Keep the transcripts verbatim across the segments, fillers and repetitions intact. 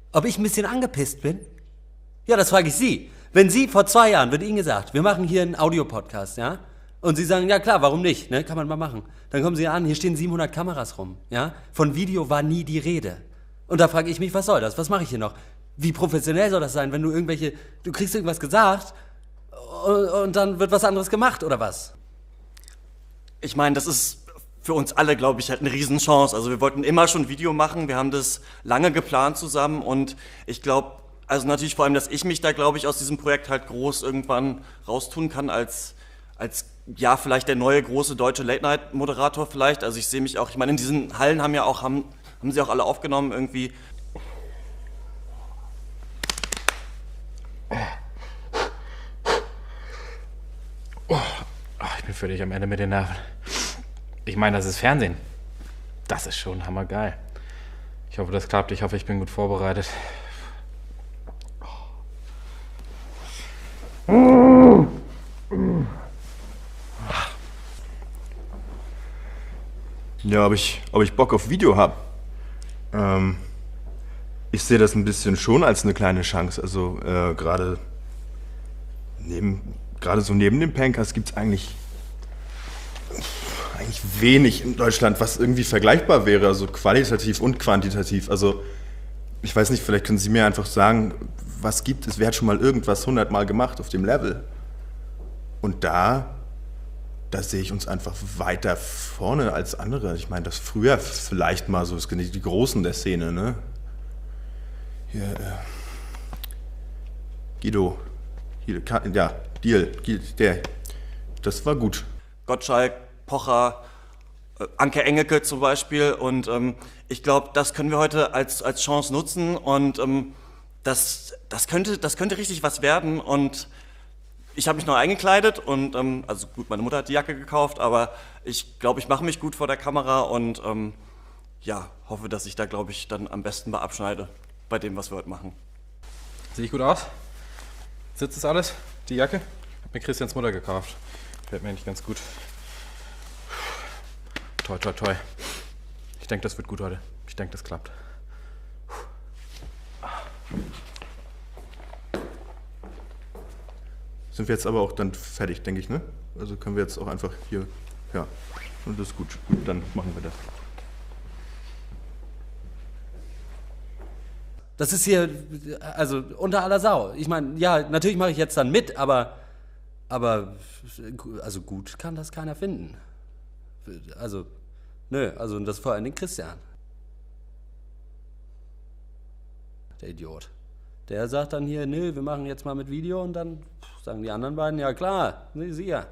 Ob ich ein bisschen angepisst bin? Ja, das frage ich Sie. Wenn Sie vor zwei Jahren, wird Ihnen gesagt, wir machen hier einen Audiopodcast, ja? Und Sie sagen, ja klar, warum nicht, ne? Kann man mal machen. Dann kommen Sie an, hier stehen siebenhundert Kameras rum, ja? Von Video war nie die Rede. Und da frage ich mich, was soll das? Was mache ich hier noch? Wie professionell soll das sein, wenn du irgendwelche, du kriegst irgendwas gesagt und, und dann wird was anderes gemacht, oder was? Ich meine, das ist für uns alle, glaube ich, halt eine Riesenchance. Also wir wollten immer schon Video machen, wir haben das lange geplant zusammen und ich glaube, also natürlich vor allem, dass ich mich da, glaube ich, aus diesem Projekt halt groß irgendwann raustun kann als, als ja, vielleicht der neue große deutsche Late-Night-Moderator vielleicht. Also ich sehe mich auch, ich meine, in diesen Hallen haben ja auch, haben, haben sie auch alle aufgenommen irgendwie. Oh, ich bin völlig am Ende mit den Nerven. Ich meine, das ist Fernsehen. Das ist schon hammergeil. Ich hoffe, das klappt. Ich hoffe, ich bin gut vorbereitet. Ja, ob ich, ob ich Bock auf Video habe. Ähm, ich sehe das ein bisschen schon als eine kleine Chance. Also äh, gerade neben, gerade so neben dem Pencast gibt es eigentlich, eigentlich wenig in Deutschland, was irgendwie vergleichbar wäre, also qualitativ und quantitativ. Also ich weiß nicht, vielleicht können Sie mir einfach sagen, was gibt es? Wer hat schon mal irgendwas hundertmal gemacht auf dem Level? Und da, da sehe ich uns einfach weiter vorne als andere. Ich meine, das früher vielleicht mal so, es sind die Großen der Szene, ne? Hier, äh, Guido, Guido, ja, Deal, der, das war gut. Gottschalk, Pocher, äh, Anke Engelke zum Beispiel und ähm, ich glaube, das können wir heute als, als Chance nutzen und ähm, das, das, könnte, das könnte richtig was werden und ich habe mich noch eingekleidet und, ähm, also gut, meine Mutter hat die Jacke gekauft, aber ich glaube, ich mache mich gut vor der Kamera und ähm, ja, hoffe, dass ich da, glaube ich, dann am besten bei abschneide, bei dem, was wir heute machen. Sehe ich gut aus? Sitzt das alles? Die Jacke? Hab mir Christians Mutter gekauft. Fällt mir eigentlich ganz gut. Toi, toi, toi. Ich denke, das wird gut heute. Ich denke, das klappt. Sind wir jetzt aber auch dann fertig, denke ich, ne? Also können wir jetzt auch einfach hier, ja, und das ist gut. Gut, dann machen wir das. Das ist hier, also unter aller Sau. Ich meine, ja, natürlich mache ich jetzt dann mit, aber, aber, also gut kann das keiner finden. Also, nö, also das vor allem den Christian. Der Idiot. Der sagt dann hier, nö, wir machen jetzt mal mit Video und dann sagen die anderen beiden, ja klar, nee, sie ja.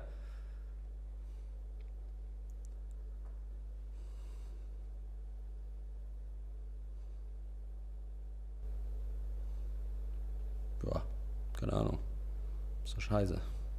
Ja, keine Ahnung. Ist doch scheiße.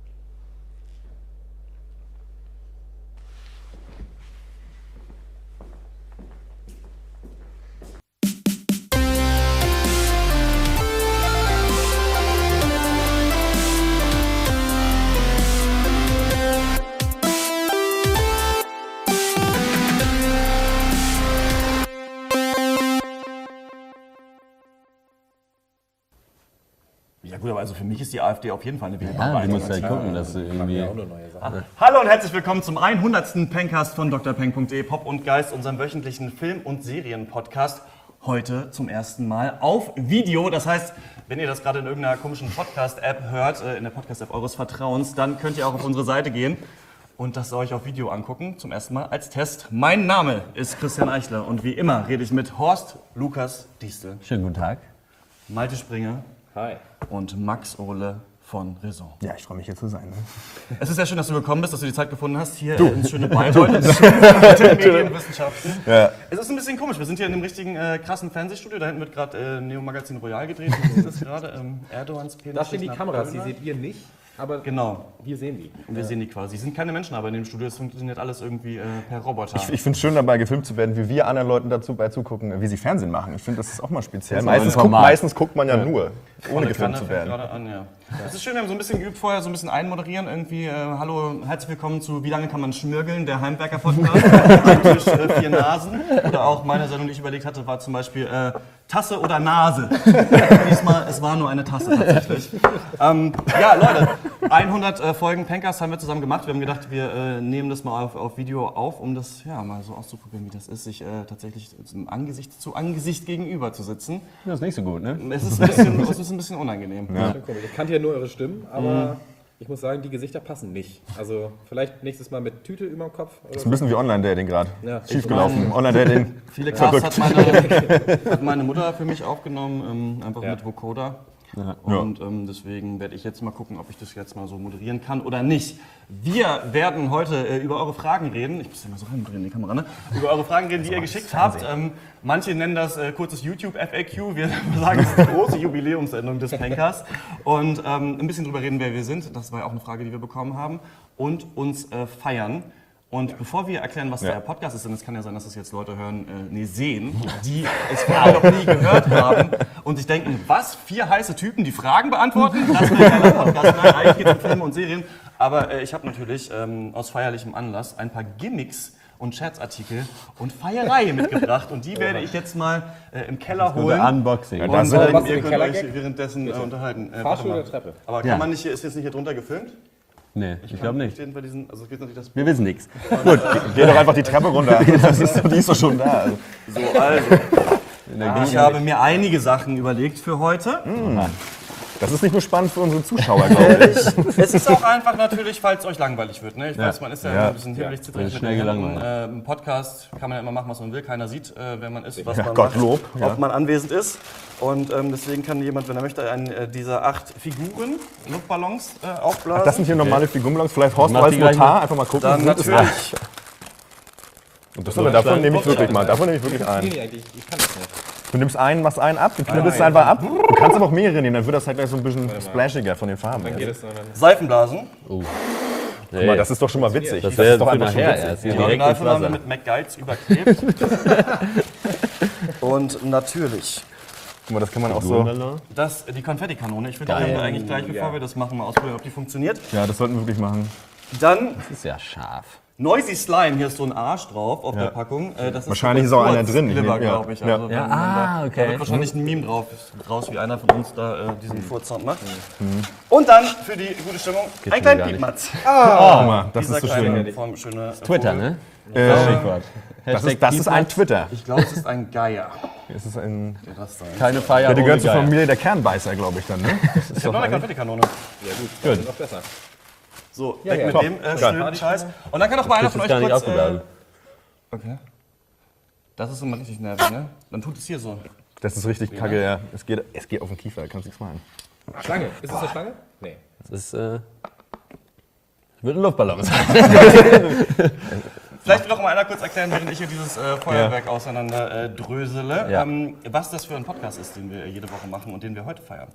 Ja gut, aber also für mich ist die AfD auf jeden Fall eine Wählbarkeit. Ja, du musst halt gucken, dass du irgendwie... Hallo und herzlich willkommen zum hundertsten Pencast von d r peng punkt d e, Pop und Geist, unserem wöchentlichen Film- und Serien-Podcast. Heute zum ersten Mal auf Video. Das heißt, wenn ihr das gerade in irgendeiner komischen Podcast-App hört, in der Podcast-App eures Vertrauens, dann könnt ihr auch auf unsere Seite gehen und das euch auf Video angucken, zum ersten Mal als Test. Mein Name ist Christian Eichler und wie immer rede ich mit Horst Lukas Diestel. Schönen guten Tag. Malte Springer. Hi. Und Max Ohle von Raison. Ja, ich freue mich hier zu sein. Ne? Es ist sehr schön, dass du gekommen bist, dass du die Zeit gefunden hast, hier du. ins schöne Bayreuth, ins schöne Medienwissenschaften. Ja. Es ist ein bisschen komisch, wir sind hier in einem richtigen äh, krassen Fernsehstudio, da hinten wird gerade äh, Neo Magazin Royal gedreht. Man sieht das gerade, ähm, Erdogans Penis. Da stehen die Kameras, die seht ihr nicht, aber genau. Wir sehen die. Und wir ja. sehen die quasi. Es sind keine Menschen, aber in dem Studio, es funktioniert alles irgendwie äh, per Roboter. Ich, ich finde es schön, dabei gefilmt zu werden, wie wir anderen Leuten dazu beizugucken, wie sie Fernsehen machen. Ich finde, das ist auch mal speziell. Das Meistens, guckt, meistens guckt man ja, ja. nur, ohne gefilmt zu werden. Gerade an, ja. Das ist schön, wir haben so ein bisschen geübt vorher, so ein bisschen einmoderieren. Irgendwie, äh, hallo, herzlich willkommen zu Wie lange kann man schmirgeln, der Heimwerker-Podcast. Ein Tisch, äh, vier Nasen. Oder auch meine Sendung, die ich überlegt hatte, war zum Beispiel äh, Tasse oder Nase. Diesmal, es war nur eine Tasse tatsächlich. Ähm, ja, Leute, hundert äh, Folgen Pencast haben wir zusammen gemacht. Wir haben gedacht, wir äh, nehmen das mal auf, auf Video auf, um das ja mal so auszuprobieren, wie das ist, sich äh, tatsächlich zum Angesicht zu Angesicht gegenüber zu sitzen. Das ist nicht so gut, ne? Es ist ein bisschen, es ist ein bisschen unangenehm. Ja. Ich kannte ja nur eure Stimmen, aber mhm. ich muss sagen, die Gesichter passen nicht. Also vielleicht nächstes Mal mit Tüte über dem Kopf. Oder das ist ein bisschen wie Online-Dating gerade. Ja. Schiefgelaufen. Online-Dating. Viele Casts hat meine, hat meine Mutter für mich aufgenommen, ähm, einfach Ja. mit Vocoder. Ja. Und ähm, deswegen werde ich jetzt mal gucken, ob ich das jetzt mal so moderieren kann oder nicht. Wir werden heute äh, über eure Fragen reden. Ich muss ja mal so rein in die Kamera, ne? Über eure Fragen reden, die ihr geschickt habt. Ähm, manche nennen das äh, kurzes YouTube-F A Q. Wir sagen, es ist die große Jubiläumssendung des Pencast. Und ähm, ein bisschen drüber reden, wer wir sind. Das war ja auch eine Frage, die wir bekommen haben. Und uns äh, feiern. Und bevor wir erklären, was Ja. der Podcast ist, denn es kann ja sein, dass das jetzt Leute hören, äh, nee, sehen, die es vorher noch nie gehört haben und sich denken, was, vier heiße Typen, die Fragen beantworten? Das wäre ja ein Podcast. Nein, eigentlich geht es um Filme und Serien. Aber äh, ich habe natürlich ähm, aus feierlichem Anlass ein paar Gimmicks und Scherzartikel und Feierei mitgebracht. Und die werde ich jetzt mal äh, im Keller holen. Unboxing. Und das äh, ist- was ihr im könnt Keller euch geht? währenddessen äh, unterhalten. Äh, Fahrstuhl warte mal. oder Treppe? Aber kann Ja. man nicht hier, ist jetzt nicht hier drunter gefilmt? Nee, ich glaube nicht. Stehen bei diesen, also es geht natürlich das Wir wissen nichts. Gut, geh doch einfach die Treppe runter. Das ist, die ist doch schon da. Also. So, also. Ich habe mir einige Sachen überlegt für heute. Das ist nicht nur spannend für unsere Zuschauer, glaube ich. Es ist auch einfach natürlich, falls es euch langweilig wird. Ne? Ich weiß, man ist ja, Ja. ein bisschen hibbelig, zittrig Ist mit schnell den Händen. gelangweilt. Äh, Im Podcast kann man ja immer machen, was man will. Keiner sieht, äh, wer man ist, was Ja, man Gottlob, macht, ja. ob man anwesend ist. Und ähm, deswegen kann jemand, wenn er möchte, einen äh, dieser acht Figuren, Luftballons äh, aufblasen. Das sind hier normale Figurenballons. Vielleicht Horst Mach als die gleich Notar mal. einfach mal gucken. Dann Sind es- natürlich. Und das, aber davon nehme ich wirklich mal. Davon nehme ich wirklich Nee, einen. nee, eigentlich, ich kann das nicht. Du nimmst einen, machst einen ab, du knibbelst einfach ab. Du kannst aber auch mehrere nehmen, dann wird das halt gleich so ein bisschen splashiger von den Farben. Dann geht her. es dann. Seifenblasen. Guck mal, das ist doch schon mal witzig. Das wäre ist doch für einfach schon nachher witzig. erst. Hier Die direkt ins Originalfilme haben wir Wasser. mit McGuides überklebt. Und natürlich Guck mal, das kann man auch so. Figurenballon. das, die Konfettikanone. Ich würde auch Geil. gerne eigentlich gleich, bevor wir das machen, mal ausprobieren, ob die funktioniert. Ja, das sollten wir wirklich machen. Dann Das ist ja scharf. Noisy Slime, hier ist so ein Arsch drauf auf der Packung. Äh, Das ist Wahrscheinlich so ist auch einer drin. Ich Glibber, nehme- ja. glaube ich. Ja. Also, Ja, wenn man ah, da, okay. Da wird wahrscheinlich ein Meme drauf, draus, wie einer von uns da äh, diesen Furzsound macht. Und dann für die gute Stimmung ein mir kleinen gar nicht. Piepmatz. Guck mal, das Dieser ist so kleine, schön. Form, schöne Twitter, Vogel. ne? Äh, Stichwort. das ist, das ist ein Twitter. Ich glaube, es ist ein Geier. Es ist ein, Der das sein. Keine Feier ja, die ohne gehört zur Geier. Familie der Kernbeißer, glaube ich dann. Ne? Ich habe noch eine Konfettikanone. Ja gut, dann noch besser. So, weg mit Top. dem äh, Geil. schnöden Scheiß. Und dann kann doch mal einer Das von ist euch gar nicht kurz... aufgeblasen. okay. Das ist immer richtig nervig, ne? Dann tut es hier so. Das ist richtig kacke, ja. Es geht, es geht auf den Kiefer, kannst nichts machen. Schlange. Ist das eine Schlange? Nee. Das ist, äh, wird ein Luftballon sein. Vielleicht will doch mal einer kurz erklären, während ich hier dieses äh, Feuerwerk auseinander äh, drösele, Ja. ähm, was das für ein Podcast ist, den wir jede Woche machen und den wir heute feiern.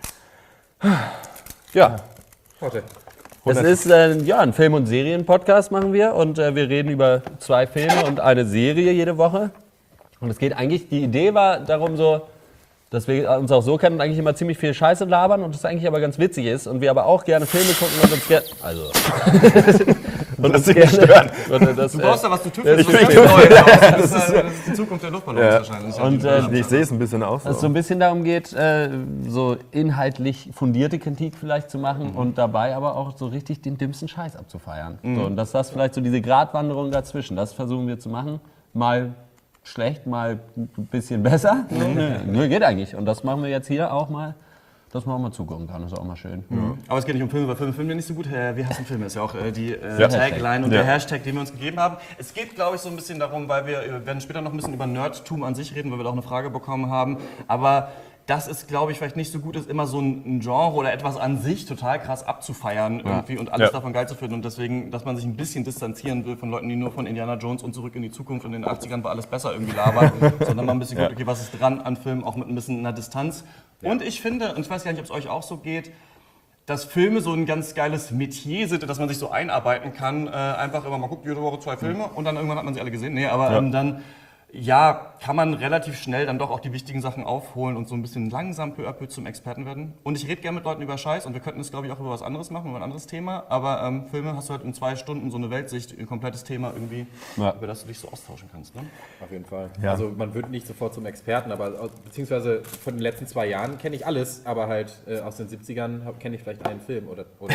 Ja, Warte. es ist äh, ja, ein Film- und Serien-Podcast machen wir und äh, wir reden über zwei Filme und eine Serie jede Woche. Und es geht eigentlich, die Idee war darum so, dass wir uns auch so kennen und eigentlich immer ziemlich viel Scheiße labern und das eigentlich aber ganz witzig ist und wir aber auch gerne Filme gucken und uns gerne, also, und uns gerne, und, das, Du brauchst äh, da was zu tüfteln. ich so tüftel. ganz neu aus. Das ist, äh, das ist die Zukunft der Luftballons wahrscheinlich. und äh, Ich sehe es ein bisschen aus. dass es so ein bisschen darum geht, äh, so inhaltlich fundierte Kritik vielleicht zu machen und dabei aber auch so richtig den dümmsten Scheiß abzufeiern. So, und dass das vielleicht so diese Gratwanderung dazwischen, das versuchen wir zu machen. Mal schlecht, mal ein bisschen besser. Nö, geht eigentlich. Und das machen wir jetzt hier auch mal, dass man auch mal zugucken kann. Das ist auch mal schön. Aber es geht nicht um Filme, weil Filme finden wir nicht so gut. Äh, Wir hassen Filme ist ja auch äh, die äh, Ja. Tagline und Ja. der Hashtag, den wir uns gegeben haben. Es geht, glaube ich, so ein bisschen darum, weil wir äh, werden später noch ein bisschen über Nerdtum an sich reden, weil wir da auch eine Frage bekommen haben. Aber das ist, glaube ich, vielleicht nicht so gut, ist immer so ein ein Genre oder etwas an sich total krass abzufeiern irgendwie und alles Ja. davon geil zu finden. Und deswegen, dass man sich ein bisschen distanzieren will von Leuten, die nur von Indiana Jones und Zurück in die Zukunft in den achtzigern war alles besser irgendwie labern, sondern mal ein bisschen gut, okay, was ist dran an Filmen, auch mit ein bisschen einer Distanz. Und ich finde, und ich weiß gar nicht, ob es euch auch so geht, dass Filme so ein ganz geiles Metier sind, dass man sich so einarbeiten kann. Äh, einfach immer mal guckt, jede Woche zwei Filme und dann irgendwann hat man sie alle gesehen. Nee, aber ähm, dann ja, kann man relativ schnell dann doch auch die wichtigen Sachen aufholen und so ein bisschen langsam peu à peu zum Experten werden. Und ich rede gerne mit Leuten über Scheiß und wir könnten es, glaube ich, auch über was anderes machen, über ein anderes Thema. Aber ähm, Filme hast du halt in zwei Stunden so eine Weltsicht, ein komplettes Thema irgendwie, Ja. über das du dich so austauschen kannst. Ne? Auf jeden Fall. Ja. Also man wird nicht sofort zum Experten, aber aus- beziehungsweise von den letzten zwei Jahren kenne ich alles, aber halt äh, aus den siebzigern kenne ich vielleicht einen Film oder, oder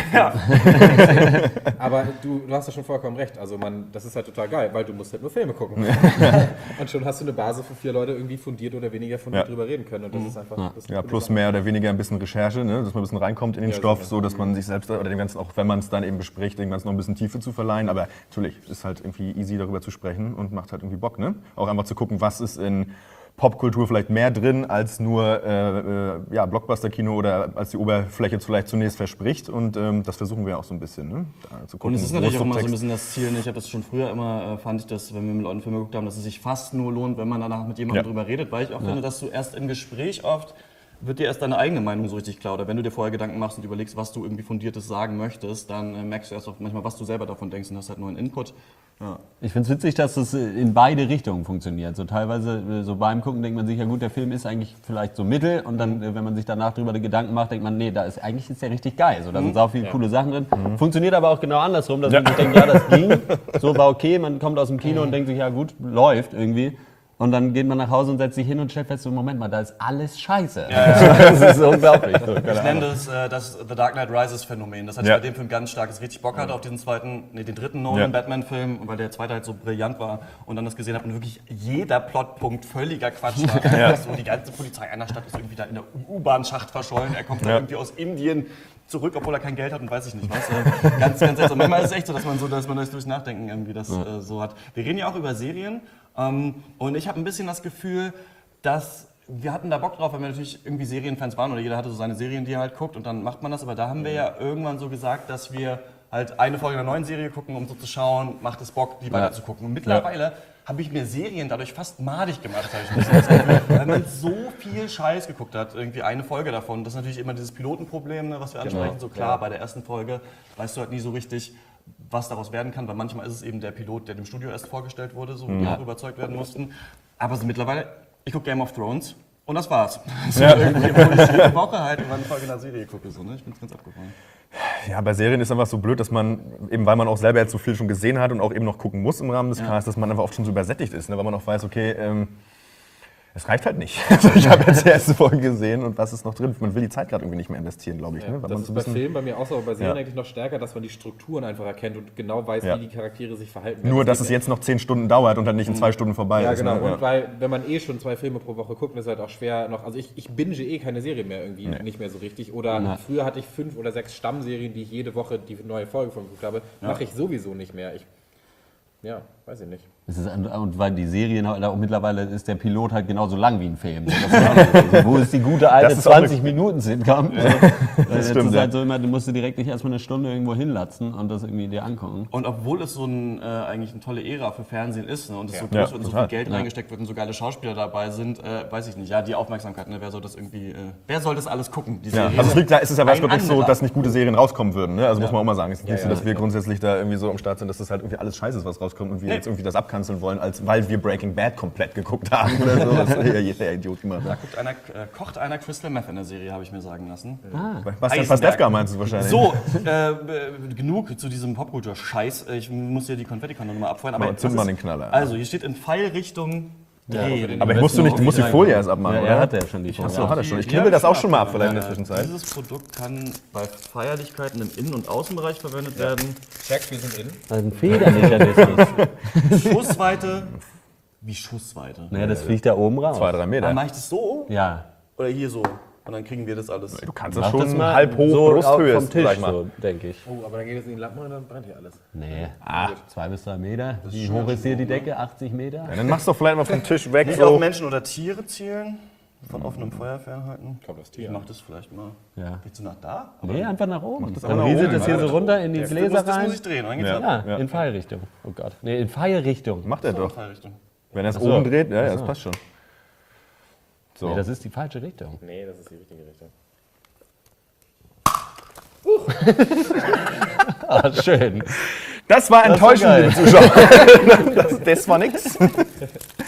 fünf. Aber du, du hast ja schon vollkommen recht. Also man, das ist halt total geil, weil du musst halt nur Filme gucken. Und schon hast du eine Basis, wo vier Leute irgendwie fundiert oder weniger fundiert Ja. drüber reden können. Und das ist einfach. Das ist eine Ja, coole plus Sache. mehr oder weniger ein bisschen Recherche, ne? Dass man ein bisschen reinkommt in den Ja, Stoff, sicher. so dass man sich selbst, oder dem Ganzen, auch wenn man es dann eben bespricht, dem Ganzen noch ein bisschen Tiefe zu verleihen. Aber natürlich ist halt irgendwie easy, darüber zu sprechen und macht halt irgendwie Bock, ne? Auch einfach zu gucken, was ist in Popkultur vielleicht mehr drin, als nur äh, äh, ja, Blockbuster-Kino oder als die Oberfläche vielleicht zunächst verspricht. Und ähm, das versuchen wir auch so ein bisschen, ne? Da zu gucken, Und es ist wo natürlich auch immer so ein Subtext- bisschen das Ziel, ne? Ich habe das schon früher immer, äh, fand ich das, wenn wir mit Leuten Filme geguckt haben, dass es sich fast nur lohnt, wenn man danach mit jemandem Ja. drüber redet, weil ich auch finde, dass du erst im Gespräch oft, wird dir erst deine eigene Meinung so richtig klar. Oder wenn du dir vorher Gedanken machst und überlegst, was du irgendwie Fundiertes sagen möchtest, dann äh, merkst du erst auch manchmal, was du selber davon denkst und hast halt nur einen Input. Ja. Ich finde es witzig, dass das in beide Richtungen funktioniert. So teilweise, äh, so beim Gucken denkt man sich, ja gut, der Film ist eigentlich vielleicht so mittel und dann, äh, wenn man sich danach darüber Gedanken macht, denkt man, nee, da ist eigentlich ist der richtig geil. So, da sind sau viele coole Sachen drin. Funktioniert aber auch genau andersrum, dass man sich denkt, ja, das ging, so war okay, man kommt aus dem Kino und denkt sich, ja gut, läuft irgendwie. Und dann geht man nach Hause und setzt sich hin und stellt fest, so, Moment mal, da ist alles scheiße. Das ist unglaublich. So, keine Ich nenne Ahnung. das äh, das The Dark Knight Rises Phänomen. Das hatte Ja. ich bei dem Film ganz stark, dass ich richtig Bock hatte auf diesen zweiten, nee, den dritten Nolan Ja. Batman-Film, weil der zweite halt so brillant war und dann das gesehen habe und wirklich jeder Plotpunkt völliger Quatsch war. Ja. So, die ganze Polizei einer Stadt ist irgendwie da in der U-Bahn-Schacht verschollen. Er kommt dann Ja. irgendwie aus Indien zurück, obwohl er kein Geld hat und weiß ich nicht was. Äh, ganz, ganz seltsam. Manchmal ist es echt so, dass man so, dass man das durch Nachdenken irgendwie das äh, so hat. Wir reden ja auch über Serien ähm, und ich habe ein bisschen das Gefühl, dass wir hatten da Bock drauf, weil wir natürlich irgendwie Serienfans waren oder jeder hatte so seine Serien, die er halt guckt und dann macht man das. Aber da haben wir ja irgendwann so gesagt, dass wir halt eine Folge einer neuen Serie gucken, um so zu schauen, macht es Bock, die weiter zu gucken. Und mittlerweile habe ich mir Serien dadurch fast madig gemacht, habe ich ein bisschen das Gefühl, weil man so viel Scheiß geguckt hat, irgendwie eine Folge davon. Das ist natürlich immer dieses Pilotenproblem, ne, was wir ansprechen. So klar, bei der ersten Folge weißt du halt nie so richtig, was daraus werden kann, weil manchmal ist es eben der Pilot, der dem Studio erst vorgestellt wurde, so, wo die auch überzeugt werden mussten. Aber so mittlerweile, ich gucke Game of Thrones und das war's. So irgendwie, obwohl ich jede Woche halt immer eine Folge einer Serie gucke, so, ne? Ich bin's ganz abgefahren. Ja, bei Serien ist einfach so blöd, dass man, eben weil man auch selber jetzt so viel schon gesehen hat und auch eben noch gucken muss im Rahmen des Casts, dass man einfach oft schon so übersättigt ist, ne? Weil man auch weiß, okay, ähm, es reicht halt nicht. Also ich habe jetzt die erste Folge gesehen und was ist noch drin? Man will die Zeit gerade irgendwie nicht mehr investieren, glaube ich. Ja, ne? Weil das man ist so ein bei bisschen, Filmen bei mir auch so, aber bei Serien Ja. eigentlich noch stärker, dass man die Strukturen einfach erkennt und genau weiß, Ja. wie die Charaktere sich verhalten. nur, dass geht es jetzt noch zehn Stunden dauert und dann nicht in zwei Stunden vorbei Ja, ist. genau. Ne? Und weil, wenn man eh schon zwei Filme pro Woche guckt, ist es halt auch schwer noch. Also ich, ich binge eh keine Serie mehr irgendwie, nicht mehr so richtig. Oder Nein. früher hatte ich fünf oder sechs Stammserien, die ich jede Woche die neue Folge von geguckt habe. Mache ich sowieso nicht mehr. Ich, ja, weiß ich nicht. Es ist, und weil die Serien halt auch mittlerweile ist der Pilot halt genauso lang wie ein Film. So, das also, wo ist die gute alte Das ist auch zwanzig Minuten Sitcom? Ja, das stimmt, ist ja. halt so immer, du musst dir direkt nicht erstmal eine Stunde irgendwo hinlatzen und das irgendwie dir angucken. Und obwohl es so ein, äh, eigentlich eine tolle Ära für Fernsehen ist, ne, und es so groß Ja, wird und so total. viel Geld reingesteckt wird und so geile Schauspieler dabei sind, äh, weiß ich nicht. Ja, die Aufmerksamkeit, ne, wer soll das irgendwie, äh, wer soll das alles gucken? Die Ja, Serien? also es liegt da, ist es ja was Ein wirklich so, anderer. dass nicht gute Serien rauskommen würden. Ne? Also muss man auch mal sagen. Es ist nicht so, ja, dass wir grundsätzlich da irgendwie so am Start sind, dass das halt irgendwie alles scheiße ist, was rauskommt und wir Nee. jetzt irgendwie das abkanzeln wollen, als weil wir Breaking Bad komplett geguckt haben oder so. Das ist ja jeder Idiot immer. Da guckt einer, äh, kocht einer Crystal Meth in der Serie, habe ich mir sagen lassen. Bastian Eisenberg. Pastewka meinst du wahrscheinlich? So, äh, äh, genug zu diesem Popkultur-Scheiß. Ich muss hier die Konfettikanone mal abfeuern. Aber was zünd mal ist- den Knaller. Also, hier steht in Pfeilrichtung drehen. Aber musst du nicht, du musst die Folie erst abmachen, Ja, oder? er hat ja schon die Folie. Achso, hat er schon. Ich Die knibbel hab das auch schon mal ab, vielleicht in der Ja, Zwischenzeit. Dieses Produkt kann bei Feierlichkeiten im Innen- und Außenbereich verwendet werden. Check, wir sind in. Ein Federmechanismus. Schussweite. Wie Schussweite? Naja, das fliegt da oben raus. Zwei, drei Meter. Dann mache ich das so Ja. oder hier so? Und dann kriegen wir das alles. Du kannst das Mach schon das mal halb hoch so Brusthöhe, vom Tisch, sag ich mal. so, denke ich. Oh, aber dann geht es in die Lampen und dann brennt hier alles. Nee, zwei bis drei Meter. Wie hoch ist hier die Decke? achtzig Meter? Ja, dann machst du doch vielleicht mal vom Tisch weg. Nicht auf So. Menschen oder Tiere zielen, von offenem Feuer fernhalten. Ich glaube, das Ich Tier. mach das vielleicht mal. Ja. Willst du nach da? Nee, einfach nach oben. das Dann einfach nach rieselt oben, es hier so ja. runter in die Das Gläser muss, das rein. muss ich drehen, dann geht's Ja. ab. Ja, in Pfeilrichtung. Oh Gott. Nee, in Pfeilrichtung. Macht er So, doch. Fallrichtung. Wenn er es Ach so. oben dreht, ja, ja, Ach das so. passt schon. So. Nee, das ist die falsche Richtung. Nee, das ist die richtige Richtung. Ah, schön. Das war Das war enttäuschend, geil. liebe Zuschauer. das, das war nix.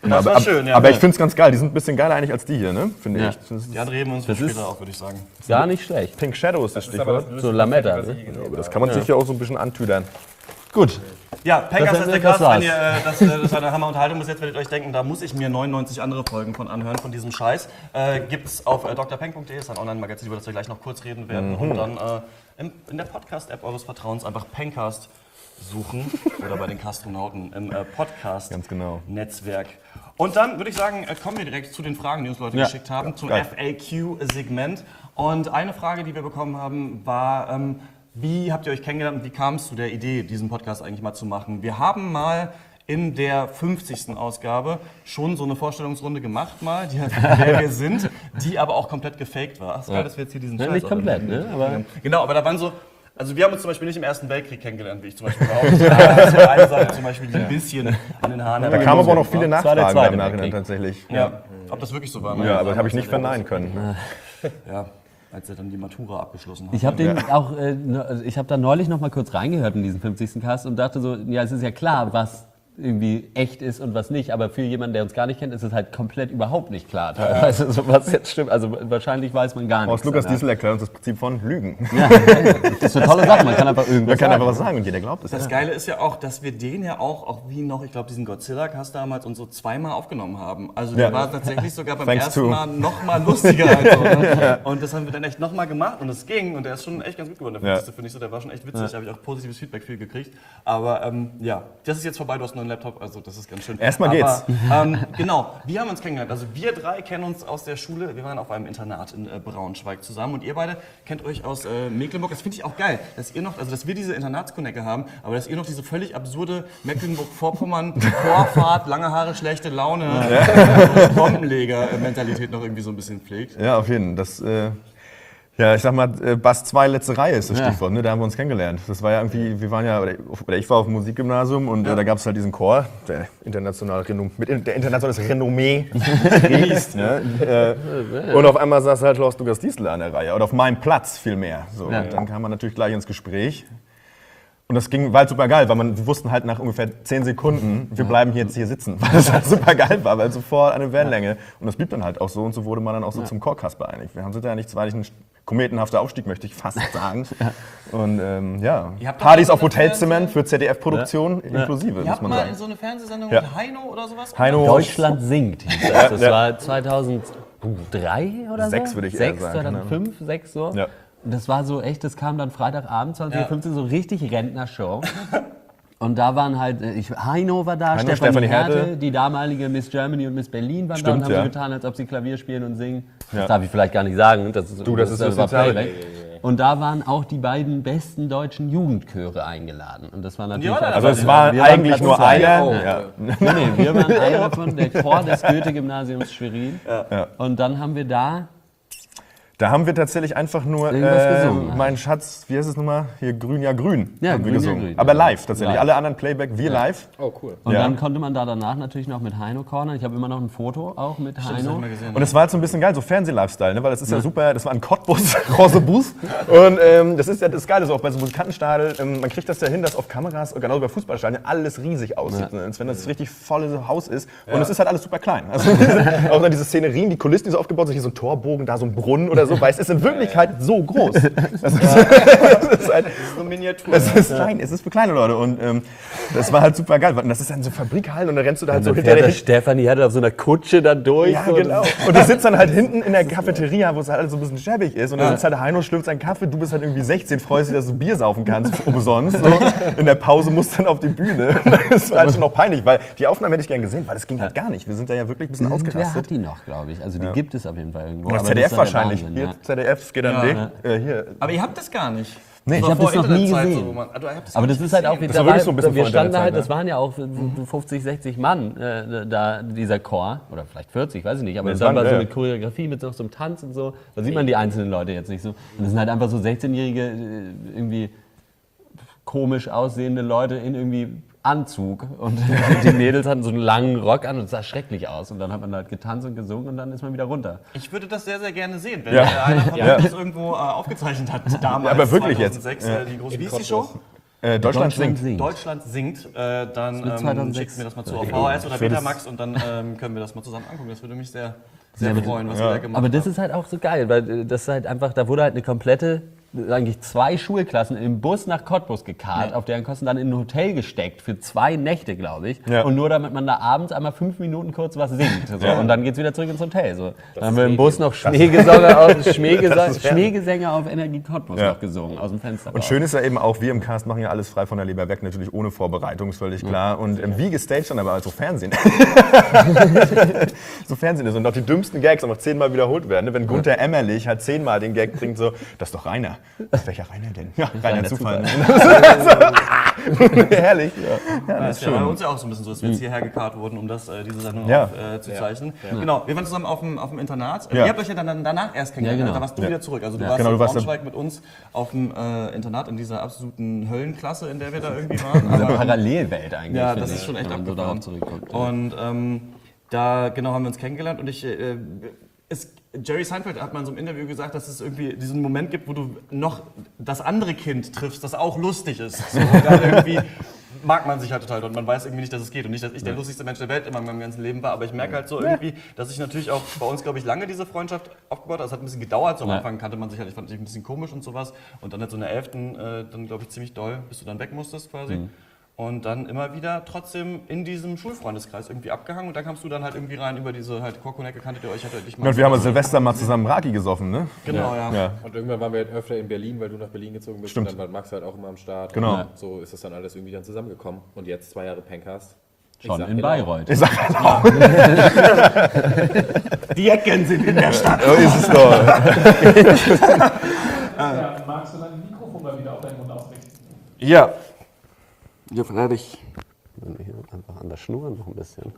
Das war aber, schön, ja. aber ich finde es ganz geil. Die sind ein bisschen geiler eigentlich als die hier, ne? Finde Ja. ich. Das ist Die anderen reden wir uns Das später ist- auch, würde ich sagen. Gar nicht schlecht. Pink Shadow ist das Stichwort. So Lametta. Ne? Aber das kann man sich ja auch so ein bisschen antüdern. Gut. Ja, Pencast Das- ist der das Cast. Wenn war's. ihr, äh, das, äh, das war eine Hammerunterhaltung bis jetzt, werdet ihr euch denken, da muss ich mir neunundneunzig andere Folgen von anhören, von diesem Scheiß. Äh, gibt's auf äh, d r peng punkt de, ist ein Online-Magazin, über das wir gleich noch kurz reden werden. Mhm. Und dann äh, in, in der Podcast-App eures Vertrauens einfach Pencast suchen oder bei den Kastronauten im äh, Ganz genau. Podcast-Netzwerk. Und dann würde ich sagen, äh, kommen wir direkt zu den Fragen, die uns Leute Ja. geschickt haben, zum geil. F A Q-Segment. Und eine Frage, die wir bekommen haben, war, ähm, wie habt ihr euch kennengelernt und wie kam es zu der Idee, diesen Podcast eigentlich mal zu machen? Wir haben mal in der fünfzigsten Ausgabe schon so eine Vorstellungsrunde gemacht mal, die, wer wir sind, die aber auch komplett gefaked war. Ach, ist geil, dass wir jetzt hier diesen Ja, Scheiß nicht auch komplett, im- ne? Aber Genau, aber da waren so, also wir haben uns zum Beispiel nicht im Ersten Weltkrieg kennengelernt, wie ich zum Beispiel behaupte. Das war eine Sache zum Beispiel, die ein bisschen an den Haaren Da kamen aber auch noch viele Das war der Nachfragen Zweite im Nachhinein Weltkrieg. tatsächlich. Ja, ob das wirklich so war. ne? Ja, aber das habe ich nicht verneinen können. Ja, als er dann die Matura abgeschlossen hat. ich habe den auch, äh, ne- also ich habe da neulich noch mal kurz reingehört in diesen fünfzigsten Cast und dachte so, ja, es ist ja klar, was irgendwie echt ist und was nicht, aber für jemanden, der uns gar nicht kennt, ist es halt komplett überhaupt nicht klar, teilweise, so, was jetzt stimmt. Also wahrscheinlich weiß man gar nichts. Aus Lukas danach. Diesel erklärt uns das Prinzip von Lügen. Ja, das ist eine tolle Sache, man kann einfach irgendwas Man kann sagen. einfach was sagen und jeder glaubt es. Das Geile ist ja auch, dass wir den ja auch, auch wie noch, ich glaube, diesen Godzilla-Cast damals und so zweimal aufgenommen haben. Also der Ja. war tatsächlich sogar beim Thanks ersten to. Mal noch mal lustiger. Also, ne? Und das haben wir dann echt noch mal gemacht und es ging und der ist schon echt ganz gut geworden. Der Ja. fünfzigste finde ich so, der war schon echt witzig. Da habe ich auch positives Feedback viel gekriegt. Aber ähm, ja, das ist jetzt vorbei, du hast einen neuen Laptop, also das ist ganz schön. Erstmal Aber, geht's. Ähm, genau, wir haben uns kennengelernt. Also wir drei kennen uns aus der Schule. Wir waren auf einem Internat in äh, Braunschweig zusammen und ihr beide kennt euch aus äh, Mecklenburg. Das finde ich auch geil, dass ihr noch, also dass wir diese Internatskonecke haben, aber dass ihr noch diese völlig absurde Mecklenburg-Vorpommern-Vorfahrt, lange Haare, schlechte Laune, äh, Bombenleger-Mentalität noch irgendwie so ein bisschen pflegt. Ja, auf jeden Fall. Das, äh, ja, ich sag mal, äh, Bass zwei letzte Reihe ist das Ja. Stichwort, ne? Da haben wir uns kennengelernt. Das war ja irgendwie, wir waren ja, oder oder ich war auf dem Musikgymnasium und äh, da gab es halt diesen Chor, der international Renom mit in- der internationales Renommee riest, ne? äh, und auf einmal saß halt Klaus Lukas Diesel an der Reihe oder auf meinem Platz vielmehr. So. Ja. Und dann kam man natürlich gleich ins Gespräch. Und das ging, war halt super geil, weil man, wir wussten halt nach ungefähr zehn Sekunden, wir bleiben hier jetzt hier sitzen, weil das halt super geil war, weil sofort eine Wellenlänge. Und das blieb dann halt auch so und so wurde man dann auch so zum Chorcast beeinigt. Wir haben sind ja nicht, zwar nicht ein kometenhafter Aufstieg, möchte ich fast sagen. Und ähm, ja, Ihr habt doch Partys mal auf so eine Hotelzement für Z D F-Produktion inklusive, Ihr muss habt man mal sagen. in so eine Fernsehsendung Ja. mit Heino oder sowas? Heino, Deutschland singt hieß das. Das Ja. war zweitausenddrei oder so? Sechs würde ich eher Sechs, sagen, zweitausendfünf, sechs so. Ja. Und das war so echt, das kam dann Freitagabend, zwanzig Uhr fünfzehn, so richtig Rentnershow. Und da waren halt, äh, ich, Heino war da, Heino, Stefanie Stefanie Härte, Härte. die damalige Miss Germany und Miss Berlin waren Stimmt, da und haben ja. so getan, als ob sie Klavier spielen und singen. Ja. Das darf ich vielleicht gar nicht sagen. Das ist, Du, das ist das war Soziale. Playback. Und da waren auch die beiden besten deutschen Jugendchöre eingeladen. Und das war natürlich... Ja, also es wir war waren eigentlich Platz nur zwei. einer. Oh. Ja. Nee, nee, wir waren einer davon, der Chor des Goethe-Gymnasiums Schwerin. Ja. Und dann haben wir da... Da haben wir tatsächlich einfach nur, Irgendwas äh, gesungen, halt. mein Schatz, wie heißt es nochmal? Hier, Grün, ja Grün, Ja, haben wir Grün, ja, gesungen. Grün, Aber ja. live tatsächlich. Live. Alle anderen Playback, wir live. Oh, cool. Und Ja. dann konnte man da danach natürlich noch mit Heino cornern. Ich habe immer noch ein Foto auch mit Heino. Und es war halt so ein bisschen geil, so Fernseh-Lifestyle, ne? Weil das ist ja, super, das war ein Cottbus, Rosebus. Und ähm, das ist ja das Geile, so auch bei so Musikantenstadel, ähm, man kriegt das ja hin, dass auf Kameras, genauso bei Fußballstadien, alles riesig aussieht. Ne? Als wenn das richtig volle Haus ist. Und es ist halt alles super klein. Also auch dann diese Szenerien, die Kulissen, die so aufgebaut sind, hier so ein Torbogen, da so ein Brunnen oder so, weil es ist in Wirklichkeit so groß. Das ist, das ist halt, So eine Miniatur. es ist klein, es ist für kleine Leute. Und ähm, das war halt super geil. Und das ist dann so Fabrikhallen und da rennst du da halt Und so dann hinter fährt der der Stefanie hatte auf so einer Kutsche da durch. Ja, so. genau. Und du sitzt dann halt hinten in der Cafeteria, wo es halt alles so ein bisschen schäbig ist. Und dann sitzt halt der Heino, schlürft seinen Kaffee, du bist halt irgendwie sechzehn, freust dich, dass du Bier saufen kannst, umsonst. So. In der Pause musst du dann auf die Bühne. Das war halt schon noch peinlich, weil die Aufnahmen hätte ich gern gesehen, weil das ging halt gar nicht. Wir sind da ja wirklich ein bisschen Wer hat ausgerastet. die noch, glaube ich? Also die gibt es auf jeden Fall irgendwo. Und das aber Z D F ist ja der wahrscheinlich. Wahnsinn, Hier, ja. Z D F geht an Ja. dich. Äh, hier. Aber ihr habt das gar nicht. Nee, So ich hab vor das noch nie Internetzeit, gesehen. So, wo man, ah, du habt das Aber gar das nicht ist halt auch, gesehen. Das war wirklich so ein bisschen wir vor standen da halt, Internetzeit, das waren ja auch fünfzig, sechzig Mann, äh, da dieser Chor, oder vielleicht vierzig, weiß ich nicht, aber Das dann waren- war so ja. eine Choreografie mit so so einem Tanz und so, da sieht man die einzelnen Leute jetzt nicht so. Und das sind halt einfach so sechzehnjährige, äh, irgendwie komisch aussehende Leute in irgendwie Anzug und die Mädels hatten so einen langen Rock an und es sah schrecklich aus und dann hat man halt getanzt und gesungen und dann ist man wieder runter. Ich würde das sehr, sehr gerne sehen, wenn Ja. äh, einer von Ja. euch das irgendwo äh, aufgezeichnet hat damals. Ja, aber wirklich jetzt. zweitausendsechs, Ja. äh, die große, wie hieß die Show? Äh, Deutschland, Deutschland singt. Deutschland singt, äh, dann wird ähm, zweitausendsechs. schickt mir das mal zu auf V H S oder Für das- Betamax und dann ähm, können wir das mal zusammen angucken. Das würde mich sehr, sehr Ja, freuen, was ja. wir da gemacht Aber das haben. ist halt auch so geil, weil äh, das ist halt einfach, da wurde halt eine komplette, eigentlich zwei Schulklassen im Bus nach Cottbus gekarrt, auf deren Kosten dann in ein Hotel gesteckt für zwei Nächte, glaube ich. Ja. Und nur damit man da abends einmal fünf Minuten kurz was singt. So. Ja. Und dann geht's wieder zurück ins Hotel. So. Dann haben ist wir im Medium. Bus noch Schmähgesänge auf, Schmähgesa Das ist Fernsehen. Schmähgesänge auf Energie Cottbus Ja. noch gesungen, aus dem Fenster. Und schön ist ja eben auch, wir im Cast machen ja alles frei von der Leber weg, natürlich ohne Vorbereitung, ist völlig klar. Und ähm, wie gestaged dann aber also Fernsehen. so Fernsehen ist und auch die dümmsten Gags einfach zehnmal wiederholt werden. ne? Wenn Gunther Emmerlich halt zehnmal den Gag bringt, so, das ist doch Rainer. Welcher Rainer denn? Ja, Rainer Zufall. Herrlich. Ja, Das ist ja bei uns ja auch so ein bisschen so, dass wir jetzt hierher gekarrt wurden, um das, äh, diese Sendung Ja. auf, äh, zu zeichnen. Genau, wir waren zusammen auf dem, auf dem Internat. Ja. Ihr habt euch ja dann danach erst kennengelernt, Ja, genau. da warst du Ja. wieder zurück. Also du Ja. warst Genau, in du warst Braunschweig mit uns auf dem äh, Internat in dieser absoluten Höllenklasse, in der wir da irgendwie waren. Eine Aber, Parallelwelt eigentlich. ja, finde das ich, ist schon echt wenn man so abgefahren. darauf zurückguckt. Und ähm, da genau haben wir uns kennengelernt und ich, äh, es, Jerry Seinfeld hat mal in so einem Interview gesagt, dass es irgendwie diesen Moment gibt, wo du noch das andere Kind triffst, das auch lustig ist. So, und dann irgendwie mag man sich halt total und man weiß irgendwie nicht, dass es geht und nicht, dass ich der lustigste Mensch der Welt immer in meinem ganzen Leben war, aber ich merke halt so irgendwie, dass ich natürlich auch bei uns, glaube ich, lange diese Freundschaft aufgebaut habe. Es hat ein bisschen gedauert, so am Ja. Anfang kannte man sich halt, ich fand dich ein bisschen komisch und sowas und dann hat so in der elften äh, dann, glaube ich, ziemlich doll, bis du dann weg musstest quasi. Und dann immer wieder trotzdem in diesem Schulfreundeskreis irgendwie abgehangen. Und dann kamst du dann halt irgendwie rein über diese halt Korkonecke, kanntet ihr euch, hattet dich mal. Und wir haben ja Silvester mal zusammen Raki gesoffen, ne? Genau, ja. Ja. Und irgendwann waren wir halt öfter in Berlin, weil du nach Berlin gezogen bist. Stimmt. Und dann war Max halt auch immer am Start. Genau. Und so ist das dann alles irgendwie dann zusammengekommen. Und jetzt zwei Jahre Pencast. Ich Schon sag in genau. Bayreuth. Ich sag halt auch, Die Ecken sind in der Stadt. so ist es doch. Ja, magst du dein Mikrofon mal wieder auf deinen Mund ausrichten? Ja. Ja, fertig. Hier einfach an der Schnur noch ein bisschen.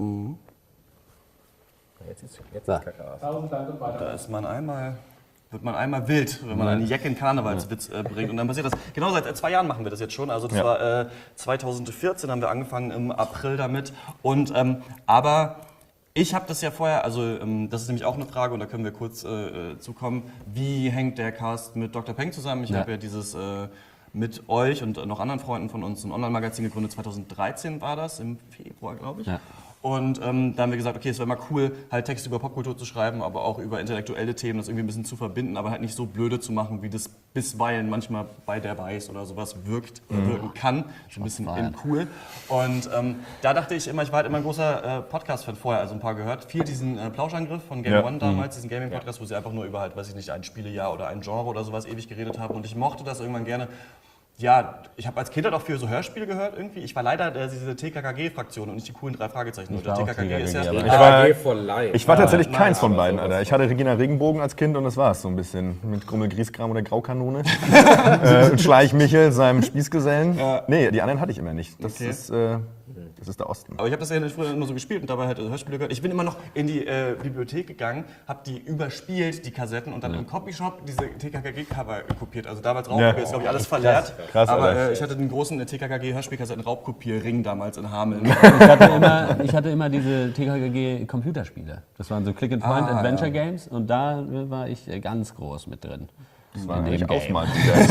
Jetzt ist jetzt So. ist Kacke. Tausend Dank und weiter. Da ist man einmal, wird man einmal wild, wenn man einen Jecken Karnevalswitz äh, bringt. Und dann passiert das. Genau seit äh, zwei Jahren machen wir das jetzt schon. Also das Ja. war äh, zweitausendvierzehn haben wir angefangen im April damit. Und ähm, aber ich habe das ja vorher, also ähm, das ist nämlich auch eine Frage und da können wir kurz äh, zukommen. Wie hängt der Cast mit Doktor Peng zusammen? Ich Ja. habe ja dieses äh, mit euch und noch anderen Freunden von uns ein Online-Magazin gegründet. zweitausenddreizehn war das, im Februar, glaube ich. Ja. Und ähm, da haben wir gesagt, okay, es wäre mal cool, halt Texte über Popkultur zu schreiben, aber auch über intellektuelle Themen, das irgendwie ein bisschen zu verbinden, aber halt nicht so blöde zu machen, wie das bisweilen manchmal bei der Weiß oder sowas wirkt, äh, wirken kann. Schon ein bisschen feiern. cool. Und ähm, da dachte ich immer, ich war halt immer ein großer äh, Podcast-Fan vorher, also ein paar gehört. Viel diesen äh, Plauschangriff von Game Ja. One damals, diesen Gaming-Podcast, wo sie einfach nur über halt, weiß ich nicht, ein Spielejahr oder ein Genre oder sowas ewig geredet haben. Und ich mochte das irgendwann gerne. Ja, ich habe als Kind halt auch für so Hörspiele gehört irgendwie. Ich war leider der, diese T K K G-Fraktion und nicht die coolen drei Fragezeichen. Ich Der war auch T K K G ist ja... T K K G, aber- Ich war- war G for Life. Ich war tatsächlich nein, keins von aber beiden, sowas. Alter. Ich hatte Regina Regenbogen als Kind und das war's so ein bisschen. Mit Grummel Grieskram oder Graukanone. äh, und Schleich Michel, seinem Spießgesellen. Ja. Nee, die anderen hatte ich immer nicht. Das, Okay. ist, äh, das ist der Osten. Aber ich habe das ja früher immer so gespielt und dabei halt Hörspiele gehört. Ich bin immer noch in die äh, Bibliothek gegangen, habe die überspielt, die Kassetten, und dann im Copyshop diese T K K G-Cover kopiert. Also damals Raubkopier, Ja. ist glaube ich alles verleert. Krass, Aber Alter. äh, ich hatte den großen äh, T K K G-Hörspielkassetten-Raubkopierring damals in Hameln. Ich hatte immer, ich hatte immer diese T K K G-Computerspiele. Das waren so Click-and-Point-Adventure-Games und da war ich äh, ganz groß mit drin. Das war in dem eigentlich Game. Ausmal.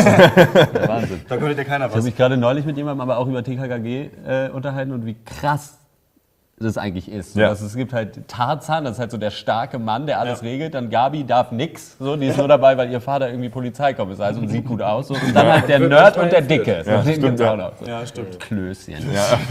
Der Wahnsinn. Da konnte dir keiner Ich habe was. mich gerade neulich mit jemandem aber auch über T K K G äh, unterhalten und wie krass das eigentlich ist. So, Ja. dass es gibt halt Tarzan, das ist halt so der starke Mann, der alles Ja. regelt. Dann Gabi darf nix, so, die ist nur dabei, weil ihr Vater irgendwie Polizeikommissar ist und sieht gut aus. So. Und dann halt der wird Nerd manchmal und der entführt. Dicke. So, Ja, den stimmt, gibt's ja. auch noch. So. Ja, stimmt. Klößchen. Ja.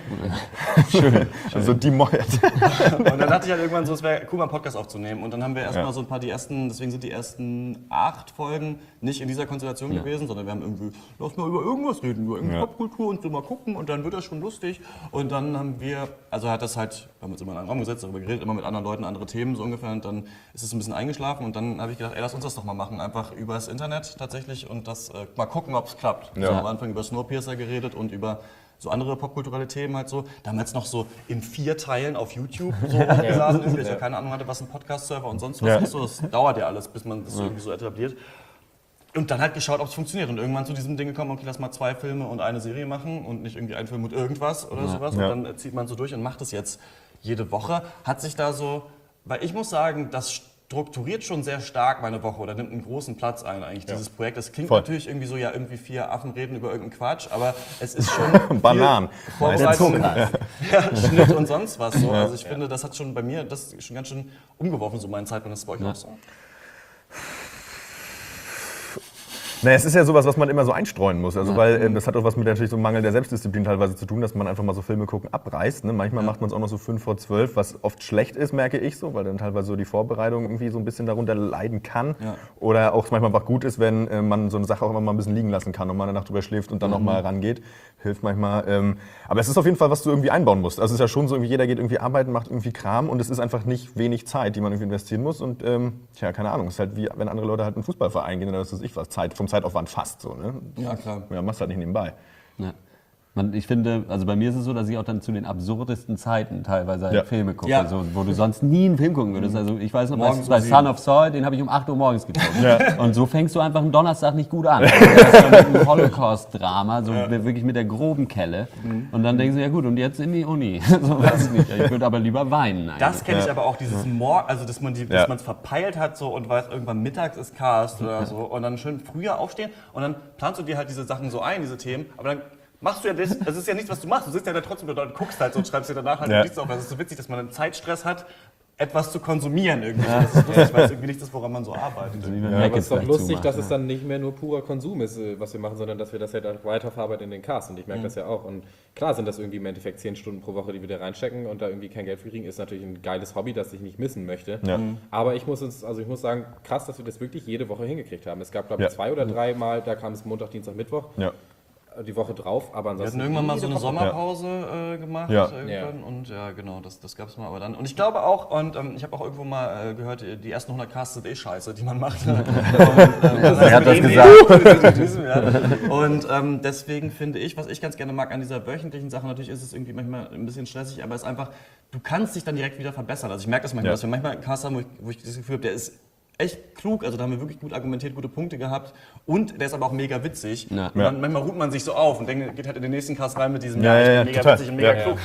Schön. Also die Moll. Und dann dachte ich halt irgendwann so, es wäre cool, mal einen Podcast aufzunehmen. Und dann haben wir erstmal Ja. so ein paar, die ersten, deswegen sind die ersten acht Folgen nicht in dieser Konstellation gewesen, sondern wir haben irgendwie, lass mal über irgendwas reden, über irgendeine Ja. Popkultur und so mal gucken und dann wird das schon lustig. Und dann haben wir, also hat das halt, wir haben uns immer in einen Raum gesetzt, darüber geredet, immer mit anderen Leuten, andere Themen so ungefähr. Und dann ist es ein bisschen eingeschlafen und dann habe ich gedacht, ey, lass uns das doch mal machen, einfach übers Internet tatsächlich und das äh, mal gucken, ob es klappt. Ja. Wir haben am Anfang über Snowpiercer geredet und über so andere popkulturelle Themen halt so. Damals noch so in vier Teilen auf YouTube so hochgeladen. Irgendwie, ich ja keine Ahnung hatte, was ein Podcast-Server und sonst was Ja. ist. So, das dauert ja alles, bis man das irgendwie so etabliert. Und dann halt geschaut, ob es funktioniert. Und irgendwann zu diesem Ding gekommen, okay, lass mal zwei Filme und eine Serie machen und nicht irgendwie ein Film mit irgendwas oder sowas. Ja. Und dann zieht man so durch und macht es jetzt jede Woche. Hat sich da so, weil ich muss sagen, das strukturiert schon sehr stark meine Woche oder nimmt einen großen Platz ein eigentlich, dieses Projekt. Das klingt Voll. natürlich irgendwie so, ja, irgendwie vier Affen reden über irgendeinen Quatsch, aber es ist schon Bananen. viel Vorbereitung, ja. Ja, Schnitt und sonst was so. Also ich finde, das hat schon bei mir, das ist schon ganz schön umgeworfen, so meinen Zeitplan. Das ist bei euch Ja. auch so? Naja, es ist ja sowas, was man immer so einstreuen muss. Also, weil ähm, das hat auch was mit natürlich so einem Mangel der Selbstdisziplin teilweise zu tun, dass man einfach mal so Filme gucken abreißt. Ne? Manchmal macht man es auch noch so fünf vor zwölf, was oft schlecht ist, merke ich so, weil dann teilweise so die Vorbereitung irgendwie so ein bisschen darunter leiden kann. Ja. Oder auch es manchmal einfach gut ist, wenn äh, man so eine Sache auch immer mal ein bisschen liegen lassen kann und mal eine Nacht drüber schläft und dann Mhm. noch mal rangeht. Hilft manchmal. Ähm, aber es ist auf jeden Fall, was du irgendwie einbauen musst. Also es ist ja schon so, irgendwie jeder geht irgendwie arbeiten, macht irgendwie Kram und es ist einfach nicht wenig Zeit, die man irgendwie investieren muss. Und ähm, tja, keine Ahnung, es ist halt wie, wenn andere Leute halt in einen Fußballverein gehen oder was weiß ich was, Zeit, vom Zeitaufwand fast so. Ne? Ja, klar. Ja, machst halt nicht nebenbei. Ja. Man, ich finde, also bei mir ist es so, dass ich auch dann zu den absurdesten Zeiten teilweise halt Ja. Filme gucke, Ja. so, wo du sonst nie einen Film gucken würdest. Also ich weiß noch, bei, Morgens bei um sieben. Son of Saul, den habe ich um acht Uhr morgens geguckt. Und so fängst du einfach einen Donnerstag nicht gut an. Also das ist so mit einem Holocaust-Drama, so wirklich mit der groben Kelle. Und dann denkst du, ja gut, und jetzt in die Uni. So weiß ich nicht. Ich würde aber lieber weinen eigentlich. Das kenne ich aber auch, dieses Morgen, also dass man die, Ja. dass man es verpeilt hat so und weiß, irgendwann mittags ist Cast oder so und dann schön früher aufstehen und dann planst du dir halt diese Sachen so ein, diese Themen, aber dann machst du ja das, das ist ja nichts, was du machst, du sitzt ja da trotzdem da und guckst halt so und schreibst dir danach halt Ja. Notizen auf. Das ist so witzig, dass man einen Zeitstress hat, etwas zu konsumieren irgendwie. Das ist lustig, weil es irgendwie nicht ist, woran man so arbeitet. Wie man Ja, Mac aber es jetzt ist doch gleich lustig, zumacht, dass ja. es dann nicht mehr nur purer Konsum ist, äh, was wir machen, sondern dass wir das ja dann weiterverarbeiten in den Cast. Und ich merke das ja auch. Und klar sind das irgendwie im Endeffekt zehn Stunden pro Woche, die wir da reinstecken und da irgendwie kein Geld für kriegen, ist natürlich ein geiles Hobby, das ich nicht missen möchte. Ja. Aber ich muss uns, also ich muss sagen, krass, dass wir das wirklich jede Woche hingekriegt haben. Es gab, glaube ich, Ja. zwei oder drei Mal, da kam es Montag, Dienstag, Mittwoch, Ja. die Woche drauf, aber Wir ansonsten. hatten irgendwann mal so jede eine Woche. Sommerpause äh, gemacht Ja. irgendwann und ja genau, das, das gab es mal aber dann. Und ich glaube auch, und ähm, ich habe auch irgendwo mal äh, gehört, die ersten hundert Casts sind eh scheiße, die man macht. und, ähm, Wer hat das mit gesagt? gesagt? Und ähm, deswegen finde ich, was ich ganz gerne mag an dieser wöchentlichen Sache, natürlich ist es irgendwie manchmal ein bisschen stressig, aber es ist einfach, du kannst dich dann direkt wieder verbessern. Also ich merke das manchmal, Ja. dass wir manchmal einen Cast haben, wo ich, wo ich das Gefühl habe, der ist echt klug, also da haben wir wirklich gut argumentiert, gute Punkte gehabt und der ist aber auch mega witzig. Ja. Und dann, manchmal ruht man sich so auf und denkt, geht halt in den nächsten Cast rein mit diesem, Ja, ich ja, ja, bin mega total. witzig und mega Ja. klug,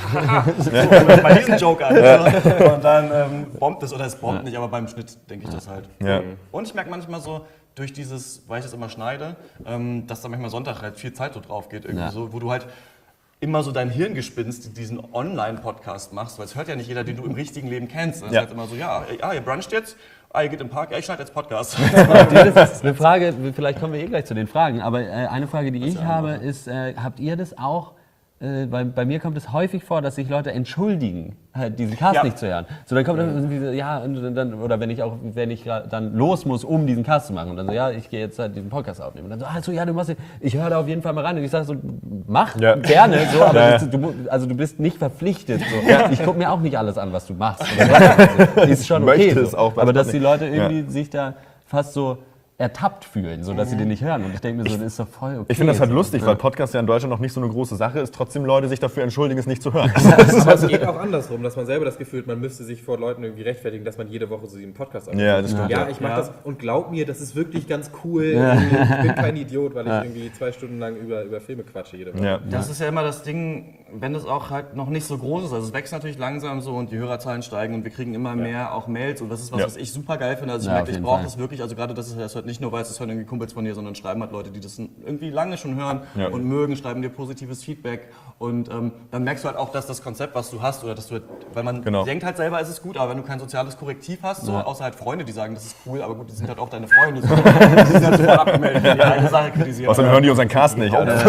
so, und bei diesem Joke an. So. Und dann ähm, bombt es, oder es bombt nicht, aber beim Schnitt denke ich das halt. Ja. Und ich merke manchmal so, durch dieses, weil ich das immer schneide, ähm, dass da manchmal Sonntag halt viel Zeit so drauf geht, irgendwie Ja. so, wo du halt immer so dein Hirngespinst diesen Online-Podcast machst, weil es hört ja nicht jeder, den du im richtigen Leben kennst. Das Ja. ist halt immer so, ja, ah, ihr bruncht jetzt, ah, ihr geht im Park, ja, ich schneide jetzt Podcast. Das ist eine Frage, vielleicht kommen wir eh gleich zu den Fragen, aber äh, eine Frage, die ich habe, ist, äh, habt ihr das auch, äh, bei, bei mir kommt es häufig vor, dass sich Leute entschuldigen, halt diesen Cast Ja. nicht zu hören. So, dann kommt dann irgendwie so, ja, und dann, oder wenn ich auch, wenn ich gra- dann los muss, um diesen Cast zu machen, und dann so, ja, ich gehe jetzt halt diesen Podcast aufnehmen. Und dann so, ah, so, ja, du machst den, ich höre da auf jeden Fall mal rein. Und ich sage so, mach, Ja. gerne, so, aber Ja, ja. das, du, mu- also du bist nicht verpflichtet. So. Ich gucke mir auch nicht alles an, was du machst. Oder was. Ist schon okay. Möchte es So. auch, was aber dass man die nicht- Leute irgendwie sich da fast so ertappt fühlen, so dass sie den nicht hören. Und ich denke mir so, das ist doch voll okay. Ich finde das halt so. lustig, weil Podcast ja in Deutschland noch nicht so eine große Sache ist, trotzdem Leute sich dafür entschuldigen, es nicht zu hören. Aber es geht auch andersrum, dass man selber das Gefühl hat, man müsste sich vor Leuten irgendwie rechtfertigen, dass man jede Woche so einen Podcast aufnimmt. Ja, das stimmt, Ja, ja. ich mach Ja. das und glaub mir, das ist wirklich ganz cool. Ich bin kein Idiot, weil ich irgendwie zwei Stunden lang über, über Filme quatsche jede Woche. Ja. Das ist ja immer das Ding, wenn das auch halt noch nicht so groß ist. Also es wächst natürlich langsam so und die Hörerzahlen steigen und wir kriegen immer mehr auch Mails und das ist was, Ja. was ich super geil finde. Also ich Ja, merke, auf ich jeden brauche Fall. das wirklich. Also gerade das ist das hört nicht nur, weil es das hören irgendwie Kumpels von dir, sondern schreiben halt Leute, die das irgendwie lange schon hören Ja. und mögen, schreiben dir positives Feedback und ähm, dann merkst du halt auch, dass das Konzept, was du hast oder dass du, halt, weil man Genau. denkt halt selber, es ist gut, aber wenn du kein soziales Korrektiv hast, so Ja. außer halt Freunde, die sagen, das ist cool, aber gut, die sind halt auch deine Freunde, so. Die sind halt sofort abgemeldet, wenn die eine Sache kritisieren. Außerdem hören die unseren Cast nicht. Alter.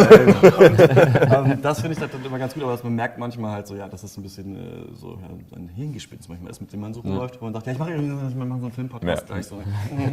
Ähm, das finde ich halt dann immer ganz gut, aber man merkt manchmal halt so, ja, dass es ein bisschen äh, so ja, ein Hirngespinst manchmal ist, mit dem man so rumläuft, wo man sagt, ja, ich mache irgendwie so- ich mache so einen Filmpodcast Ja. gleich so.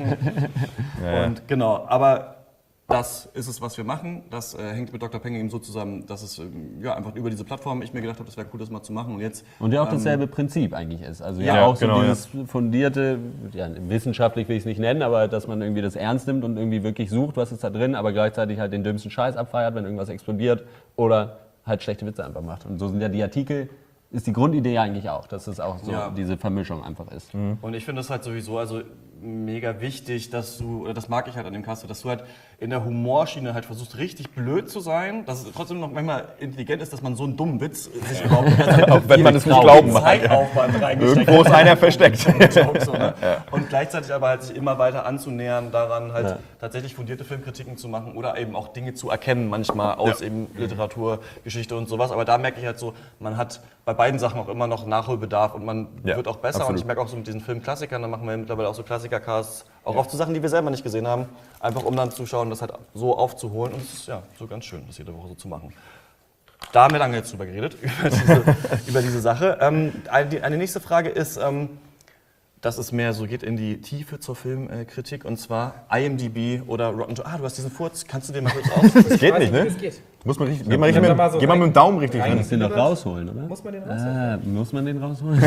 Ja, ja. Und genau, aber das ist es, was wir machen. Das äh, hängt mit Doktor Penge eben so zusammen, dass es ähm, ja, einfach über diese Plattform ich mir gedacht habe, das wäre cool, das mal zu machen. Und jetzt Und ja auch ähm, dasselbe Prinzip eigentlich ist. Also ja, Ja, auch so genau, dieses fundierte, ja, wissenschaftlich will ich es nicht nennen, aber dass man irgendwie das ernst nimmt und irgendwie wirklich sucht, was ist da drin, aber gleichzeitig halt den dümmsten Scheiß abfeiert, wenn irgendwas explodiert oder halt schlechte Witze einfach macht. Und so sind ja die Artikel, ist die Grundidee ja eigentlich auch, dass es auch so Ja. diese Vermischung einfach ist. Und ich finde das halt sowieso, also mega wichtig, dass du, oder das mag ich halt an dem Cast, dass du halt in der Humorschiene halt versuchst, richtig blöd zu sein, dass es trotzdem noch manchmal intelligent ist, dass man so einen dummen Witz sich überhaupt nicht Auch wenn man es nicht glauben mag. Zeitaufwand reingesteckt Irgendwo ist einer versteckt. Joke, so, ne? Und gleichzeitig aber halt sich immer weiter anzunähern, daran halt ja. tatsächlich fundierte Filmkritiken zu machen oder eben auch Dinge zu erkennen, manchmal aus ja. eben Literatur, Geschichte und sowas. Aber da merke ich halt so, man hat bei beiden Sachen auch immer noch Nachholbedarf und man ja, wird auch besser. Absolut. Und ich merke auch so mit diesen Filmklassikern, da machen wir mittlerweile auch so Klassiker-Casts, auch ja. oft zu Sachen, die wir selber nicht gesehen haben, einfach um dann zu schauen, das halt so aufzuholen. Und es ist ja so ganz schön, das jede Woche so zu machen. Da haben wir lange jetzt drüber geredet, über diese, über diese Sache. Ähm, eine, eine nächste Frage ist, ähm, dass es mehr so geht in die Tiefe zur Filmkritik, und zwar I M D B oder Rotten Tomatoes. Ah, du hast diesen Furz, kannst du den mal kurz aus? Das geht nicht, ne? Das geht. Muss man richtig, geh mal, richtig mit, mal so geh mal mit dem Daumen richtig rein. Du musst den noch rausholen, oder? Muss man den rausholen? Ah, muss man den rausholen?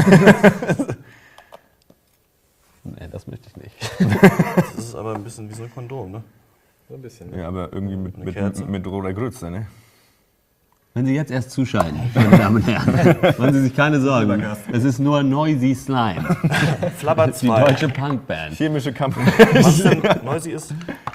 Nee, das möchte ich nicht. Das ist aber ein bisschen wie so ein Kondom, ne? So ein bisschen. Ne? Ja, aber irgendwie mit, mit, mit, mit roter Grütze, ne? Wenn Sie jetzt erst zuschalten, meine Damen und Herren, machen Sie sich keine Sorgen. Es ist nur Noisy Slime. Flabber zwei. Die deutsche Punkband. Chemische Kampf. Was denn Noisy ist?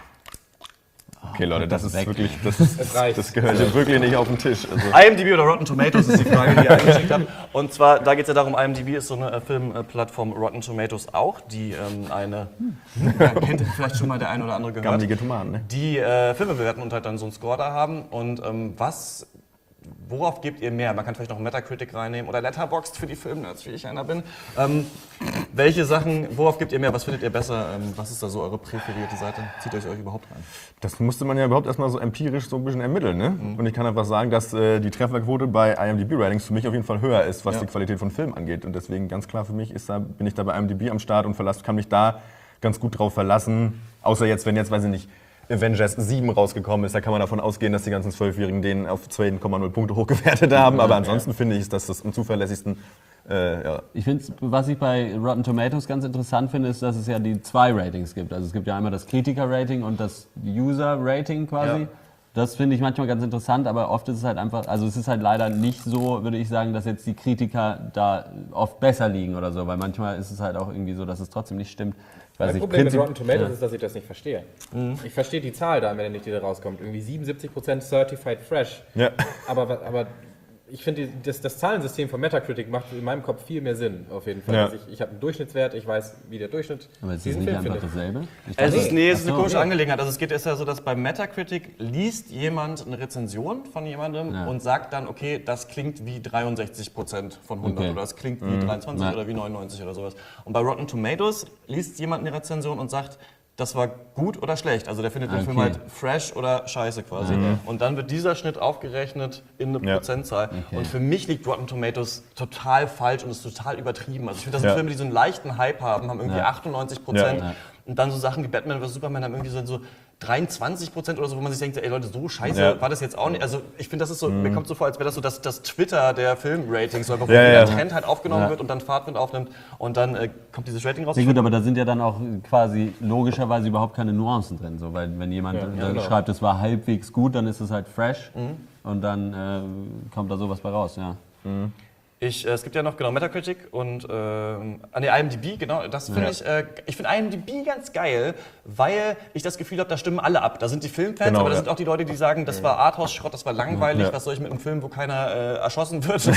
Okay, Leute, das ist wirklich, das, ist, das gehört jetzt wirklich nicht auf den Tisch. Also. I M D B oder Rotten Tomatoes ist die Frage, die ihr eingeschickt habt. Und zwar, da geht es ja darum, I M D B ist so eine Filmplattform, Rotten Tomatoes auch, die ähm, eine, ja, kennt vielleicht schon mal der ein oder andere gehört, Gammelige Tomaten, ne? die äh, Filme bewerten und halt dann so einen Score da haben. Und ähm, was... Worauf gebt ihr mehr? Man kann vielleicht noch Metacritic reinnehmen oder Letterboxd für die Filmnerds, wie ich einer bin. Ähm, welche Sachen, worauf gebt ihr mehr? Was findet ihr besser? Ähm, was ist da so eure präferierte Seite? Zieht euch euch überhaupt rein? Das musste man ja überhaupt erstmal so empirisch so ein bisschen ermitteln, ne? Mhm. Und ich kann einfach sagen, dass äh, die Trefferquote bei I M D B-Ratings für mich auf jeden Fall höher ist, was ja. die Qualität von Filmen angeht. Und deswegen ganz klar für mich ist da, bin ich da bei I M D B am Start und verlass, kann mich da ganz gut drauf verlassen. Außer jetzt, wenn jetzt, weiß ich nicht, Avengers sieben rausgekommen ist, da kann man davon ausgehen, dass die ganzen Zwölfjährigen den auf zwei Komma null Punkte hochgewertet haben. Aber ansonsten finde ich, dass das am zuverlässigsten. Äh, ja. Ich finde, was ich bei Rotten Tomatoes ganz interessant finde, ist, dass es ja die zwei Ratings gibt. Also es gibt ja einmal das Kritiker-Rating und das User-Rating quasi. Ja. Das finde ich manchmal ganz interessant, aber oft ist es halt einfach, also es ist halt leider nicht so, würde ich sagen, dass jetzt die Kritiker da oft besser liegen oder so, weil manchmal ist es halt auch irgendwie so, dass es trotzdem nicht stimmt. Das Problem mit Rotten Tomatoes ja. ist, dass ich das nicht verstehe. Mhm. Ich verstehe die Zahl da, wenn nicht die da rauskommt. Irgendwie siebenundsiebzig Prozent Certified Fresh. Ja. Aber, aber ich finde, das, das Zahlensystem von Metacritic macht in meinem Kopf viel mehr Sinn, auf jeden Fall. Ja. Also ich, ich habe einen Durchschnittswert, ich weiß, wie der Durchschnitt aber ist das nicht Film einfach findet. Dasselbe? Es ist, nee, es ist eine komische Angelegenheit. Also es geht ist ja so, dass bei Metacritic liest jemand eine Rezension von jemandem ja. und sagt dann, okay, das klingt wie dreiundsechzig Prozent von hundert okay. oder das klingt wie mhm. dreiundzwanzig ja. oder wie neunundneunzig oder sowas. Und bei Rotten Tomatoes liest jemand eine Rezension und sagt, das war gut oder schlecht. Also der findet den okay. Film halt fresh oder scheiße quasi. Mhm. Und dann wird dieser Schnitt aufgerechnet in eine ja. Prozentzahl. Okay. Und für mich liegt Rotten Tomatoes total falsch und ist total übertrieben. Also ich finde, das sind ja. Filme, die so einen leichten Hype haben, haben irgendwie ja. achtundneunzig Prozent. Ja. Und dann so Sachen wie Batman oder Superman haben irgendwie so, so dreiundzwanzig Prozent oder so, wo man sich denkt, ey Leute, so scheiße ja. war das jetzt auch nicht. Also ich finde, das ist so, mhm. mir kommt so vor, als wäre das so das, das Twitter der Filmratings, weil wo ja, der ja. Trend halt aufgenommen ja. wird und dann Fahrtwind aufnimmt und dann äh, kommt dieses Rating raus. Ja, gut, aber da sind ja dann auch quasi logischerweise überhaupt keine Nuancen drin, so, weil wenn jemand ja, ja, genau. schreibt, es war halbwegs gut, dann ist es halt fresh mhm. und dann äh, kommt da sowas bei raus, ja. Mhm. Ich, äh, es gibt ja noch genau Metacritic und äh, an der I M D B, genau, das finde ja. ich, äh, ich finde I M D B ganz geil, weil ich das Gefühl habe, da stimmen alle ab. Da sind die Filmfans, genau, aber da ja. sind auch die Leute, die sagen, das war Arthouse-Schrott, das war langweilig, ja. was soll ich mit einem Film, wo keiner äh, erschossen wird. So,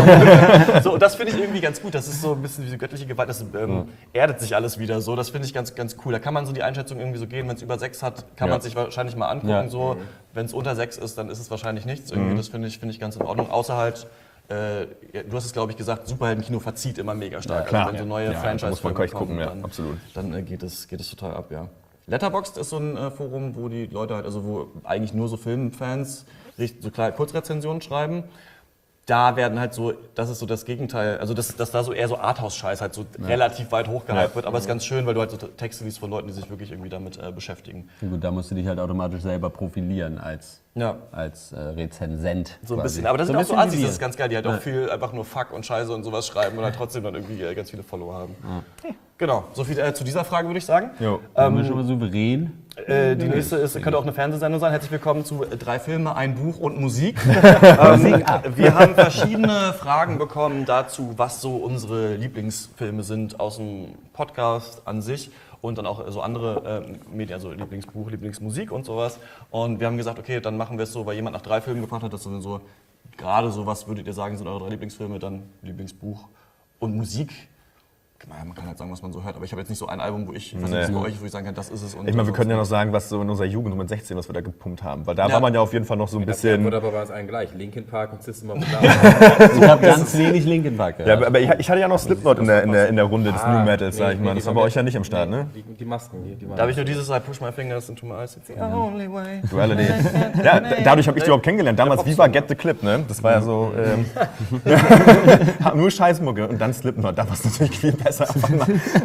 so, und das finde ich irgendwie ganz gut, das ist so ein bisschen wie so göttliche Gewalt, das ähm, ja. erdet sich alles wieder so, das finde ich ganz, ganz cool. Da kann man so die Einschätzung irgendwie so gehen, wenn es über sechs hat, kann ja. man sich wahrscheinlich mal angucken, ja. so. Wenn es unter sechs ist, dann ist es wahrscheinlich nichts irgendwie, mhm. das finde ich, find ich ganz in Ordnung, außer halt, Äh, du hast es, glaube ich, gesagt, Superheldenkino verzieht immer mega stark. Ja, klar. Also wenn so neue ja, Franchise muss man gleich gucken, ja, dann, absolut. Dann äh, geht, es, geht es total ab, ja. Letterboxd ist so ein äh, Forum, wo die Leute halt, also wo eigentlich nur so Filmfans so klar Kurzrezensionen schreiben. Da werden halt so, das ist so das Gegenteil, also dass, dass da so eher so Arthouse-Scheiß halt so ja. relativ weit hochgehypt ja. wird, aber es ist ganz schön, weil du halt so Texte liest von Leuten, die sich wirklich irgendwie damit äh, beschäftigen. Ja, gut, da musst du dich halt automatisch selber profilieren als, ja. als äh, Rezensent. So ein bisschen, aber das so sind auch so Assis, das ist ganz geil, die halt ja. auch viel einfach nur Fuck und Scheiße und sowas schreiben und halt trotzdem dann irgendwie äh, ganz viele Follower haben. Ja. Genau, so viel äh, zu dieser Frage, würde ich sagen. Jo, ähm, wir schon mal souverän. Äh, die nächste ist, könnte auch eine Fernsehsendung sein. Herzlich willkommen zu äh, drei Filme, ein Buch und Musik. ähm, wir haben verschiedene Fragen bekommen dazu, was so unsere Lieblingsfilme sind aus dem Podcast an sich. und dann auch so andere äh, Medien, also Lieblingsbuch, Lieblingsmusik und sowas. Und wir haben gesagt, okay, dann machen wir es so, weil jemand nach drei Filmen gefragt hat, dass dann so, gerade so, was würdet ihr sagen, sind eure drei Lieblingsfilme, dann Lieblingsbuch und Musik. Man kann halt sagen, was man so hört, aber ich habe jetzt nicht so ein Album, wo ich, was Nee. ist bei euch, wo ich sagen kann, das ist es. Und Ich meine, wir so können ja was. noch sagen, was so in unserer Jugend, so mit sechzehn, was wir da gepumpt haben. Weil da Ja. war man ja auf jeden Fall noch so ein Das bisschen... wird aber bei uns allen gleich. Linkin Park und System of a Down. Ich habe ganz wenig Linkin Park Ja, gehört. aber ich, ich hatte ja noch Slipknot in der, in der, in der Runde des Ah, New Metals, sag nee, ich mal. nee, Das die war bei waren euch ja nicht am Start, ne? Die, die Masken, die, die waren Da habe ich nur dieses I push my fingers into my eyes, it's the only way. Duality. Ja, d- dadurch habe ich die überhaupt kennengelernt. Damals Viva Get the Clip, ne? Das war ja so... Ähm, nur Scheißmucke und dann Slipknot. Da war es natürlich viel besser. Auf einmal.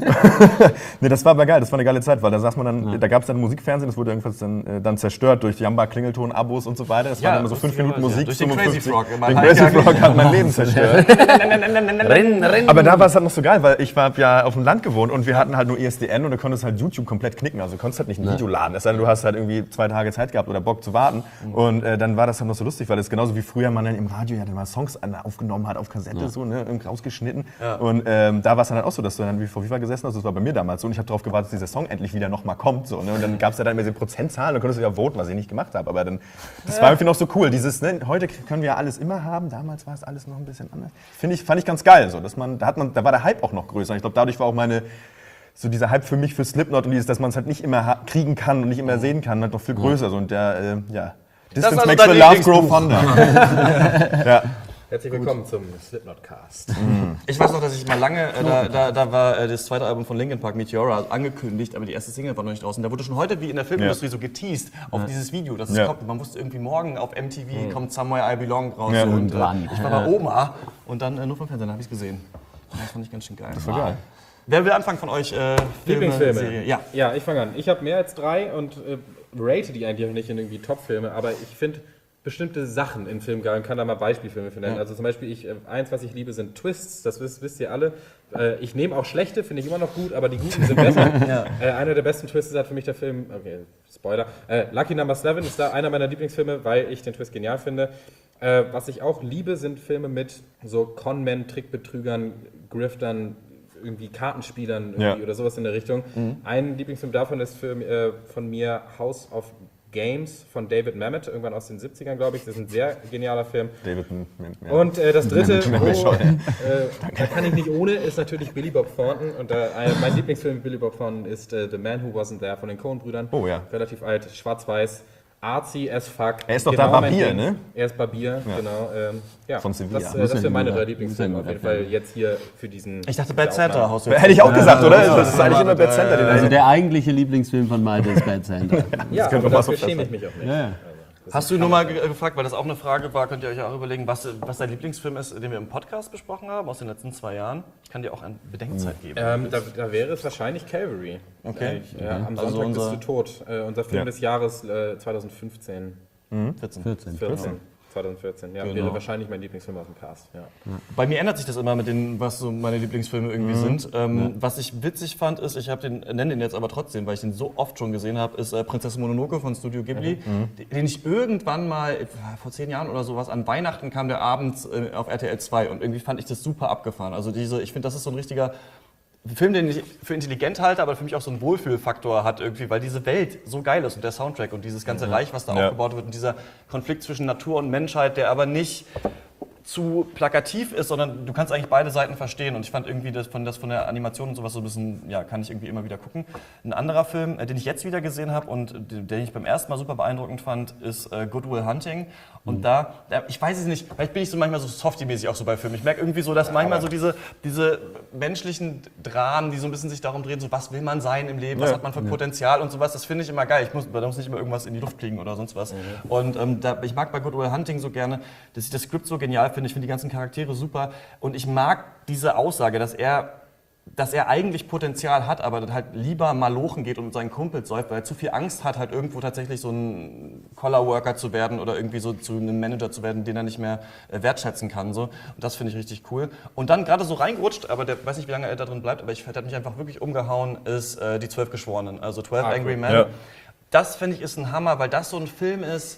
Ne, das war aber geil, das war eine geile Zeit, weil da saß man dann, ja. da gab es dann Musikfernsehen, das wurde irgendwas dann, äh, dann zerstört durch Jamba, Klingelton, Abos und so weiter. Das Ja, waren dann immer so fünf Minuten Musik. durch den Crazy Frog. Den Crazy Frog hat mein Leben zerstört. Renn, renn. Aber da war es halt noch so geil, weil ich war ja auf dem Land gewohnt und wir hatten halt nur I S D N und du konntest halt YouTube komplett knicken. Also du konntest halt nicht ein Video laden. Es sei denn, du hast halt irgendwie zwei Tage Zeit gehabt oder Bock zu warten. Und äh, dann war das halt noch so lustig, weil es genauso wie früher man dann im Radio ja dann mal Songs an- aufgenommen hat auf Kassette, Ja. so, ne, irgendwie rausgeschnitten. Und ähm, da war es dann halt auch so, dass du dann wie vor FIFA gesessen hast. Das war bei mir damals so. Und ich habe darauf gewartet, dass dieser Song endlich wieder nochmal kommt. So, ne? Und dann gab es ja dann immer diese Prozentzahlen, dann konntest du ja voten, was ich nicht gemacht habe. Aber dann, das war irgendwie noch so cool. Dieses, ne, heute können wir ja alles immer haben, damals war es alles noch ein bisschen anders. Finde ich, fand ich ganz geil. So, dass man, da, hat man, da war der Hype auch noch größer. Ich glaube, dadurch war auch meine, so dieser Hype für mich für Slipknot und dieses, dass man es halt nicht immer ha- kriegen kann und nicht immer sehen kann, halt noch viel größer. So, und der, äh, ja. Distance also makes dein the love grow Lieblingsbuch. fonder. Ja. Herzlich willkommen zum Slipknot-Cast. Ich weiß noch, dass ich mal lange, äh, da, da, da war äh, das zweite Album von Linkin Park, Meteora, angekündigt, aber die erste Single war noch nicht draußen. Da wurde schon heute, wie in der Filmindustrie, Ja. so geteased auf dieses Video, dass es Ja. kommt. Man wusste irgendwie morgen auf M T V kommt Somewhere I Belong raus. Ja. So, und, Und äh, wann? ich war bei Oma und dann äh, nur vom Fernsehen, da habe ich es gesehen. Das fand ich ganz schön geil. Das war geil. Wer will anfangen von euch? Äh, Filme, Lieblingsfilme? Serie? Ja. Ja, ich fange an. Ich habe mehr als drei und äh, rate die eigentlich auch nicht in irgendwie Top-Filme, aber ich finde bestimmte Sachen in Filmen geil und kann da mal Beispielfilme für nennen. Ja. Also zum Beispiel, ich, äh, eins, was ich liebe, sind Twists, das wisst, wisst ihr alle. Äh, ich nehme auch schlechte, finde ich immer noch gut, aber die guten sind besser. äh, einer der besten Twists hat für mich der Film, okay, Spoiler, äh, Lucky Number Seven ist da einer meiner Lieblingsfilme, weil ich den Twist genial finde. Äh, was ich auch liebe, sind Filme mit so Con-Men, Trickbetrügern, Griftern, irgendwie Kartenspielern irgendwie Ja. oder sowas in der Richtung. Ein Lieblingsfilm davon ist für, äh, von mir House of Games von David Mamet, irgendwann aus den siebzigern, glaube ich. Das ist ein sehr genialer Film. David, ja. Und äh, das dritte, Ja, wo, schon. äh, da kann ich nicht ohne, ist natürlich Billy Bob Thornton. Und äh, mein Lieblingsfilm mit Billy Bob Thornton ist äh, The Man Who Wasn't There von den Coen-Brüdern. Oh ja. Relativ alt, schwarz-weiß, artsy as fuck. Er ist doch Genau da mein Barbier, Ding. ne? Er ist Barbier, genau. Ähm, ja. Von Sevilla. Das, äh, Muss das ja sind meine ein drei guter- Lieblingsfilme muss auf ja ein jeden guter Fall Film. jetzt hier für diesen... Ich dachte Bad Santa, Haus Hätte ich auch gesagt, oder? Das ist eigentlich immer Bad Center, den Also der eigentliche Lieblingsfilm von Malte ist Bad Santa. Ja, könnte aber doch was dafür so schäme ich sein. mich auch nicht. Ja, ja. Das Hast ist- du kann nur man mal sagen. ge- gefragt, weil das auch eine Frage war, könnt ihr euch auch überlegen, was, was dein Lieblingsfilm ist, den wir im Podcast besprochen haben, aus den letzten zwei Jahren? Ich kann dir auch eine Bedenkzeit geben. Ähm, da, da wäre es wahrscheinlich Calvary. Okay. Äh, ja, am Also Sonntag unser- bist du tot. Äh, unser Film Ja. des Jahres äh, zwanzig fünfzehn. vierzehn. vierzehn. vierzehn. zwanzig vierzehn, ja, Genau. wäre wahrscheinlich mein Lieblingsfilm aus dem Cast. Ja. Bei mir ändert sich das immer mit den, was so meine Lieblingsfilme irgendwie sind. Ähm, Was ich witzig fand, ist, ich habe den, nenne den jetzt aber trotzdem, weil ich den so oft schon gesehen habe, ist äh, Prinzessin Mononoke von Studio Ghibli, den- den ich irgendwann mal, äh, vor zehn Jahren oder sowas, an Weihnachten kam der abends äh, auf R T L zwei und irgendwie fand ich das super abgefahren. Also diese, ich finde, das ist so ein richtiger Film, den ich für intelligent halte, aber für mich auch so einen Wohlfühlfaktor hat irgendwie, weil diese Welt so geil ist und der Soundtrack und dieses ganze Reich, was da Ja. aufgebaut wird und dieser Konflikt zwischen Natur und Menschheit, der aber nicht zu plakativ ist, sondern du kannst eigentlich beide Seiten verstehen und ich fand irgendwie das von, das von der Animation und sowas so ein bisschen, ja, kann ich irgendwie immer wieder gucken. Ein anderer Film, äh, den ich jetzt wieder gesehen habe und den, den ich beim ersten Mal super beeindruckend fand, ist äh, Good Will Hunting und da, da, ich weiß es nicht, vielleicht bin ich so manchmal so softy-mäßig auch so bei Filmen. Ich merke irgendwie so, dass manchmal so diese, diese menschlichen Dramen, die so ein bisschen sich darum drehen, so was will man sein im Leben, was Ja. hat man für Potenzial und sowas, das finde ich immer geil. Ich muss, da muss nicht immer irgendwas in die Luft fliegen oder sonst was. Und ähm, da, ich mag bei Good Will Hunting so gerne, dass ich das Skript so genial finde. Ich finde die ganzen Charaktere super und ich mag diese Aussage, dass er, dass er eigentlich Potenzial hat, aber dann halt lieber malochen geht und mit seinen Kumpels säuft, weil er zu viel Angst hat, halt irgendwo tatsächlich so ein Collar-Worker zu werden oder irgendwie so zu einem Manager zu werden, den er nicht mehr äh, wertschätzen kann. So. Und das finde ich richtig cool. Und dann gerade so reingerutscht, aber der weiß nicht, wie lange er da drin bleibt, aber ich, der hat mich einfach wirklich umgehauen, ist äh, die Zwölf Geschworenen, also Twelve Ah, Angry cool. Men. Ja. Das finde ich ist ein Hammer, weil das so ein Film ist,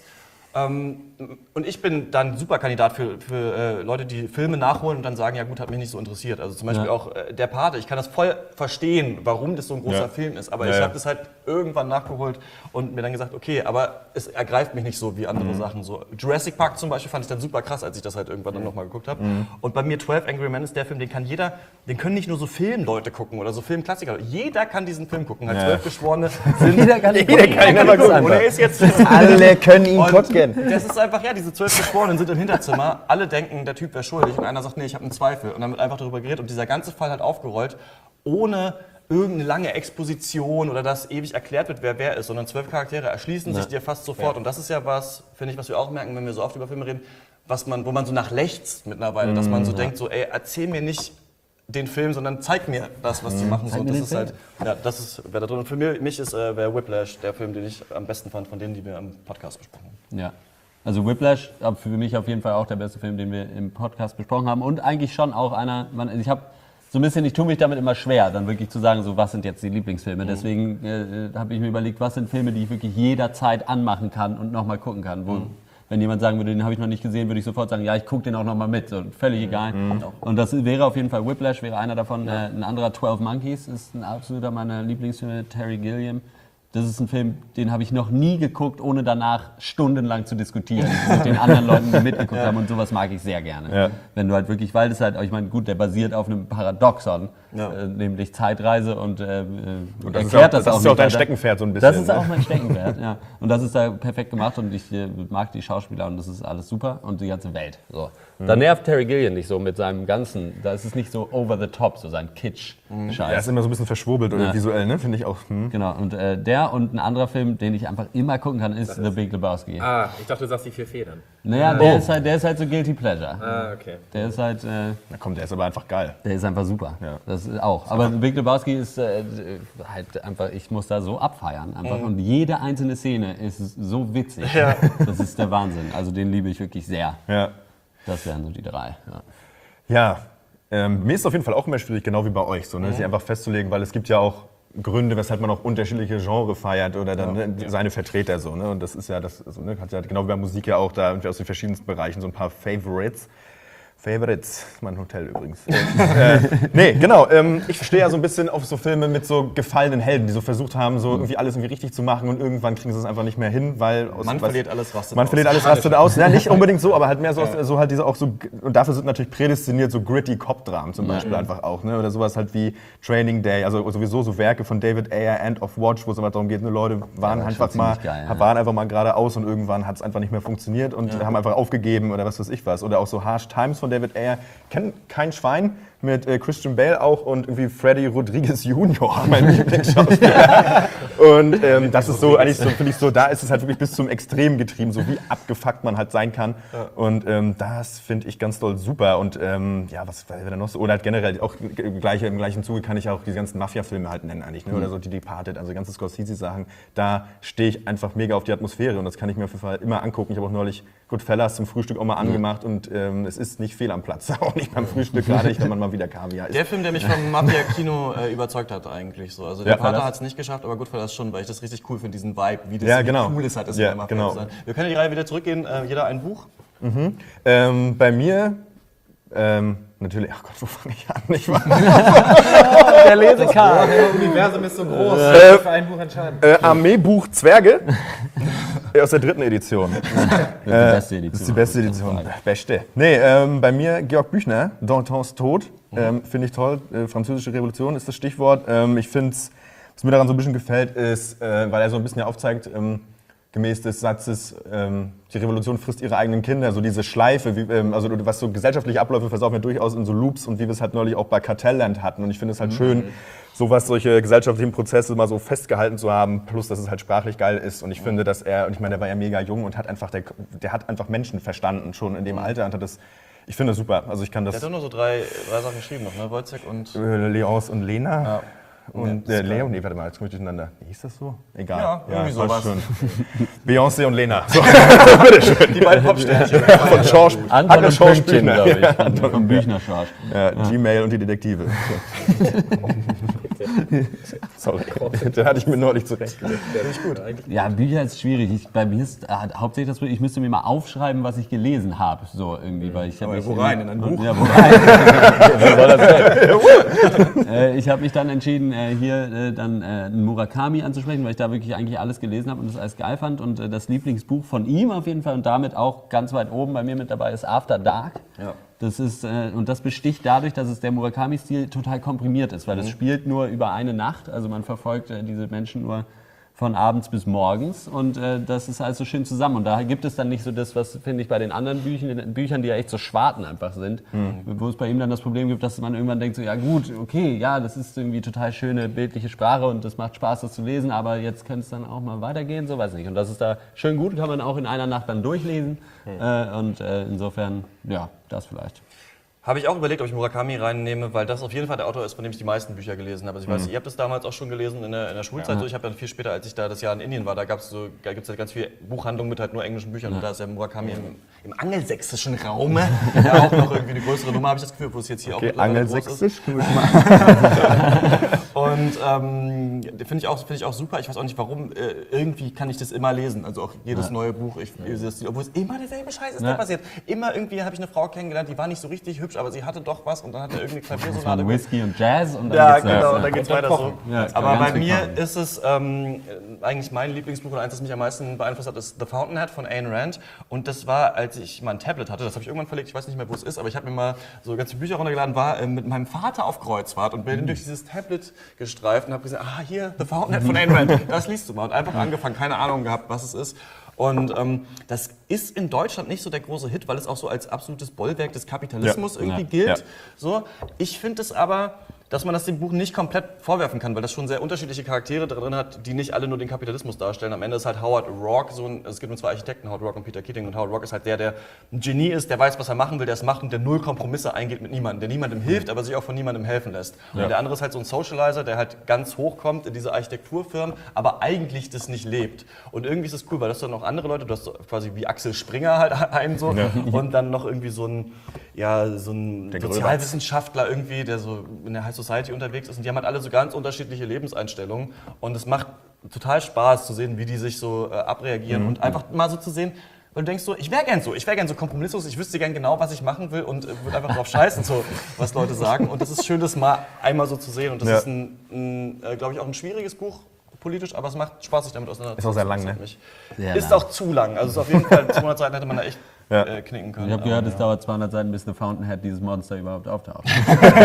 Ähm, und ich bin dann ein super Kandidat für, für äh, Leute, die Filme nachholen und dann sagen, ja gut, hat mich nicht so interessiert. Also zum Beispiel Ja. auch äh, Der Pate. Ich kann das voll verstehen, warum das so ein großer Ja. Film ist. Aber Ja, ich ja. habe das halt irgendwann nachgeholt und mir dann gesagt, okay, aber es ergreift mich nicht so wie andere Mhm. Sachen. So Jurassic Park zum Beispiel fand ich dann super krass, als ich das halt irgendwann dann nochmal geguckt habe. Und bei mir zwölf Angry Men ist der Film, den kann jeder, den können nicht nur so Filmleute gucken oder so Filmklassiker. Jeder kann diesen Film gucken. Halt Ja. zwölf Geschworene sind... Jeder kann ihn Jeder gucken. kann ihn Einfach gucken. gucken. Und er ist jetzt... Alle können ihn Und gucken. Das ist einfach, ja, diese zwölf Geschworenen sind im Hinterzimmer, alle denken, der Typ wäre schuldig und einer sagt, nee, ich habe einen Zweifel. Und dann wird einfach darüber geredet und dieser ganze Fall hat aufgerollt, ohne irgendeine lange Exposition oder dass ewig erklärt wird, wer wer ist, sondern zwölf Charaktere erschließen sich dir fast sofort. Und das ist ja was, finde ich, was wir auch merken, wenn wir so oft über Filme reden, was man, wo man so nachlechzt mittlerweile, dass man so denkt, so, ey, erzähl mir nicht den Film, sondern zeig mir das, was die machen. So, Zeig und mir das den ist halt, ja, das ist, wer da drin. Und für mich, mich ist äh, wär Whiplash der Film, den ich am besten fand, von denen, die wir am Podcast besprochen haben. Ja. Also Whiplash, für mich auf jeden Fall auch der beste Film, den wir im Podcast besprochen haben. Und eigentlich schon auch einer, man, ich habe so ein bisschen, ich tue mich damit immer schwer, dann wirklich zu sagen, so was sind jetzt die Lieblingsfilme. Mhm. Deswegen äh, habe ich mir überlegt, was sind Filme, die ich wirklich jederzeit anmachen kann und nochmal gucken kann. Wo, Mhm. wenn jemand sagen würde, den habe ich noch nicht gesehen, würde ich sofort sagen, ja, ich gucke den auch nochmal mit. So, völlig egal. Mhm. Und das wäre auf jeden Fall Whiplash, wäre einer davon. Äh, ein anderer zwölf Monkeys ist ein absoluter meiner Lieblingsfilme, Terry Gilliam. Das ist ein Film, den habe ich noch nie geguckt, ohne danach stundenlang zu diskutieren mit den anderen Leuten, die mitgeguckt haben. Und sowas mag ich sehr gerne. Ja. Wenn du halt wirklich, weil das halt, ich meine, gut, der basiert auf einem Paradoxon, Ja. äh, nämlich Zeitreise und, äh, Und das ist erklärt auch, das, das auch ist auch nicht dein weiter. Steckenpferd so ein bisschen. Das ist auch mein Steckenpferd, ja. Und das ist da perfekt gemacht und ich äh, mag die Schauspieler und das ist alles super und die ganze Welt. So. Da nervt Terry Gilliam nicht so mit seinem ganzen, da ist es nicht so over the top, so sein Kitsch-Scheiß. Er ist immer so ein bisschen verschwurbelt oder Ja. visuell, ne? Finde ich auch. Hm. Genau, und äh, der und ein anderer Film, den ich einfach immer gucken kann, ist The Big Lebowski. Ah, ich dachte, du sagst die vier Federn. Naja, der, ist halt, der ist halt so Guilty Pleasure. Ah, okay. Der ist halt, äh, Na komm, der ist aber einfach geil. der ist einfach super. Ja. Das ist auch. Aber The Big Lebowski ist äh, halt einfach, ich muss da so abfeiern einfach. Und jede einzelne Szene ist so witzig. Das ist der Wahnsinn. Also den liebe ich wirklich sehr. Ja. Das wären so die drei. Ja. Ja, ähm, mir ist es auf jeden Fall auch immer schwierig, genau wie bei euch, so, ne, sich einfach festzulegen, weil es gibt ja auch Gründe, weshalb man auch unterschiedliche Genre feiert oder dann ne, seine Vertreter so, ne, und das ist ja das, also, ne, hat ja genau wie bei Musik ja auch da irgendwie aus den verschiedensten Bereichen so ein paar Favorites. Favorites, mein Hotel übrigens. äh, nee, genau. Ähm, ich stehe ja so ein bisschen auf so Filme mit so gefallenen Helden, die so versucht haben, so irgendwie alles irgendwie richtig zu machen und irgendwann kriegen sie es einfach nicht mehr hin, weil aus, Man was- verliert alles, rastet Man aus. verliert alles, rastet aus. Ja, nicht unbedingt so, aber halt mehr so, aus, so halt diese auch so, und dafür sind natürlich prädestiniert so gritty Cop-Dramen zum Beispiel einfach auch, ne? Oder sowas halt wie Training Day, also sowieso so Werke von David Ayer, End of Watch, wo es aber darum geht, ne, Leute waren war einfach schon mal, ziemlich geil, ja. waren einfach mal geradeaus und irgendwann hat es einfach nicht mehr funktioniert und haben einfach aufgegeben oder was weiß ich was. Oder auch so Harsh Times von David Ayer, kennt kein Schwein, mit äh, Christian Bale auch und irgendwie Freddy Rodriguez Junior, mein Lieblingsschauspieler. Und ähm, das ist so, eigentlich so, finde ich so, da ist es halt wirklich bis zum Extrem getrieben, so wie abgefuckt man halt sein kann. Und ähm, das finde ich ganz doll super. Und ähm, ja, was wäre denn noch so? Oder halt generell, auch im gleichen, im gleichen Zuge kann ich auch die ganzen Mafia-Filme halt nennen eigentlich, ne? Oder so die Departed, also ganze Scorsese-Sachen. Da stehe ich einfach mega auf die Atmosphäre und das kann ich mir auf jeden Fall immer angucken. Ich habe auch neulich Goodfellas zum Frühstück auch mal angemacht und ähm, es ist nicht fehl am Platz, auch nicht beim Frühstück, gerade nicht, wenn man mal wieder Kaviar isst. Der Film, der mich vom Mafia-Kino äh, überzeugt hat eigentlich so. Also der Ja, Vater Goodfellas. hat es nicht geschafft, aber Goodfellas schon, weil ich das richtig cool finde, diesen Vibe, wie das Ja, wie genau. cool es halt ist, Ja, in der Mafia genau. zu sein. Wir können in die Reihe wieder zurückgehen, äh, jeder ein Buch. Ähm, bei mir, ähm, natürlich, ach Gott, wo fange ich an? Ich war, Der Lesekar. Das Universum ist so groß, Äh, für ein Buch entscheiden. äh, Armeebuch Zwerge aus der dritten Edition. Das ist die beste Edition. Das ist die beste Edition. Beste. Nee, ähm, bei mir Georg Büchner, Dantons Tod. Ähm, finde ich toll. Äh, Französische Revolution ist das Stichwort. Ähm, ich finde es, was mir daran so ein bisschen gefällt, ist, äh, weil er so ein bisschen ja aufzeigt, ähm, gemäß des Satzes, ähm, die Revolution frisst ihre eigenen Kinder, so diese Schleife, wie, ähm, also was so gesellschaftliche Abläufe versaufen wir durchaus in so Loops und wie wir es halt neulich auch bei Kartellland hatten. Und ich finde es halt schön, sowas, solche gesellschaftlichen Prozesse mal so festgehalten zu haben, plus dass es halt sprachlich geil ist. Und ich finde, dass er, und ich meine, der war ja mega jung und hat einfach, der, der hat einfach Menschen verstanden schon in dem Alter und hat das, ich finde das super. Also ich kann Der das, hat doch nur so drei, drei Sachen geschrieben noch, ne? Wojciech und... äh, Leonce und Lena. Ja. Und äh, Leo, nee, warte mal, jetzt komme ich durcheinander. Wie hieß das so? Egal. Ja, irgendwie sowas. Schon. Beyoncé und Lena. So. Die beiden Popsternchen. Von Schorsch. Anton und Pünktchen, Büchner. glaube ich. Ja, Von, Anton, vom ja. Büchner-Schorsch. Ja, Gmail und die Detektive. Sorry, den hatte ich mir neulich zurechtgelegt. Der ist gut. Ja, Bücher ist schwierig. Ich, bei mir ist äh, hauptsächlich das, ich müsste mir mal aufschreiben, was ich gelesen habe. So irgendwie, weil ich habe mich wo rein? In ein Buch? Ja, wo rein? Wie soll das sein? äh, ich habe mich dann entschieden, äh, hier äh, dann äh, einen Murakami anzusprechen, weil ich da wirklich eigentlich alles gelesen habe und das alles geil fand. Und äh, das Lieblingsbuch von ihm auf jeden Fall und damit auch ganz weit oben bei mir mit dabei ist After Dark. Ja. Das ist, äh, und das besticht dadurch, dass es der Murakami-Stil total komprimiert ist, weil es spielt nur über eine Nacht, also man verfolgt äh, diese Menschen nur von abends bis morgens und äh, das ist alles so schön zusammen und da gibt es dann nicht so das, was finde ich bei den anderen Büchern, Büchern, die ja echt so Schwarten einfach sind, mhm. wo es bei ihm dann das Problem gibt, dass man irgendwann denkt so, ja gut, okay, ja, das ist irgendwie total schöne bildliche Sprache und das macht Spaß, das zu lesen, aber jetzt könnte es dann auch mal weitergehen, so weiß ich nicht und das ist da schön gut, kann man auch in einer Nacht dann durchlesen mhm. äh, und äh, insofern, ja, das vielleicht. Habe ich auch überlegt, ob ich Murakami reinnehme, weil das auf jeden Fall der Autor ist, von dem ich die meisten Bücher gelesen habe. Also ich weiß, mhm. ihr habt das damals auch schon gelesen in der, in der Schulzeit. Ja. So, ich habe dann viel später, als ich da das Jahr in Indien war, da gab's so, da gibt es ja ganz viele Buchhandlungen mit halt nur englischen Büchern. Ja. Und da ist ja Murakami im, im angelsächsischen Raum ja auch noch irgendwie eine größere Nummer, habe ich das Gefühl, wo es jetzt hier okay, auch mittlerweile groß ist. Angelsächsisch? Und ähm, finde ich, auch, find ich auch super. Ich weiß auch nicht warum. Äh, irgendwie kann ich das immer lesen. Also auch jedes ja. neue Buch. Ich, das, obwohl es immer derselbe Scheiß ist, ja. der passiert. Immer irgendwie habe ich eine Frau kennengelernt, die war nicht so richtig hübsch, aber sie hatte doch was und dann hat er irgendwie Klaviersonate. Whisky und Jazz und dann ja, geht's genau, los, und dann geht's weiter so. Ja, aber bei mir kochen. ist es ähm, eigentlich mein Lieblingsbuch und eins, das mich am meisten beeinflusst hat, ist The Fountainhead von Ayn Rand. Und das war, als ich mal ein Tablet hatte, das habe ich irgendwann verlegt, ich weiß nicht mehr, wo es ist, aber ich habe mir mal so ganz viele Bücher runtergeladen, war äh, mit meinem Vater auf Kreuzfahrt und bin mhm. durch dieses Tablet gestreift und habe gesagt, ah, hier, The Fountainhead von Ayn Rand, das liest du mal. Und einfach angefangen, keine Ahnung gehabt, was es ist. Und ähm, das ist in Deutschland nicht so der große Hit, weil es auch so als absolutes Bollwerk des Kapitalismus ja. irgendwie ja. gilt. Ja. So, ich finde es aber, dass man das dem Buch nicht komplett vorwerfen kann, weil das schon sehr unterschiedliche Charaktere drin hat, die nicht alle nur den Kapitalismus darstellen. Am Ende ist halt Howard Roark, so ein, es gibt nur zwei Architekten, Howard Roark und Peter Keating. Und Howard Roark ist halt der, der ein Genie ist, der weiß, was er machen will, der es macht und der null Kompromisse eingeht mit niemandem, der niemandem hilft, aber sich auch von niemandem helfen lässt. Ja. Und der andere ist halt so ein Socializer, der halt ganz hoch kommt in diese Architekturfirmen, aber eigentlich das nicht lebt. Und irgendwie ist es cool, weil das dann noch andere Leute, du hast so quasi wie Axel Springer halt einen so ja. und dann noch irgendwie so ein, ja, so ein der Sozialwissenschaftler irgendwie, der so in der High Society unterwegs ist. Und die haben halt alle so ganz unterschiedliche Lebenseinstellungen. Und es macht total Spaß zu sehen, wie die sich so äh, abreagieren. Mhm. Und einfach mal so zu sehen, weil du denkst so, ich wäre gern so, ich wäre gern so kompromisslos, ich wüsste gern genau, was ich machen will und äh, würde einfach drauf scheißen, so, was Leute sagen. Und das ist schön, das mal einmal so zu sehen. Und das ja. ist, ein, ein äh, glaube ich, auch ein schwieriges Buch politisch, aber es macht Spaß, sich damit auseinanderzusetzen. Ist auch sehr lang, ne? Sehr ist lang. Auch zu lang. Also es ist auf jeden Fall, zweihundert Seiten hätte man da echt ja. äh, knicken können. Ich habe gehört, aber, es ja. dauert zweihundert Seiten, bis eine Fountainhead dieses Monster überhaupt auftaucht. So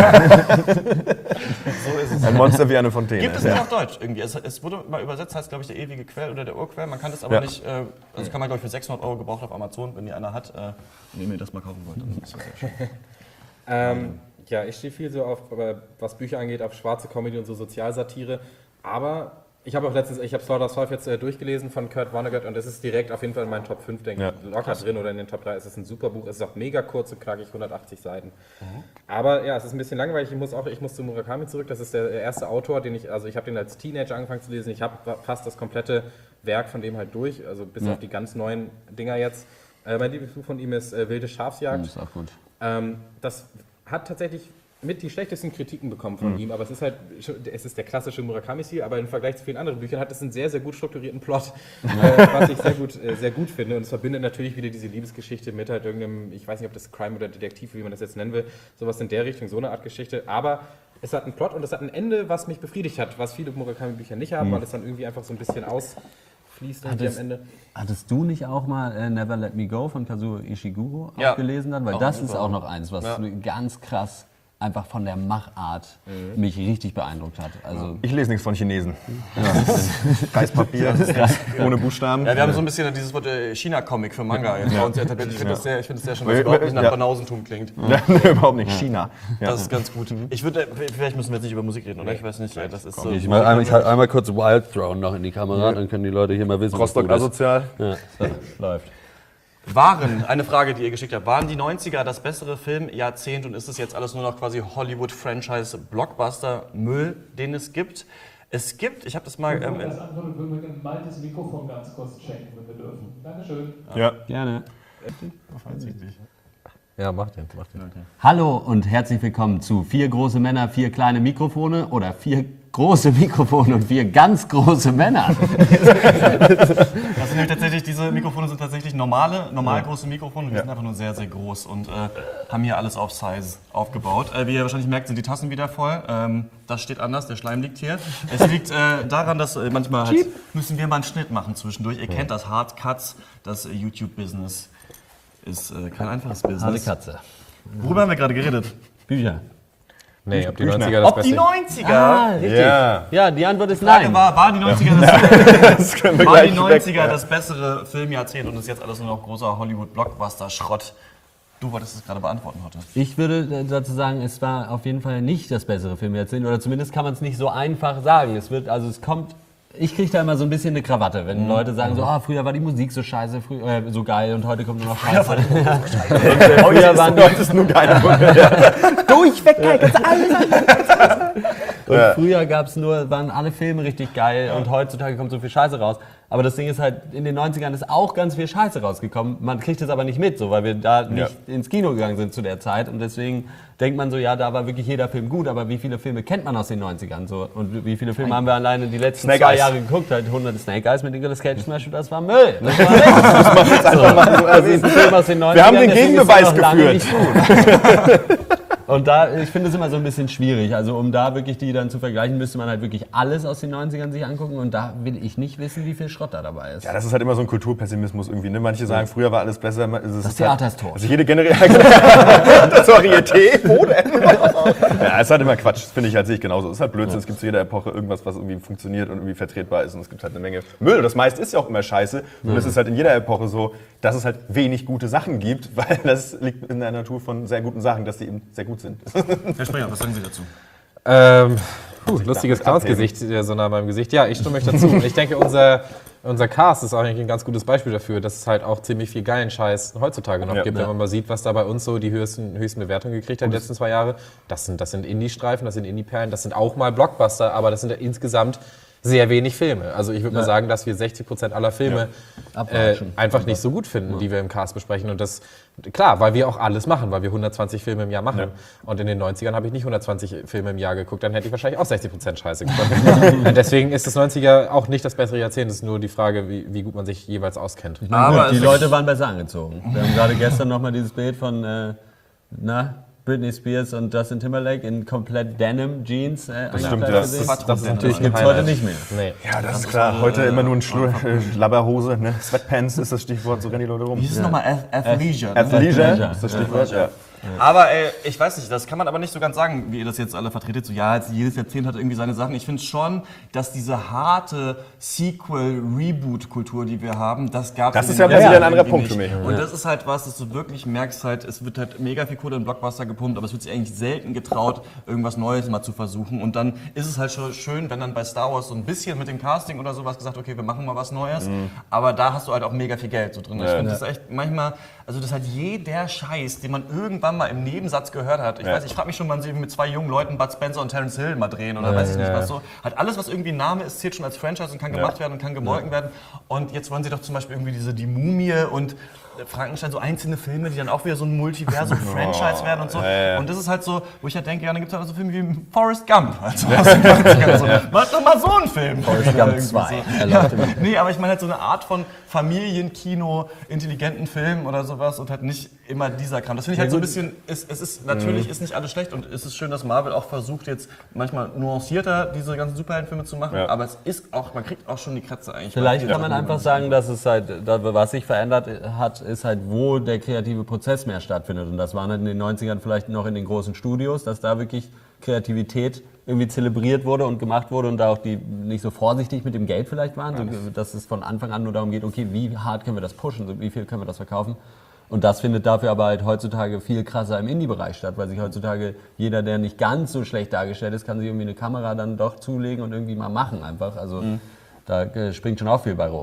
ist es. Ein Monster wie eine Fontäne. Gibt es ja. nicht auf Deutsch irgendwie. Es, es wurde mal übersetzt, heißt glaube ich der ewige Quell oder der Urquell. Man kann das aber ja. nicht, äh, also kann man glaube ich für sechshundert Euro gebraucht auf Amazon, wenn die einer hat, äh, wenn ihr das mal kaufen wollt. Dann ist das sehr schön. ähm, ja, ich stehe viel so auf, was Bücher angeht, auf schwarze Comedy und so Sozialsatire, aber ich habe auch letztens, ich habe Slaughter of Five jetzt äh, durchgelesen von Kurt Vonnegut und das ist direkt auf jeden Fall in meinen Top fünf, denke ich, ja. locker drin oder in den Top drei. Es ist ein super Buch, es ist auch mega kurz und knackig, hundertachtzig Seiten. Mhm. Aber ja, es ist ein bisschen langweilig, ich muss auch, ich muss zu Murakami zurück, das ist der erste Autor, den ich, also ich habe den als Teenager angefangen zu lesen, ich habe fast das komplette Werk von dem halt durch, also bis ja. auf die ganz neuen Dinger jetzt. Äh, mein Lieblingsbuch von ihm ist äh, Wilde Schafsjagd. Das ist auch gut. Ähm, das hat tatsächlich mit die schlechtesten Kritiken bekommen von mhm. ihm, aber es ist halt, es ist der klassische Murakami-Stil, aber im Vergleich zu vielen anderen Büchern hat es einen sehr, sehr gut strukturierten Plot, äh, was ich sehr gut, äh, sehr gut finde und es verbindet natürlich wieder diese Liebesgeschichte mit halt irgendeinem, ich weiß nicht, ob das Crime oder Detektiv, wie man das jetzt nennen will, sowas in der Richtung, so eine Art Geschichte, aber es hat einen Plot und es hat ein Ende, was mich befriedigt hat, was viele Murakami-Bücher nicht haben, mhm. weil es dann irgendwie einfach so ein bisschen ausfließt irgendwie am Ende. Hattest du nicht auch mal äh, Never Let Me Go von Kazuo Ishiguro ja. auch gelesen dann? Weil auch das ist auch noch eins, was ja. ganz krass einfach von der Machart mhm. mich richtig beeindruckt hat. Also ich lese nichts von Chinesen. Ja. Reispapier, ohne Buchstaben. Ja, wir haben so ein bisschen dieses Wort äh, China-Comic für Manga. Ja. Ja. Ich finde das sehr, ich find das sehr schön, weil es überhaupt nicht nach ja. Banausentum klingt. Ja, nee, überhaupt nicht. China. Ja. Das ist ganz gut. Ich würde, vielleicht müssen wir jetzt nicht über Musik reden, oder? Ich weiß nicht. Ja, das ist so ich mal einmal, ich halt einmal kurz Wild Throne noch in die Kamera, ja. dann können die Leute hier mal wissen, Rostock asozial. Ja. So, läuft. Waren, eine Frage, die ihr geschickt habt, waren die neunziger das bessere Filmjahrzehnt und ist es jetzt alles nur noch quasi Hollywood-Franchise-Blockbuster-Müll, den es gibt? Es gibt, ich habe das mal... Ähm, das antwortet, würden wir mal das Mikrofon ganz kurz checken, wenn wir dürfen. Dankeschön. Ja. Gerne. Ja, macht den, macht den. Okay. Hallo und herzlich willkommen zu vier große Männer, vier kleine Mikrofone oder vier große Mikrofone und vier ganz große Männer. Das sind nämlich tatsächlich, diese Mikrofone sind tatsächlich normale, normal große Mikrofone und die sind einfach nur sehr, sehr groß und äh, haben hier alles auf Size aufgebaut. Äh, wie ihr wahrscheinlich merkt, sind die Tassen wieder voll. Ähm, das steht anders, der Schleim liegt hier. Es liegt äh, daran, dass äh, manchmal halt, müssen wir mal einen Schnitt machen zwischendurch. Ihr kennt das Hard Cuts, das äh, YouTube-Business ist äh, kein einfaches Business. Harte Katze. Worüber haben wir gerade geredet? Bücher. Nee, ob die neunziger das Ob die Beste... neunziger? Ah, richtig. Ja. Ja, die Antwort ist Frage nein. war, war die neunziger das, Das können wir war die gleich neunziger weg. das bessere Filmjahrzehnt und ist jetzt alles nur noch großer Hollywood-Blockbuster-Schrott? Du wolltest es gerade beantworten heute. Ich würde dazu sagen, es war auf jeden Fall nicht das bessere Filmjahrzehnt oder zumindest kann man es nicht so einfach sagen. Es wird, also es kommt, ich kriege da immer so ein bisschen eine Krawatte, wenn Leute sagen so, ah, früher war die Musik so scheiße, früher, äh, so geil und heute kommt nur noch Scheiße. Und, äh, früher waren die, Heute ist nur keiner. durchweg geil, kannst du alles Und Ja. früher gab's nur, waren alle Filme richtig geil und heutzutage kommt so viel Scheiße raus. Aber das Ding ist halt, in den neunzigern ist auch ganz viel Scheiße rausgekommen. Man kriegt es aber nicht mit, so, weil wir da nicht ins Kino gegangen sind zu der Zeit. Und deswegen denkt man so, ja, da war wirklich jeder Film gut. Aber wie viele Filme kennt man aus den neunzigern? So? Und wie viele Filme haben wir alleine die letzten Snake zwei Eyes. Jahre geguckt? Halt hundert Snake Eyes mit Nicolas Cage zum Beispiel, das war Müll. Das war nichts. So, das ist ein Film aus den neunzigern. Wir haben den deswegen ist Gegenbeweis er noch lange geführt. nicht gut. Und da, ich finde es immer so ein bisschen schwierig. Also um da wirklich die dann zu vergleichen, müsste man halt wirklich alles aus den neunzigern sich angucken. Und da will ich nicht wissen, wie viel Schrott da dabei ist. Ja, das ist halt immer so ein Kulturpessimismus irgendwie. Ne? Manche sagen, früher war alles besser. Es Das Theater ist tot. Also jede Generation. Das Varieté, wo denn? Ja, es ist halt immer Quatsch. Das finde ich halt, sehe ich genauso. Es ist halt Blödsinn. Es gibt zu jeder Epoche irgendwas, was irgendwie funktioniert und irgendwie vertretbar ist. Und es gibt halt eine Menge Müll. Das meiste ist ja auch immer scheiße. Und es ist halt in jeder Epoche so, dass es halt wenig gute Sachen gibt, weil das liegt in der Natur von sehr guten Sachen, dass die eben sehr gut sind. Herr Springer, was sagen Sie dazu? Ähm, puh, lustiges Clowns-Gesicht, äh, so nah beim Gesicht. Ja, ich stimme euch dazu. Und ich denke, unser, unser Cast ist eigentlich ein ganz gutes Beispiel dafür, dass es halt auch ziemlich viel geilen Scheiß heutzutage noch Ja. gibt. Wenn man mal sieht, was da bei uns so die höchsten, höchsten Bewertungen gekriegt hat die letzten zwei Jahre. Das sind, das sind Indie-Streifen, das sind Indie-Perlen, das sind auch mal Blockbuster, aber das sind ja insgesamt sehr wenig Filme. Also ich würde mal sagen, dass wir sechzig Prozent aller Filme äh, einfach nicht so gut finden, die wir im Cast besprechen. Und das, klar, weil wir auch alles machen, weil wir hundertzwanzig Filme im Jahr machen. Und in den neunzigern habe ich nicht hundertzwanzig Filme im Jahr geguckt, dann hätte ich wahrscheinlich auch sechzig Prozent Scheiße geguckt. Und deswegen ist das neunziger auch nicht das bessere Jahrzehnt, es ist nur die Frage, wie, wie gut man sich jeweils auskennt. Aber die es- Leute waren besser angezogen. Wir haben gerade gestern nochmal dieses Bild von äh, na, Britney Spears und Justin Timberlake in komplett Denim-Jeans äh, stimmt, eingekleidet ja. gesehen. Das- das ist natürlich ein gibt's Highlight. heute nicht mehr. Nee. Ja, das ist klar. Heute immer nur ein Schlu äh, Labberhose, ne? Sweatpants ist das Stichwort, so rennen die Leute rum. Wie ist es nochmal? Ath- Athleisure. ne? Athleisure ist das Stichwort, ja. Aber äh, ich weiß nicht, das kann man aber nicht so ganz sagen, wie ihr das jetzt alle vertretet. So, ja, jetzt jedes Jahrzehnt hat irgendwie seine Sachen. Ich finde schon, dass diese harte Sequel-Reboot-Kultur, die wir haben, das gab es Das in ist den ja wieder ein letzten anderer irgendwie Punkt für nicht. mich. Und das ist halt was, dass du wirklich merkst, halt, es wird halt mega viel Kohle in Blockbuster gepumpt, aber es wird sich eigentlich selten getraut, irgendwas Neues mal zu versuchen. Und dann ist es halt schon schön, wenn dann bei Star Wars so ein bisschen mit dem Casting oder sowas gesagt, okay, wir machen mal was Neues. Aber da hast du halt auch mega viel Geld so drin. Ich finde das echt manchmal, also das hat jeder Scheiß, den man irgendwann mal im Nebensatz gehört hat. Ich Ja. weiß, ich frage mich schon, wann sie mit zwei jungen Leuten Bud Spencer und Terence Hill mal drehen oder weiß ich nicht was so. Hat alles, was irgendwie ein Name ist, zählt schon als Franchise und kann gemacht werden und kann gemolken werden. Und jetzt wollen sie doch zum Beispiel irgendwie diese Die Mumie und Frankenstein, so einzelne Filme, die dann auch wieder so ein Multiversum-Franchise werden und so. ja, ja. Und das ist halt so, wo ich halt denke, ja, dann gibt es halt so Filme wie Forrest Gump. Also, aus den neunzigern so. Mach doch mal so einen Film. Forrest Gump zwei. Ja. Nee, aber ich meine halt so eine Art von Familienkino, intelligenten Film oder sowas und halt nicht immer dieser Kram. Das finde ich halt so ein bisschen, es, es ist, natürlich ist nicht alles schlecht und es ist schön, dass Marvel auch versucht jetzt manchmal nuancierter diese ganzen Superheldenfilme zu machen, Ja. aber es ist auch, man kriegt auch schon die Kratze eigentlich. Vielleicht bei kann man jeder einfach Film. sagen, dass es halt, da- was sich verändert hat, ist halt, wo der kreative Prozess mehr stattfindet. Und das waren halt in den neunzigern vielleicht noch in den großen Studios, dass da wirklich Kreativität irgendwie zelebriert wurde und gemacht wurde und da auch die nicht so vorsichtig mit dem Geld vielleicht waren, so, dass es von Anfang an nur darum geht, okay, wie hart können wir das pushen, so, wie viel können wir das verkaufen. Und das findet dafür aber halt heutzutage viel krasser im Indie-Bereich statt, weil sich heutzutage jeder, der nicht ganz so schlecht dargestellt ist, kann sich irgendwie eine Kamera dann doch zulegen und irgendwie mal machen einfach. Also da äh, springt schon auch viel bei rum.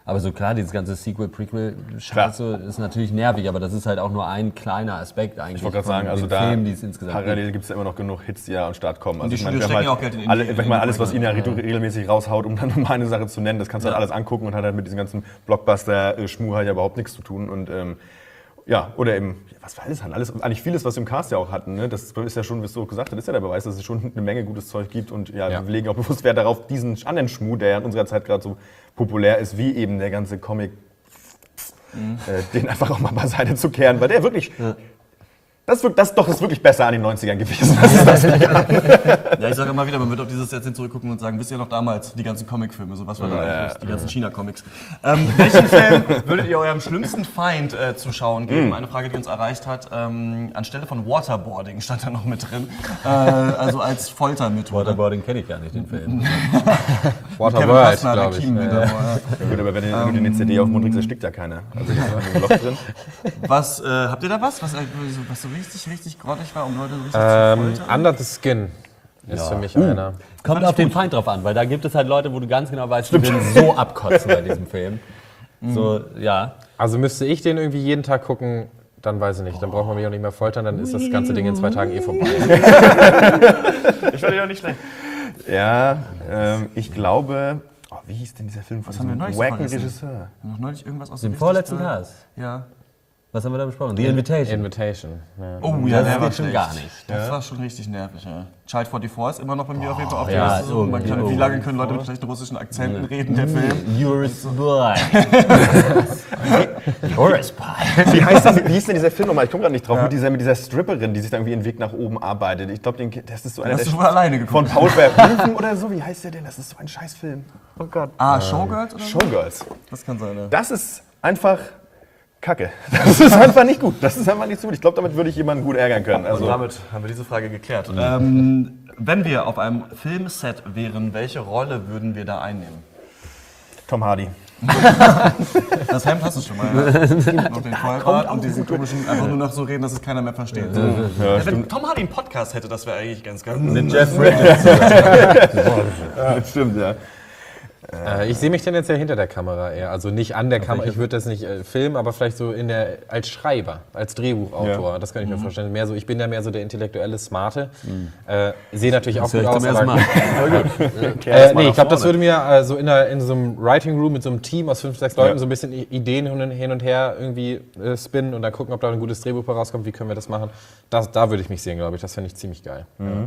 Aber so klar, dieses ganze Sequel-Prequel-Scheiß so, ist natürlich nervig, aber das ist halt auch nur ein kleiner Aspekt eigentlich. Ich wollte gerade sagen, von also den da Filmen, die es insgesamt parallel gibt es ja immer noch genug Hits, die ja an den Start kommen. Also die ich meine, Studios wir haben stecken halt auch Geld in die- alle, in ich meine, alles, was die- ihn ja regelmäßig raushaut, um dann mal eine Sache zu nennen, das kannst du halt alles angucken und hat halt mit diesem ganzen Blockbuster-Schmuh halt ja überhaupt nichts zu tun. Und ähm, ja, oder eben, was wir alles haben, alles, eigentlich vieles, was wir im Cast ja auch hatten, ne? Das ist ja schon, wie du gesagt hast, ist ja der Beweis, dass es schon eine Menge gutes Zeug gibt und ja, Ja. wir legen auch bewusst Wert darauf, diesen anderen Schmuh, der ja in unserer Zeit gerade so populär ist, wie eben der ganze Comic, mhm. äh, den einfach auch mal beiseite zu kehren, weil der wirklich... Ja. Das, ist, das doch ist wirklich besser an den neunzigern gewesen. Was ist das für Ja, ich sage immer wieder, man wird auf dieses Jahrzehnt zurückgucken und sagen, wisst ihr noch damals, die ganzen Comicfilme, so was war da Ja, eigentlich, die ganzen China-Comics. Ähm, welchen Film würdet ihr eurem schlimmsten Feind äh, zu schauen geben? Eine Frage, die uns erreicht hat. Ähm, anstelle von Waterboarding stand da noch mit drin. Äh, also als Foltermethode. Waterboarding kenne ich gar nicht, den Film. Waterworld, glaube ich. Kiemen Ja. hinter, ja. Ja, gut, aber wenn du ähm, eine C D auf den Mund kriegst, erstickt ja keiner. Also da ist ein Loch drin. Was, äh, habt ihr da was, was, äh, so- was so richtig, richtig grottig war, um Leute richtig zu Ähm, foltern? Under the Skin ist für mich einer. Kommt auf den Feind drauf an, weil da gibt es halt Leute, wo du ganz genau weißt, die würden so abkotzen bei diesem Film. So, ja. Also müsste ich den irgendwie jeden Tag gucken, dann weiß ich nicht. Dann braucht man mich auch nicht mehr foltern, dann ist das ganze Ding in zwei Tagen eh vorbei. Ich fand den auch nicht schlecht. Ja, ähm, ich glaube. Oh, wie hieß denn dieser Film von Was haben wir diesem neulich so wacken vergessen? Regisseur? Noch neulich irgendwas aus Den dem vorletzten richtig- Cast. Ja. Was haben wir da besprochen? The Invitation. Invitation. Ja. Oh ja, Das der geht war schon schlecht. gar nicht. Das war schon richtig nervig, ja. Child vierundvierzig ist immer noch bei mir auf jeden Fall auf der ja, Liste. So. Man kann, oh, wie lange oh. können Leute mit schlechten russischen Akzenten reden, der Film? You're a spy. You're a spy. Wie, heißt das, wie hieß denn dieser Film nochmal? Ich komme gerade nicht drauf. Mit, dieser, mit dieser Stripperin, die sich dann irgendwie ihren Weg nach oben arbeitet. Ich glaube, das ist so einer Hast du der wohl alleine geguckt? von Paul Verhoeven oder so. Wie heißt der denn? Das ist so ein Scheißfilm. Oh Gott. Ah, Showgirls oder so? Showgirls. Das kann sein, ja. Das ist einfach Kacke. Das ist einfach nicht gut. Das ist einfach nicht so gut. Ich glaube, damit würde ich jemanden gut ärgern können. Also Also, damit haben wir diese Frage geklärt. Ähm, wenn wir auf einem Filmset wären, welche Rolle würden wir da einnehmen? Tom Hardy. Das Hemd hast du schon mal. Ja. Noch den Vollbart und diesen komischen, einfach nur noch so reden, dass es keiner mehr versteht. So. Ja, wenn Tom Hardy einen Podcast hätte, das wäre eigentlich ganz geil. Mit Jeff Bridges. Ja, das stimmt, ja. Äh, ich sehe mich tendenziell hinter der Kamera eher. Also nicht an der Kamera, ich würde das nicht äh, filmen, aber vielleicht so in der, als Schreiber, als Drehbuchautor. Ja. Das kann ich mir vorstellen. Mehr so, ich bin ja mehr so der intellektuelle, smarte. Äh, sehe natürlich auch Das höre gut ich aus. zum ersten aber- Mal. Äh, nee, ich glaube, das würde mir äh, so in, der, in so einem Writing Room mit so einem Team aus fünf, sechs Leuten Ja. so ein bisschen I- Ideen hin und, hin und her irgendwie äh, spinnen und dann gucken, ob da ein gutes Drehbuch bei rauskommt, wie können wir das machen. Das, da würde ich mich sehen, glaube ich. Das fände ich ziemlich geil.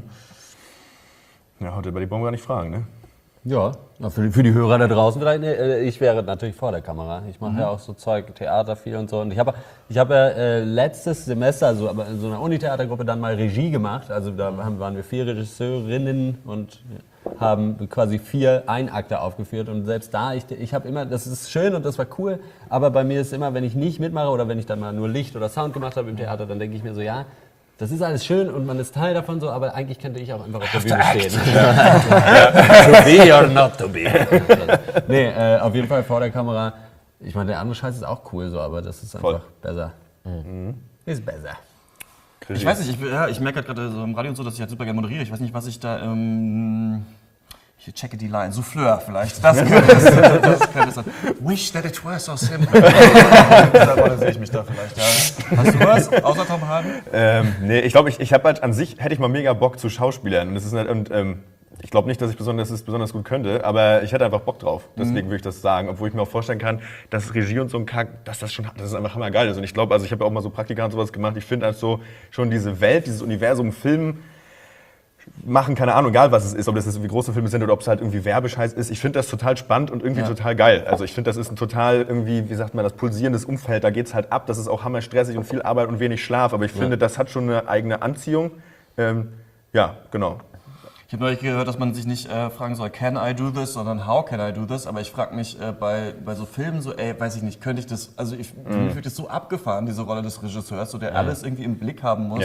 Ja, heute bei die Bombe gar nicht fragen, ne? Ja, für die, für die Hörer da draußen vielleicht. Nee, äh, ich wäre natürlich vor der Kamera. Ich mache ja auch so Zeug, Theater viel und so. Und ich habe ich hab ja äh, letztes Semester, also aber in so einer Unitheatergruppe dann mal Regie gemacht. Also da haben, waren wir vier Regisseurinnen und haben quasi vier Einakter aufgeführt. Und selbst da, ich, ich habe immer, das ist schön und das war cool, aber bei mir ist immer, wenn ich nicht mitmache oder wenn ich dann mal nur Licht oder Sound gemacht habe im Theater, dann denke ich mir so, ja, das ist alles schön und man ist Teil davon so, aber eigentlich könnte ich auch einfach auf der Bühne stehen. To be or not to be. Nee, äh, auf jeden Fall vor der Kamera. Ich meine, der andere Scheiß ist auch cool so, aber das ist einfach Voll. besser. Ist besser. Ich weiß nicht, ich, ja, ich merke halt gerade so im Radio und so, dass ich halt super gerne moderiere. Ich weiß nicht, was ich da. Ähm, ich checke die Line. Souffleur vielleicht. Das könnte es sein. Das könnte es sein. Wish that it were so simple. In dieser Rolle sehe ich mich da vielleicht. Ja. Hast du was außer Tom Hardy? Ähm, nee, ich glaube, ich, ich habe halt an sich, hätte ich mal mega Bock zu Schauspielern. Und, das ist halt, und ähm, ich glaube nicht, dass ich besonders, das besonders gut könnte, aber ich hätte einfach Bock drauf. Deswegen würde ich das sagen. Obwohl ich mir auch vorstellen kann, dass Regie und so ein Kack, dass das schon, dass das einfach hammergeil ist. Und ich glaube, also ich habe ja auch mal so Praktika und sowas gemacht. Ich finde halt so schon diese Welt, dieses Universum, Film machen, keine Ahnung, egal was es ist, ob das jetzt irgendwie große Filme sind oder ob es halt irgendwie Werbescheiß ist. Ich finde das total spannend und irgendwie Ja. total geil. Also ich finde, das ist ein total irgendwie, wie sagt man, das pulsierendes Umfeld. Da geht's halt ab. Das ist auch hammerstressig und viel Arbeit und wenig Schlaf. Aber ich finde, das hat schon eine eigene Anziehung. Ähm, ja, genau. Ich habe neulich gehört, dass man sich nicht äh, fragen soll, can I do this, sondern how can I do this? Aber ich frage mich äh, bei, bei so Filmen so, ey, weiß ich nicht, könnte ich das, also ich, für mich wird das so abgefahren, diese Rolle des Regisseurs, so der alles irgendwie im Blick haben muss. Ja.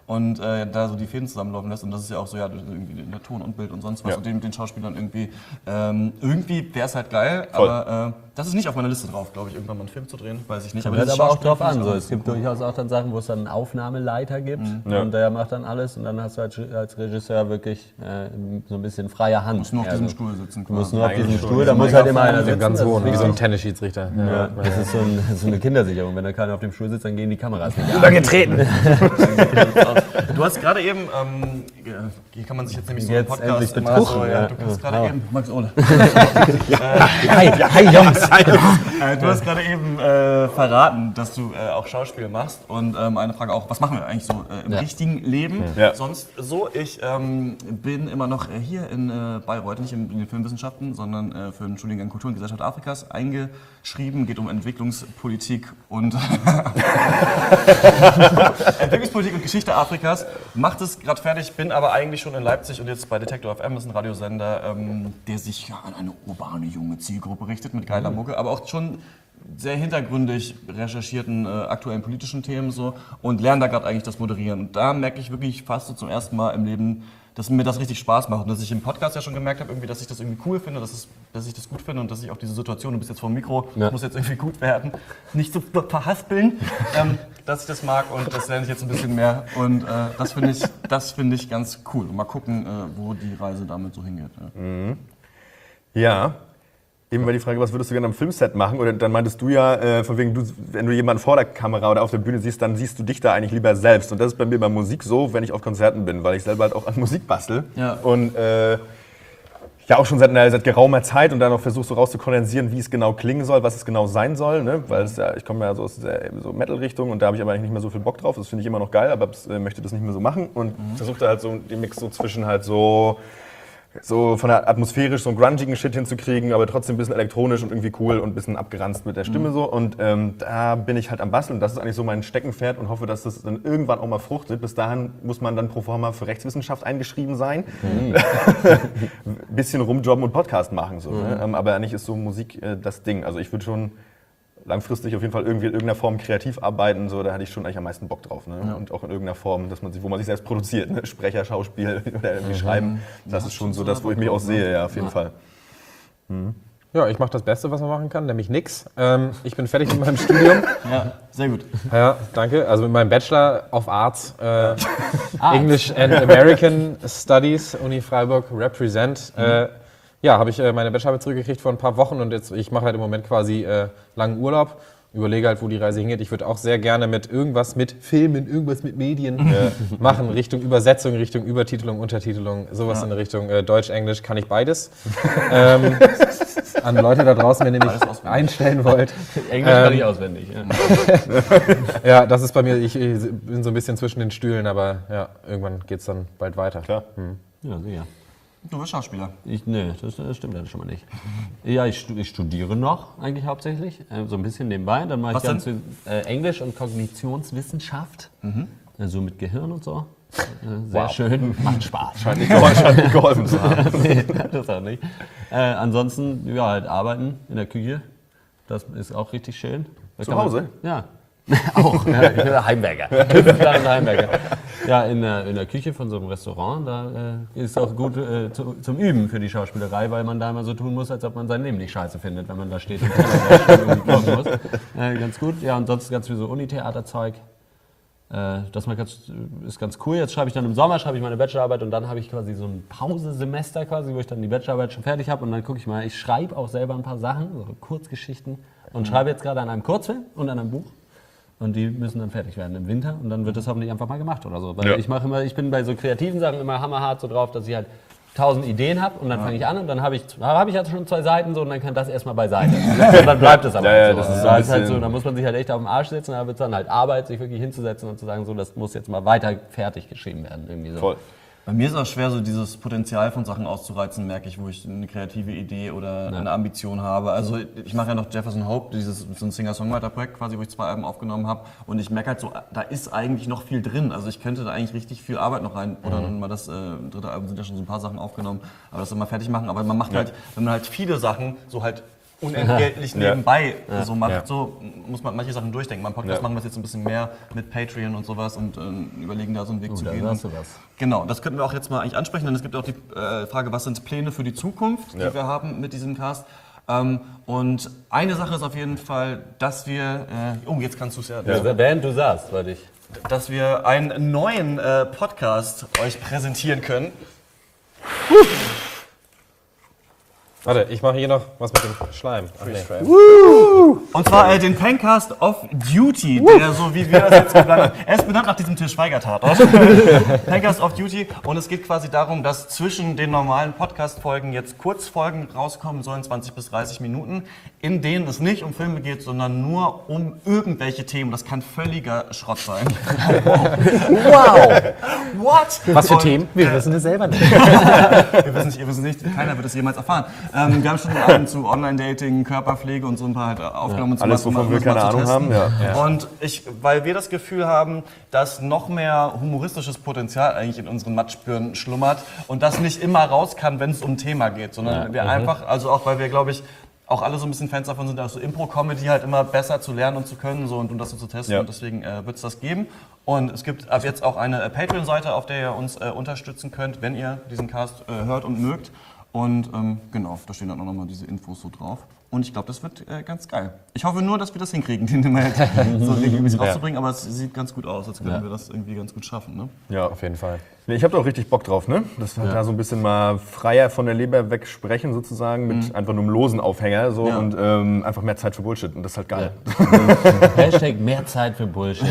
und äh, da so die Fäden zusammenlaufen lässt. Und das ist ja auch so, ja, irgendwie der Ton und Bild und sonst was. Ja. Und den, mit den Schauspielern irgendwie. Ähm, irgendwie wäre es halt geil, Voll. aber äh, das ist nicht auf meiner Liste drauf, glaube ich, irgendwann mal einen Film zu drehen. Weiß ich nicht. Kommt halt dieses aber auch Schauspiel drauf an. finde ich So. auch Es gibt cool. durchaus auch dann Sachen, wo es dann einen Aufnahmeleiter gibt Ja. und der macht dann alles und dann hast du als, als Regisseur wirklich äh, so ein bisschen freie Hand. Du musst nur auf Ja, diesem so. Stuhl sitzen. Du musst quasi. nur auf Eigentlich diesem schon. Stuhl, da Mit muss halt immer einer Mit dem sitzen. ganz das ist hohen, wie so ein wichtig. Tennisschiedsrichter. Ja, das ist so, ein, so eine Kindersicherung. Wenn da keiner auf dem Stuhl sitzt, dann gehen die Kameras nicht an. Übergetreten! Du hast gerade eben, ähm, hier kann man sich jetzt nämlich so Jetzt einen endlich Podcast immer betuchen, so, ja, ja. du hast gerade Ja. eben, Max Ole, Hi, hi Jungs! äh, du hast gerade eben äh, verraten, dass du äh, auch Schauspiel machst und ähm, eine Frage auch, was machen wir eigentlich so äh, im Ja. richtigen Leben? Ja. Sonst so, ich ähm, bin immer noch äh, hier in äh, Bayreuth, nicht in, in den Filmwissenschaften, sondern äh, für den Studiengang Kultur und Gesellschaft Afrikas eingeschrieben, geht um Entwicklungspolitik und Entwicklungspolitik und Geschichte Afrikas. Macht es gerade fertig, bin aber eigentlich schon in Leipzig und jetzt bei Detektor F M, das ist ein Radiosender, ähm, der sich ja an eine urbane junge Zielgruppe richtet mit geiler Mucke, aber auch schon sehr hintergründig recherchierten äh, aktuellen politischen Themen so und lerne da gerade eigentlich das Moderieren. Und da merke ich wirklich fast so zum ersten Mal im Leben, dass mir das richtig Spaß macht und dass ich im Podcast ja schon gemerkt habe, irgendwie, dass ich das irgendwie cool finde, dass, es, dass ich das gut finde und dass ich auch diese Situation, du bist jetzt vor dem Mikro, Ja. das muss jetzt irgendwie gut werden, nicht so verhaspeln, ähm, dass ich das mag und das lerne ich jetzt ein bisschen mehr und äh, das finde ich, das finde ich ganz cool. Und mal gucken, äh, wo die Reise damit so hingeht. Ja. Ja. Eben war die Frage, was würdest du gerne am Filmset machen? Oder dann meintest du ja, äh, von wegen, du, wenn du jemanden vor der Kamera oder auf der Bühne siehst, dann siehst du dich da eigentlich lieber selbst. Und das ist bei mir bei Musik so, wenn ich auf Konzerten bin, weil ich selber halt auch an Musik bastel. Ja. Und äh, ja auch schon seit, na, seit geraumer Zeit und dann auch versuche so rauszukondensieren, wie es genau klingen soll, was es genau sein soll. Ne? Weil es, ja, ich komme ja so aus der so Metal-Richtung und da habe ich aber eigentlich nicht mehr so viel Bock drauf. Das finde ich immer noch geil, aber äh, möchte das nicht mehr so machen. Und mhm. versuche da halt so den Mix so zwischen halt so... so von der atmosphärisch so einen grungigen Shit hinzukriegen, aber trotzdem ein bisschen elektronisch und irgendwie cool und ein bisschen abgeranzt mit der Stimme Mhm. so. Und ähm, da bin ich halt am Basteln. Das ist eigentlich so mein Steckenpferd und hoffe, dass das dann irgendwann auch mal fruchtet. Bis dahin muss man dann pro forma für Rechtswissenschaft eingeschrieben sein. Mhm. Ein bisschen rumjobben und Podcast machen. So, ne? ähm, aber eigentlich ist so Musik äh, das Ding. Also ich würde schon langfristig auf jeden Fall irgendwie in irgendeiner Form kreativ arbeiten, so, da hatte ich schon eigentlich am meisten Bock drauf. Ne? Ja. Und auch in irgendeiner Form, dass man sich, wo man sich selbst produziert, ne? Sprecher, Schauspiel oder irgendwie schreiben. Das ist schon so das, wo ich mich auch sehe, ja, auf jeden Fall. Ja, ich mache das Beste, was man machen kann, nämlich nix. Ähm, ich bin fertig mit meinem Studium. Ja, sehr gut. Ja, danke. Also mit meinem Bachelor of Arts, äh, English and American Studies, Uni Freiburg, Represent. Mhm. Äh, ja, habe ich äh, meine Bachelorarbeit zurückgekriegt vor ein paar Wochen und jetzt ich mache halt im Moment quasi äh, langen Urlaub. Überlege halt, wo die Reise hingeht. Ich würde auch sehr gerne mit irgendwas mit Filmen, irgendwas mit Medien äh, machen, Richtung Übersetzung, Richtung Übertitelung, Untertitelung, sowas Ja. in Richtung äh, Deutsch, Englisch, kann ich beides. ähm, an Leute da draußen, wenn ihr mich einstellen wollt. Englisch kann Ähm, ich auswendig. Ja. Ja, das ist bei mir, ich, ich bin so ein bisschen zwischen den Stühlen, aber ja, irgendwann geht es dann bald weiter. Klar. Ja, sicher. Du bist Schauspieler. Ich, nee, das, das stimmt ja schon mal nicht. Ja, ich, stu- ich studiere noch eigentlich hauptsächlich, äh, so ein bisschen nebenbei. Dann mache ich Was ganz viel äh, Englisch und Kognitionswissenschaft, also mit Gehirn und so. Äh, sehr schön, macht Spaß. Scheint nicht, geholfen, scheint nicht geholfen zu haben. Nee, das auch nicht. Äh, ansonsten, ja, halt arbeiten in der Küche. Das ist auch richtig schön. Da Zu kann man- Hause? Ja. Auch, ja, ich bin Heimwerker. Ich bin ein Heimwerker. Ja, in der, in der Küche von so einem Restaurant, da äh, ist auch gut äh, zu, zum Üben für die Schauspielerei, weil man da immer so tun muss, als ob man sein Leben nicht scheiße findet, wenn man da steht und irgendwie kochen muss. Äh, ganz gut. Ja, und sonst ganz viel so Unitheaterzeug. Äh, das mal ganz, ist ganz cool. Jetzt schreibe ich dann im Sommer schreibe ich meine Bachelorarbeit und dann habe ich quasi so ein Pausesemester quasi, wo ich dann die Bachelorarbeit schon fertig habe und dann gucke ich mal, ich schreibe auch selber ein paar Sachen, so Kurzgeschichten und schreibe jetzt gerade an einem Kurzfilm und an einem Buch. Und die müssen dann fertig werden im Winter und dann wird das hoffentlich einfach mal gemacht oder so. Weil Ja. ich mache immer, ich bin bei so kreativen Sachen immer hammerhart so drauf, dass ich halt tausend Ideen habe und dann fange ich an und dann habe ich, habe ich jetzt schon zwei Seiten so und dann kann das erstmal beiseite. Und dann bleibt es aber Ja, ja, so. das ist so da ein ist halt bisschen- so, da muss man sich halt echt auf den Arsch setzen, da wird es dann halt Arbeit, sich wirklich hinzusetzen und zu sagen, so, das muss jetzt mal weiter fertig geschrieben werden. Irgendwie so. Voll. Bei mir ist es auch schwer, so dieses Potenzial von Sachen auszureizen, merke ich, wo ich eine kreative Idee oder eine Ambition habe. Also ich mache ja noch Jefferson Hope, dieses so ein Singer-Songwriter-Projekt quasi, wo ich zwei Alben aufgenommen habe. Und ich merke halt so, da ist eigentlich noch viel drin. Also ich könnte da eigentlich richtig viel Arbeit noch rein. Oder mal das äh, dritte Album sind ja schon so ein paar Sachen aufgenommen, aber das immer fertig machen. Aber man macht halt, wenn man halt viele Sachen so halt unentgeltlich nebenbei so macht. Ja. So muss man manche Sachen durchdenken. Beim Podcast Ja. machen wir es jetzt ein bisschen mehr mit Patreon und sowas und äh, überlegen da so einen Weg zu da gehen. hast du was. Genau, das könnten wir auch jetzt mal eigentlich ansprechen, denn es gibt auch die äh, Frage, was sind Pläne für die Zukunft, die wir haben mit diesem Cast. Ähm, und eine Sache ist auf jeden Fall, dass wir, äh, oh, jetzt kannst du es ja, Also, während du sagst, wollte ich. dass wir einen neuen äh, Podcast euch präsentieren können. Warte, ich mache hier noch was mit dem Schleim. Ach, nee. Und zwar äh, den Pencast of Duty, der so wie wir das jetzt geplant haben. Er ist benannt nach diesem Til Schweiger-Tatort. Pencast of Duty. Und es geht quasi darum, dass zwischen den normalen Podcast-Folgen jetzt Kurzfolgen rauskommen sollen, zwanzig bis dreißig Minuten, in denen es nicht um Filme geht, sondern nur um irgendwelche Themen. Das kann völliger Schrott sein. Wow! What? Was für Und, Themen? Wir wissen es selber nicht. Wir wissen nicht, ihr wisst es nicht, keiner wird es jemals erfahren. Ähm, wir haben schon Abend zu Online-Dating, Körperpflege und so ein paar halt Aufnahmen. Ja, alles, wovon wir keine Ahnung haben. Ja. Ja. Und ich, weil wir das Gefühl haben, dass noch mehr humoristisches Potenzial eigentlich in unseren Matschbirnen schlummert und das nicht immer raus kann, wenn es um ein Thema geht, sondern Ja. wir Mhm. einfach, also auch weil wir, glaube ich, auch alle so ein bisschen Fans davon sind, dass so Impro-Comedy halt immer besser zu lernen und zu können so, und um das so zu testen. Ja. Und deswegen äh, wird es das geben. Und es gibt ab jetzt auch eine äh, Patreon-Seite, auf der ihr uns äh, unterstützen könnt, wenn ihr diesen Cast äh, hört und mögt. Und ähm, genau, da stehen dann auch nochmal diese Infos so drauf. Und ich glaube, das wird äh, ganz geil. Ich hoffe nur, dass wir das hinkriegen, den immer halt so regelmäßig rauszubringen. Aber es sieht ganz gut aus, als können Ja. wir das irgendwie ganz gut schaffen. Ne? Ja. Auf jeden Fall. Nee, ich habe da auch richtig Bock drauf, ne? Das ja. da so ein bisschen mal freier von der Leber wegsprechen sozusagen, mit Mhm. einfach nur einem losen Aufhänger so Ja. und ähm, einfach mehr Zeit für Bullshit und das ist halt geil. Hashtag mehr Zeit für Bullshit.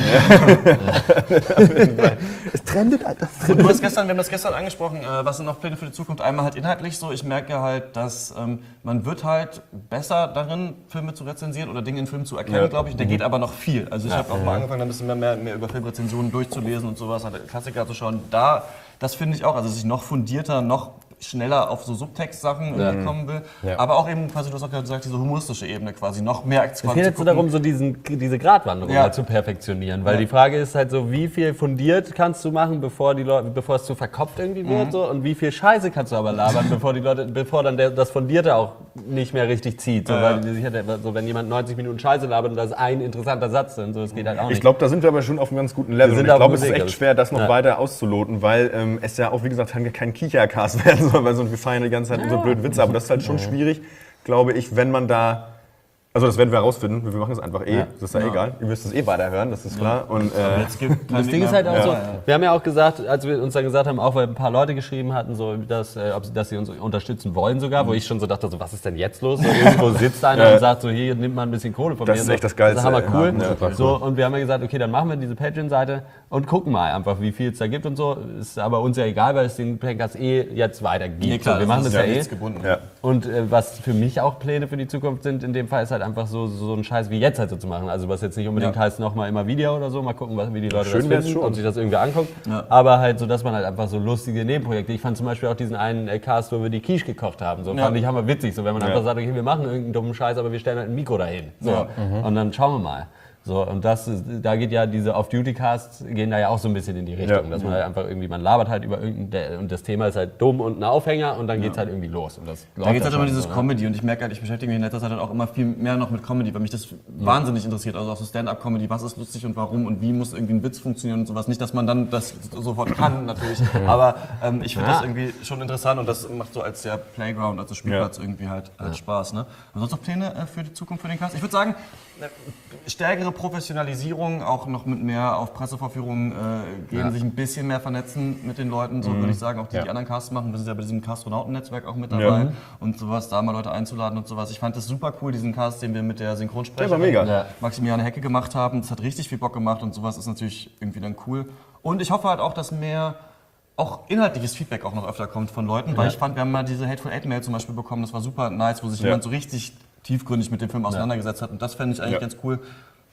Es trendet alles. Und du hast gestern, wir haben das gestern angesprochen, äh, was sind noch Pläne für die Zukunft? Einmal halt inhaltlich so, ich merke halt, dass ähm, man wird halt besser darin, Filme zu rezensieren oder Dinge in Filmen zu erkennen, Ja. glaube ich. Da geht aber noch viel. Also ich habe auch mal angefangen, ein bisschen mehr, mehr, mehr über Filmrezensionen durchzulesen und sowas, halt Klassiker zu schauen. Da, das finde ich auch, also dass ich noch fundierter, noch schneller auf so Subtext-Sachen irgendwie kommen will. Ja. Aber auch eben quasi, du hast auch gerade gesagt, diese humoristische Ebene quasi, noch mehr Es geht jetzt so darum, so diesen, diese Gratwanderung Ja. halt zu perfektionieren. Weil Ja. die Frage ist halt so, wie viel fundiert kannst du machen, bevor, die Leute, bevor es zu verkopft irgendwie wird, so, und wie viel Scheiße kannst du aber labern, bevor, die Leute, bevor dann der, das Fundierte auch nicht mehr richtig zieht. So, Ja. weil, die sich halt, so, wenn jemand neunzig Minuten Scheiße labert und da ist ein interessanter Satz drin, so, das geht halt auch nicht. Ich glaube, da sind wir aber schon auf einem ganz guten Level. Wir sind Und ich auf glaube, dem es ist Weg, echt also. schwer, das noch Ja. weiter auszuloten, weil ähm, es ja auch, wie gesagt, kein Kicher-Cast werden soll, weil so, wir feiern die ganze Zeit unsere blöden Witze. Aber das ist halt schon schwierig, glaube ich, wenn man da. Also das werden wir herausfinden, wir machen es einfach eh, das ist ja, egal. Ihr müsst es eh weiterhören, das ist klar. Und, äh, Jetzt gibt Das Ding ist halt auch ja, so, ja. wir haben ja auch gesagt, als wir uns dann gesagt haben, auch weil ein paar Leute geschrieben hatten, so, dass, äh, ob sie, dass sie uns unterstützen wollen sogar, wo ich schon so dachte, so, was ist denn jetzt los? So, irgendwo sitzt einer Ja. und sagt so, hier, nimmt mal ein bisschen Kohle von Das mir. ist so, echt das Geilste, Das ist hammer cool. ja, super So, und wir haben ja gesagt, okay, dann machen wir diese Patreon-Seite und gucken mal einfach, wie viel es da gibt und so. Ist aber uns ja egal, weil es den Podcast eh jetzt weitergibt. Nee, klar, so, wir machen das ja, eh. nichts gebunden. ja. Und äh, was für mich auch Pläne für die Zukunft sind, in dem Fall ist halt einfach so, so ein Scheiß wie jetzt halt so zu machen. Also was jetzt nicht unbedingt Ja. heißt, nochmal immer Video oder so, mal gucken, was, wie die Leute schön das wär's finden schon. und sich das irgendwie anguckt. Ja. Aber halt so, dass man halt einfach so lustige Nebenprojekte, ich fand zum Beispiel auch diesen einen äh, Cast, wo wir die Quiche gekocht haben, so Ja. fand ich hammer witzig, so wenn man Ja. einfach sagt, okay, wir machen irgendeinen dummen Scheiß, aber wir stellen halt ein Mikro dahin. So. Ja. Und dann schauen wir mal. So, und das ist, da geht ja diese Off-Duty-Casts gehen da ja auch so ein bisschen in die Richtung, Ja. dass man halt einfach irgendwie, man labert halt über irgendein, und das Thema ist halt dumm und ein Aufhänger und dann geht's halt irgendwie los. Und das Da geht es halt immer schon dieses so, ne? Comedy und ich merke halt, ich beschäftige mich in letzter Zeit halt auch immer viel mehr noch mit Comedy, weil mich das wahnsinnig interessiert. Also auch so Stand-up-Comedy, was ist lustig und warum und wie muss irgendwie ein Witz funktionieren und sowas. Nicht, dass man dann das sofort kann, natürlich, aber ähm, ich finde Ja. das irgendwie schon interessant und das macht so als der Playground, als der Spielplatz irgendwie halt, halt Spaß. Ne? Und sonst noch Pläne äh, für die Zukunft für den Cast? Ich würde sagen, äh, stärkere Professionalisierung, auch noch mit mehr auf Pressevorführungen äh, gehen, Ja. sich ein bisschen mehr vernetzen mit den Leuten, so würde ich sagen, auch die, Ja. die anderen Casts machen. Wir sind ja bei diesem Kastronauten-Netzwerk auch mit dabei Ja. und sowas, da mal Leute einzuladen und sowas. Ich fand das super cool, diesen Cast, den wir mit der Der Synchronsprecherin war mega. Ja. Maximiliane Hecke gemacht haben. Das hat richtig viel Bock gemacht und sowas ist natürlich irgendwie dann cool. Und ich hoffe halt auch, dass mehr auch inhaltliches Feedback auch noch öfter kommt von Leuten, weil ich fand, wir haben mal diese Hateful Eight Mail zum Beispiel bekommen, das war super nice, wo sich Ja. jemand so richtig tiefgründig mit dem Film auseinandergesetzt hat und das fände ich eigentlich Ja. ganz cool.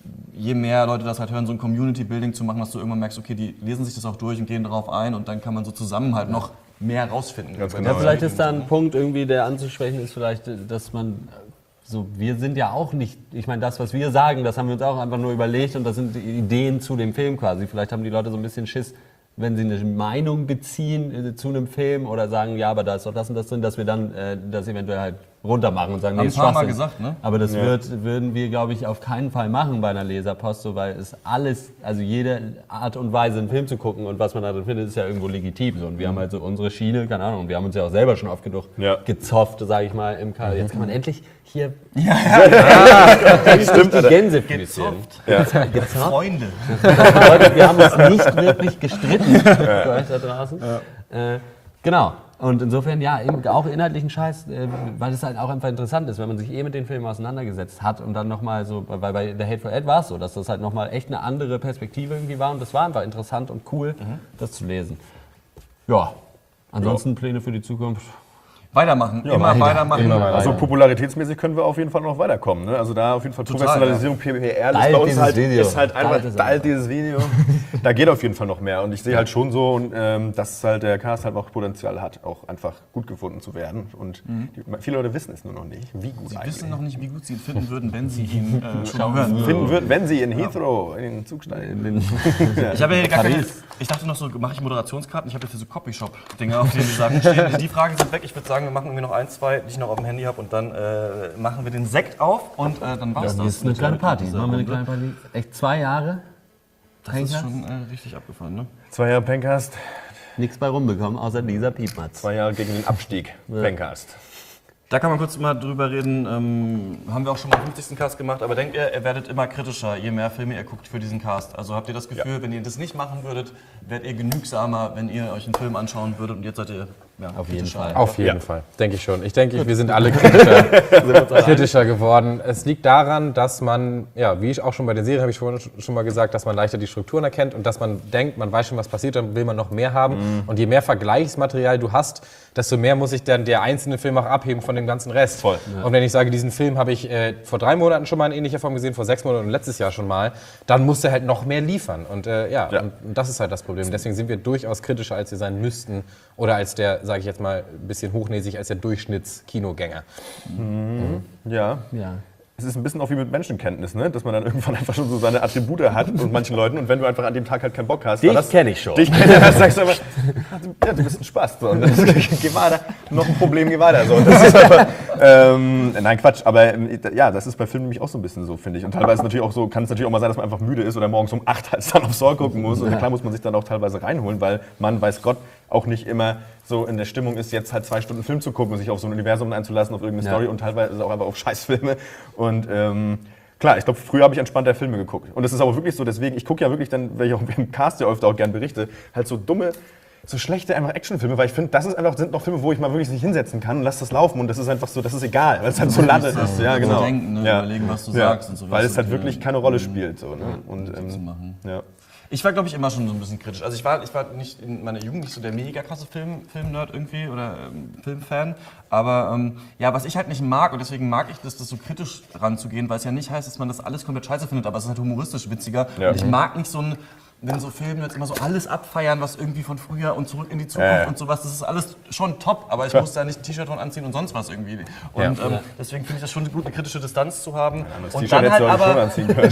Je mehr Leute das halt hören, so ein Community-Building zu machen, dass du irgendwann merkst, okay, die lesen sich das auch durch und gehen darauf ein und dann kann man so zusammen halt noch mehr rausfinden. Ganz über genau, Ja, die vielleicht Filme. ist da ein Punkt irgendwie, der anzusprechen ist, vielleicht, dass man so, wir sind ja auch nicht, ich meine, das, was wir sagen, das haben wir uns auch einfach nur überlegt und das sind die Ideen zu dem Film quasi. Vielleicht haben die Leute so ein bisschen Schiss, wenn sie eine Meinung beziehen äh, zu einem Film oder sagen, ja, aber da ist doch das und das drin, dass wir dann äh, das eventuell halt runter machen und sagen, nee, Haben ist ein paar Mal Schwachsinn. gesagt, ne? Aber das wird, würden wir, glaube ich, auf keinen Fall machen bei einer Leserpost, so, weil es alles, also jede Art und Weise, einen Film zu gucken und was man da drin findet, ist ja irgendwo legitim. So. Und wir haben halt so unsere Schiene, keine Ahnung, und wir haben uns ja auch selber schon oft genug Ja. gezofft, sage ich mal, im Kanal. Jetzt kann man endlich hier Stimmt, die Gänsefüßchen. Gezofft. Freunde. Das bedeutet, wir haben uns nicht wirklich gestritten für euch da draußen. Äh, genau. Und insofern, ja, eben auch inhaltlichen Scheiß, äh, weil es halt auch einfach interessant ist, wenn man sich eh mit den Filmen auseinandergesetzt hat und dann nochmal so, weil bei The Hateful Eight war es so, dass das halt nochmal echt eine andere Perspektive irgendwie war und das war einfach interessant und cool, das zu lesen. Ja, ansonsten Pläne für die Zukunft. Weitermachen, immer weiter. weitermachen. Immer weiter. Also popularitätsmäßig können wir auf jeden Fall noch weiterkommen. Ne? Also da auf jeden Fall Professionalisierung, P P R, das Teilt bei uns dieses halt, Video. ist halt einfach, Teilt es teilt dieses Video. Da geht auf jeden Fall noch mehr. Und ich sehe halt schon so, und, ähm, dass halt der Cast halt auch Potenzial hat, auch einfach gut gefunden zu werden. Und die, viele Leute wissen es nur noch nicht, wie gut Sie eigentlich. wissen noch nicht, wie gut sie ihn finden würden, wenn sie ihn äh, schon hören würden. Finden würden, wenn sie in Heathrow in den Zug steigen. Ich habe ja hier gar keine, ich dachte noch so, mache ich Moderationskarten? Ich habe jetzt hier so Copyshop-Dinger, auf denen die Sachen stehen. Die Fragen sind weg. Ich würde sagen, wir machen irgendwie noch ein, zwei, die ich noch auf dem Handy habe und dann äh, machen wir den Sekt auf und äh, dann war's Das das. ist eine mit kleine der- Party. mit dieser Machen wir eine Runde. kleine Party. Echt zwei Jahre? Das ist schon äh, richtig abgefahren, ne? Zwei Jahre Pencast, Nichts bei rumbekommen, außer dieser Piepmatz. zwei Jahre gegen den Abstieg. Pencast. Da kann man kurz mal drüber reden. Ähm, haben wir auch schon mal den fünfzigsten Cast gemacht, aber denkt ihr, ihr werdet immer kritischer, je mehr Filme ihr guckt für diesen Cast? Also habt ihr das Gefühl, wenn ihr das nicht machen würdet, werdet ihr genügsamer, wenn ihr euch einen Film anschauen würdet und jetzt seid ihr ja, Auf jeden kritischer? Fall. Auf jeden Fall, denke ich schon. Ich denke, wir sind alle kritischer, kritischer geworden. Es liegt daran, dass man, ja, wie ich auch schon bei den Serien habe ich vorhin schon mal gesagt, dass man leichter die Strukturen erkennt und dass man denkt, man weiß schon, was passiert, dann will man noch mehr haben. Und je mehr Vergleichsmaterial du hast, desto mehr muss sich dann der einzelne Film auch abheben von dem ganzen Rest. Voll. Und wenn ich sage, diesen Film habe ich äh, vor drei Monaten schon mal in ähnlicher Form gesehen, vor sechs Monaten und letztes Jahr schon mal, dann muss er halt noch mehr liefern. Und äh, ja, Ja. Und, und das ist halt das Problem. Deswegen sind wir durchaus kritischer, als wir sein müssten. Oder als der, sage ich jetzt mal, ein bisschen hochnäsig, als der Durchschnittskinogänger. Ja. Ja. Es ist ein bisschen auch wie mit Menschenkenntnis, ne? Dass man dann irgendwann einfach schon so seine Attribute hat und manchen Leuten und wenn du einfach an dem Tag halt keinen Bock hast, Dich dann das- kenn ich schon. Dich kenn ich, dann sagst du aber, ja, du bist ein Spaß. So. Und dann ist, geh weiter, noch ein Problem, geh weiter. So. Und das ist einfach, ähm, nein, Quatsch, aber ähm, ja, das ist bei Filmen nämlich auch so ein bisschen so, finde ich. Und teilweise natürlich auch so, kann es natürlich auch mal sein, dass man einfach müde ist oder morgens um acht halt dann auf Saw gucken muss. Und klar muss man sich dann auch teilweise reinholen, weil man, weiß Gott, auch nicht immer so in der Stimmung ist, jetzt halt zwei Stunden Film zu gucken und sich auf so ein Universum einzulassen, auf irgendeine Ja. Story und teilweise auch einfach auf Scheißfilme. Und ähm, klar, ich glaube, früher habe ich entspannter Filme geguckt. Und es ist aber wirklich so, deswegen, ich gucke ja wirklich dann, weil ich auch im Cast ja öfter auch gern berichte, halt so dumme, so schlechte einfach Actionfilme, weil ich finde, das ist einfach, sind noch Filme, wo ich mal wirklich nicht hinsetzen kann und lass das laufen und das ist einfach so, das ist egal, weil es halt so landet ist. Ja, genau. So denken, ne? Ja. Überlegen, was du Ja. sagst und so. Weil was es halt du- wirklich keine Rolle spielt. So, ne? Und, zu ähm, machen. ja. Ich war, glaube ich, immer schon so ein bisschen kritisch. Also ich war, ich war nicht in meiner Jugend nicht so der mega krasse Film, Film-Nerd irgendwie oder ähm, Filmfan. Aber ähm, ja, was ich halt nicht mag und deswegen mag ich das, das so kritisch ranzugehen, weil es ja nicht heißt, dass man das alles komplett scheiße findet, aber es ist halt humoristisch witziger. Ja. Und ich mag nicht so ein, wenn so Filme jetzt immer so alles abfeiern, was irgendwie von früher und zurück in die Zukunft Äh. und sowas, das ist alles schon top, aber ich muss da nicht ein T-Shirt von anziehen und sonst was irgendwie. Und Ja. ähm, deswegen finde ich das schon gut, eine kritische Distanz zu haben. Das und T-Shirt dann halt hättest du auch schon aber anziehen können.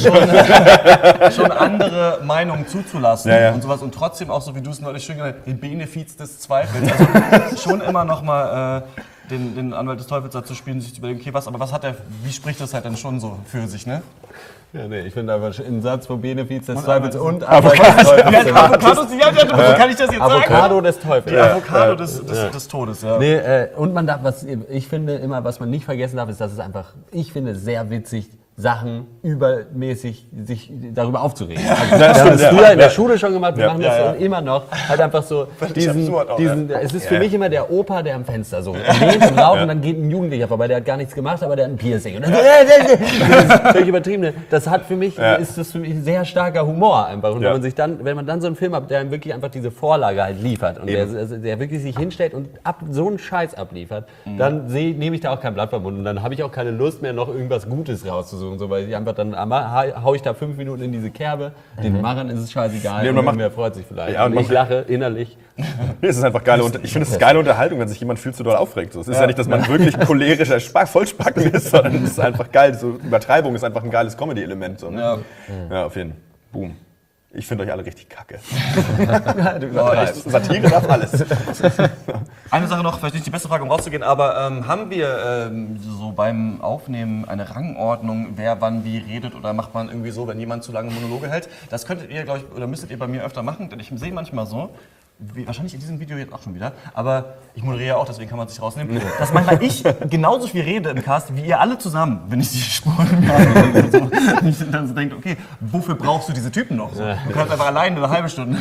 schon andere Meinungen zuzulassen Ja, ja. und sowas und trotzdem auch so wie du es neulich schön genannt hast, den Benefiz des Zweifels. Also schon immer noch mal äh, den, den Anwalt des Teufels dazu spielen, sich zu überlegen, okay, was, aber was hat er, wie spricht das halt dann schon so für sich, ne? Ja, nee, ich finde einfach einen Satz vom Benefiz des Und Teufels Avocado. und Avocado des Teufels. Avocados, ja, ja, wo kann ich das jetzt Avocado des Teufels. sagen? Avocado des, des, des Todes, ja. Nee, äh, und man darf, was ich finde immer, was man nicht vergessen darf, ist, dass es einfach, ich finde, sehr witzig, Sachen übermäßig sich darüber aufzuregen. Also, wir haben das ja. früher in der Schule schon gemacht, wir Ja, machen das ja, ja. immer noch. Halt einfach so diesen, absurd auch, diesen ja. es ist für mich immer der Opa, der am Fenster so lehnt und raucht und dann geht ein Jugendlicher vorbei, der hat gar nichts gemacht, aber der hat ein Piercing. Und dann, das ist völlig übertrieben. Das hat für mich, Ja. ist das für mich sehr starker Humor einfach. Und Ja. wenn man sich dann, wenn man dann so einen Film hat, der einem wirklich einfach diese Vorlage halt liefert und der, der wirklich sich hinstellt und ab, so einen Scheiß abliefert, dann seh, nehme ich da auch kein Blatt vom Mund und dann habe ich auch keine Lust mehr, noch irgendwas Gutes rauszusuchen, so, weil ich einfach dann hau ich da fünf Minuten in diese Kerbe, den Machern ist es scheißegal, Nee, und man macht- irgendwer freut sich vielleicht. Ja, und und man- ich lache innerlich. Es ist einfach geile Unter ich finde es ist geile Unterhaltung, wenn sich jemand viel zu doll aufregt. So, es ist ja, nicht, dass man wirklich ein cholerischer Spack, Vollspacken ist, sondern es ist einfach geil. So, Übertreibung ist einfach ein geiles Comedy-Element. So, ne? Ja. Ja, auf jeden Fall. Boom. Ich finde euch alle richtig kacke. Boah, echt. Satire darf alles. Eine Sache noch, vielleicht nicht die beste Frage, um rauszugehen, aber ähm, haben wir ähm, so beim Aufnehmen eine Rangordnung, wer wann wie redet oder macht man irgendwie so, wenn jemand zu lange Monologe hält? Das könntet ihr, glaube ich, oder müsstet ihr bei mir öfter machen, denn ich sehe manchmal so, wie, wahrscheinlich in diesem Video jetzt auch schon wieder, aber ich moderiere ja auch, deswegen kann man sich rausnehmen, dass manchmal ich genauso viel rede im Cast wie ihr alle zusammen, wenn ich die Spuren mache. So. Und ich dann so denke, okay, wofür brauchst du diese Typen noch? So? Du kannst einfach alleine eine halbe Stunde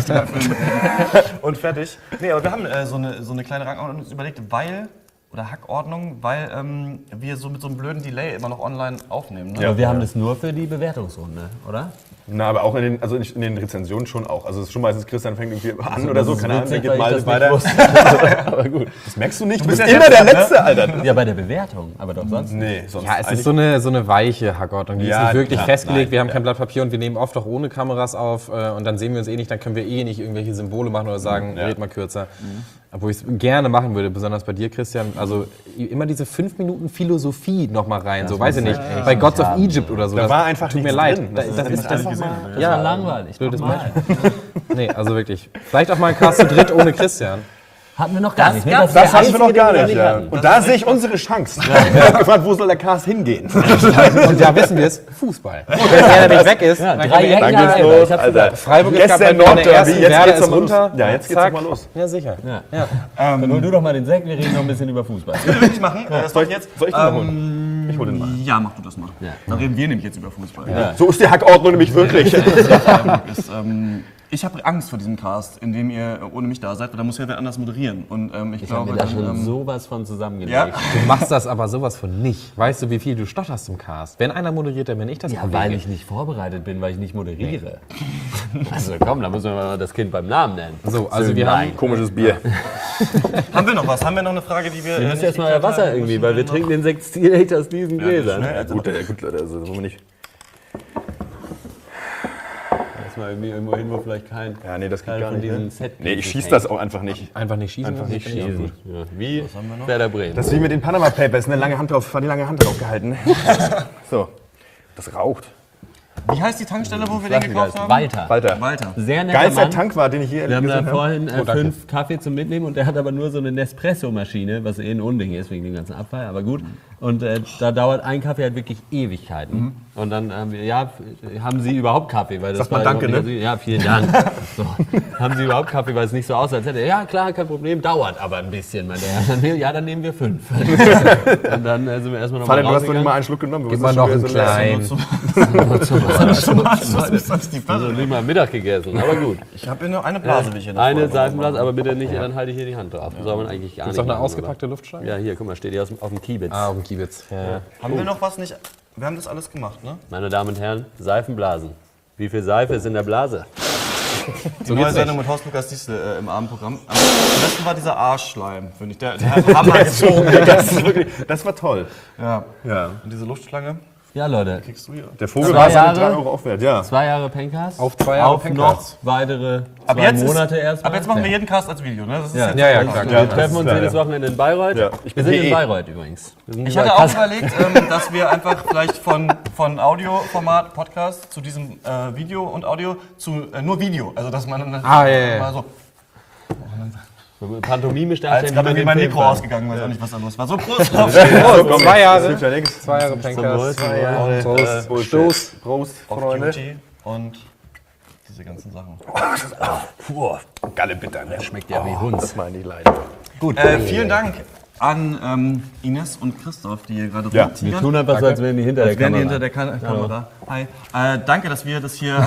und fertig. Nee, aber wir haben äh, so, eine, so eine kleine Rangordnung uns überlegt, weil, oder Hackordnung, weil ähm, wir so mit so einem blöden Delay immer noch online aufnehmen. Ne? Aber wir haben das nur für die Bewertungsrunde, oder? Na, aber auch in den, also in den Rezensionen schon auch. Also es ist schon meistens, Christian fängt irgendwie an Also, oder das so, ist keine Ahnung, witzig, geht weil mal ich das weiter. nicht Aber gut, das merkst du nicht, du, bist, bist immer der der Letzte, Letzte, Alter. Ja, bei der Bewertung, aber doch sonst. Nee, sonst Ja, es eigentlich- ist so eine, so eine weiche Hackordnung. Die Ja, ist nicht wirklich klar, festgelegt. nein, wir haben ja. kein Blatt Papier und wir nehmen oft auch ohne Kameras auf. Äh, und dann sehen wir uns eh nicht. Dann können wir eh nicht irgendwelche Symbole machen oder sagen, Ja. red mal kürzer. Obwohl ich es gerne machen würde, besonders bei dir, Christian. Also immer diese fünf Minuten Philosophie noch mal rein. So, weiß ich nicht. Bei Gods of Egypt oder so. Da das war einfach tut mir nichts leid. drin. Das, Das das ist ist alles das gesehen. Das ja, war langweilig. blödes Mach mal. Nee, also wirklich. Vielleicht auch mal ein Cast zu dritt ohne Christian. Hatten wir noch gar nicht. Ne? gab's- ist Das der hatten wir noch einzige, gar den wir nicht. Ja. hatten. Und da sehe ich unsere Chance. Er hat gefragt, wo soll der Cast hingehen? Und da wissen wir es, Fußball. Und wenn er nämlich weg ist, Ja, dann drei können wir Jahre Dann geht's selber. los, Ich hab's Alter. gesagt. Freiburg ist Gestern gerade bei der Nordderby, ersten, jetzt Werder geht's ist doch mal los. runter. Ja, jetzt geht's Zack. doch mal los. Ja, sicher. Ja. Ja. Dann hol du doch mal den Sekt, wir reden noch ein bisschen über Fußball. Das will ich machen. Äh, Das Soll mache ich, ich jetzt. soll ich den mal holen? Ich hol den mal. Ja, mach du das mal. Ja. Dann reden wir nämlich jetzt über Fußball. Ja. So ist die Hackordnung nämlich wirklich. Ist, ähm, ich habe Angst vor diesem Cast, in dem ihr ohne mich da seid, weil da muss ja wer anders moderieren. Und ähm, ich, Ich habe glaube, mir da dann, schon ähm, sowas von zusammengelegt. ja. Du machst das aber sowas von nicht. Weißt du, wie viel du stotterst im Cast? Wenn einer moderiert, dann bin ich das. Ja, bewege. weil ich nicht vorbereitet bin, weil ich nicht moderiere. Also komm, da muss man mal das Kind beim Namen nennen. So, also wir haben Komisches Bier. Haben wir noch was? Haben wir noch eine Frage, die wir. Wir äh, müssen nicht erstmal geklärt Wasser haben? irgendwie, Müssen weil wir noch- trinken den Sekt direkt aus diesen Gläsern. schnell. Ja, gut, ja, gut, Leute, also das wollen wir nicht. Erstmal irgendwie irgendwo hin, wo vielleicht kein Ja, nee, das geht Teil gar von nicht. diesem Ne? Set Nee, ich schieße hängt. das auch einfach nicht. einfach nicht schießen. Einfach nicht finde ich auch Schießen. gut. Ja, wie Werder Bremen. Das ist wie mit den Panama Papers, eine lange Hand drauf, war die lange Hand drauf gehalten. So, das raucht. Wie heißt die Tankstelle, wo wir den Flaschengeist. gekauft haben? Walter. Walter. Walter. Sehr netter Geilster Mann. Tank war, den ich hier Wir haben da gesehen habe. vorhin äh, Oh, danke. fünf Kaffee zum Mitnehmen und der hat aber nur so eine Nespresso-Maschine, was eh ein Unding ist wegen dem ganzen Abfall, aber gut. Und äh, da dauert ein Kaffee halt wirklich Ewigkeiten. Und dann haben wir, ja, f- haben Sie überhaupt Kaffee? Weil das Sag mal war danke, überhaupt ne? nicht- Ja, vielen Dank. So. Haben Sie überhaupt Kaffee, weil es nicht so aussah, als hätte er, ja klar, kein Problem, dauert aber ein bisschen. Mein Herr. Dann, ja, dann nehmen wir fünf. Und dann äh, sind wir erstmal nochmal Vater, du hast doch nicht mal rausgegangen. einen Schluck genommen. Du Gib wusstest mal noch schon, einen wer so kleinen. Das ist die Also Flasche. nicht mal Mittag gegessen, aber gut. Ich habe hier nur eine Blase, wie ich hier noch Eine vorne Seifenblase, aber bitte nicht, dann halte ich hier die Hand drauf. Soll man eigentlich gar Ist nicht doch eine machen, ausgepackte Luftschlange? oder? Ja, hier, guck mal, steht hier aus dem- auf dem Kiebitz. Ah, auf dem Kiebitz. Ja. Haben wir noch was nicht? Wir haben das alles gemacht, ne? Meine Damen und Herren, Seifenblasen. Wie viel Seife ist in der Blase? Die neue Sendung mit Horst Lukas Diesel äh, im Abendprogramm. Am besten war dieser Arschschleim, finde ich. Der, der hat Hammer gezogen. das, ist wirklich, das war toll. Ja. Ja. Und diese Luftschlange Ja, Leute, kriegst du hier. Der Vogel Zwei war seine Jahre? drei Euro aufwert, ja. zwei Jahre Pencast. Auf zwei Jahre Auf Pencast. noch weitere Ab zwei jetzt, Monate ist, erstmal. ab jetzt machen wir jeden Cast als Video, ne? Das ist Ja. jetzt Ja, ja, also, klar, Wir klar. treffen uns klar, jedes ja. Wochenende in Bayreuth. Ja, ich Wir bin sind in eh- Bayreuth übrigens. Wir sind Ich bei hatte auch Kassel. überlegt, ähm, dass wir einfach vielleicht von, von Audioformat, Podcast zu diesem äh, Video und Audio zu äh, nur Video. Also, dass man dann Ah, ja, ja, ja. mal so, Pantomime als darstellen. gerade wie irgendwie man mein den Mikro Film ausgegangen, weiß auch nicht, was da los war. So, Prost drauf. Oh, zwei Jahre. hilft ja nichts. Zwei Jahre Zum Pencast. Wohl, zum Wohl. Prost. Prost. Stoß. Prost, Auf Freunde. Duty und diese ganzen Sachen. Galle bitter, ne? Schmeckt ja wie Hund. Das meine ich leider. Gut. Äh, vielen Dank an ähm, Ines und Christoph, die hier gerade Ja. rumtigern. Wir tun einfach so, als wären die hinter der Wären Kamera. die hinter der Ka Kamera. Hi. Äh, danke, dass wir das hier,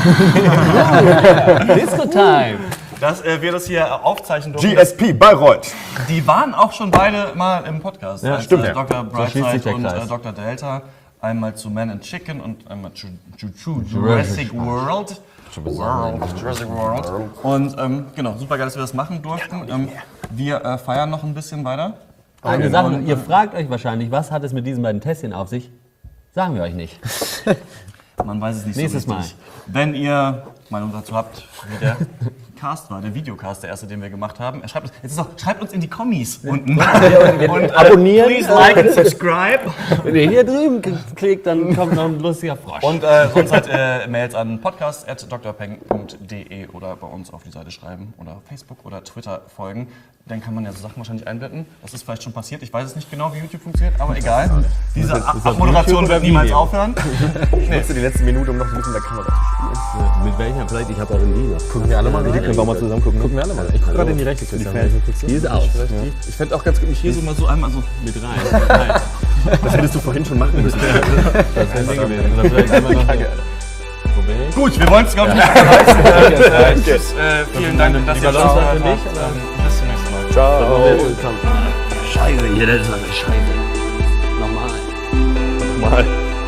Disco-Time. dass äh, wir das hier aufzeichnen durften. G S P Bayreuth. Die waren auch schon beide mal im Podcast. Ja, als, stimmt, Äh, ja. Doktor So schließt sich Brightside der und Kreis. äh, Doktor Delta. Einmal zu Man and Chicken und einmal zu, zu, zu Jurassic World. World. Jurassic World. Und ähm, genau, super geil, dass wir das machen durften. Ähm, wir äh, feiern noch ein bisschen weiter. Eine Sache, ihr fragt euch wahrscheinlich, was hat es mit diesen beiden Tässchen auf sich? Sagen wir euch nicht. Man weiß es nicht Nächstes so richtig. Wenn ihr Meinung dazu habt, wie der Cast war, der Videocast, der erste, den wir gemacht haben. Er schreibt uns, jetzt ist auch, schreibt uns in die Kommis unten. Und, und abonnieren. Please like and subscribe. Wenn ihr hier drüben klickt, dann kommt noch ein lustiger Frosch. Und äh, sonst halt äh, Mails an podcast at d r peng punkt d e oder bei uns auf die Seite schreiben oder Facebook oder Twitter folgen. Dann kann man ja so Sachen wahrscheinlich einblenden. Das ist vielleicht schon passiert. Ich weiß es nicht genau, wie YouTube funktioniert, aber egal. Diese Abmoderation wird niemals aufhören. Ich nutze die letzte Minute, um noch ein bisschen in der Kamera zu spielen. Mit welcher? Vielleicht, ich habe auch in dieser. Gucken wir alle mal, die können wir mal zusammen gucken. Gucken wir alle mal. Ich gucke gerade in die rechte Küche. Die ist aus. Ich fände auch ganz gut, mich hier so mal so einmal so... Mit rein. Das hättest du vorhin schon machen müssen. Das wäre ein Ding gewesen. Oder vielleicht einmal noch so. Wo bin ich? Gut, wir wollen es glaube ich nicht verreißen. Tschüss, äh, vielen Dank, dass ihr da Balance wart. für mich, oder? Bis zum nächsten Mal. Ciao. Scheiße, hier, das ist eine Scheiße. Nochmal. Mal.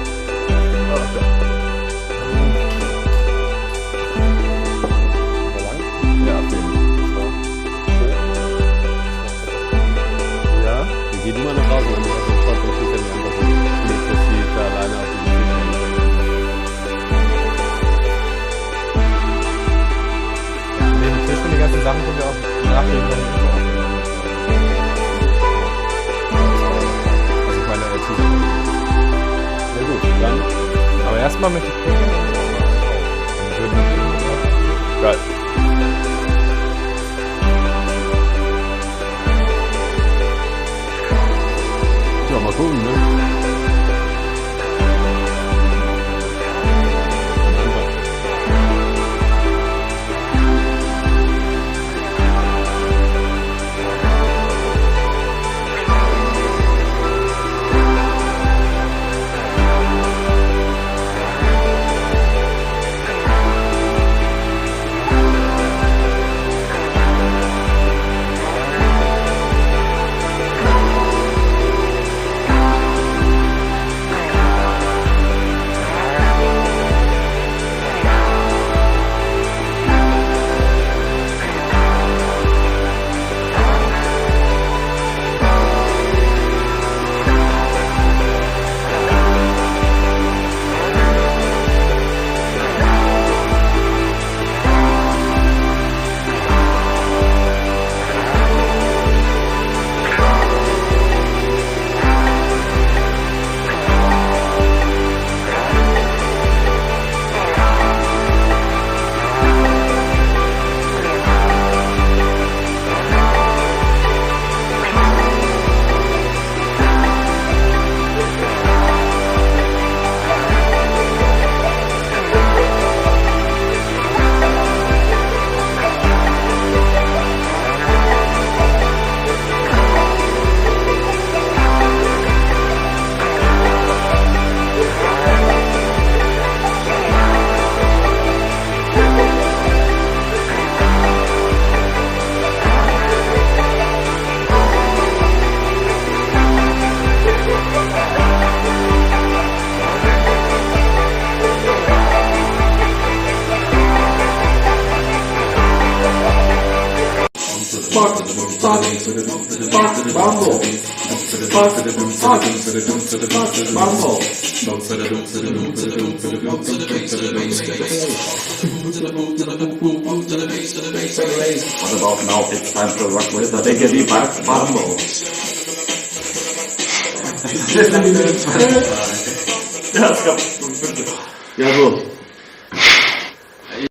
Ja, auf jeden Fall. Ja, wir gehen immer nach Hause, wenn wir auf den Sport und wir können einfach so mit Christi da alleine auf die Bühne Ja, neben Tisch und die ganzen Sachen können wir auch nachlegen. Also ich meine, äh, T-Shirt. Ja gut, dann. Aber erstmal möchte ich Geil. Ja, mal gucken, ne? What about now? It's time to rock with the Diggity Back Mambo. Ja, es gab. Ja, so.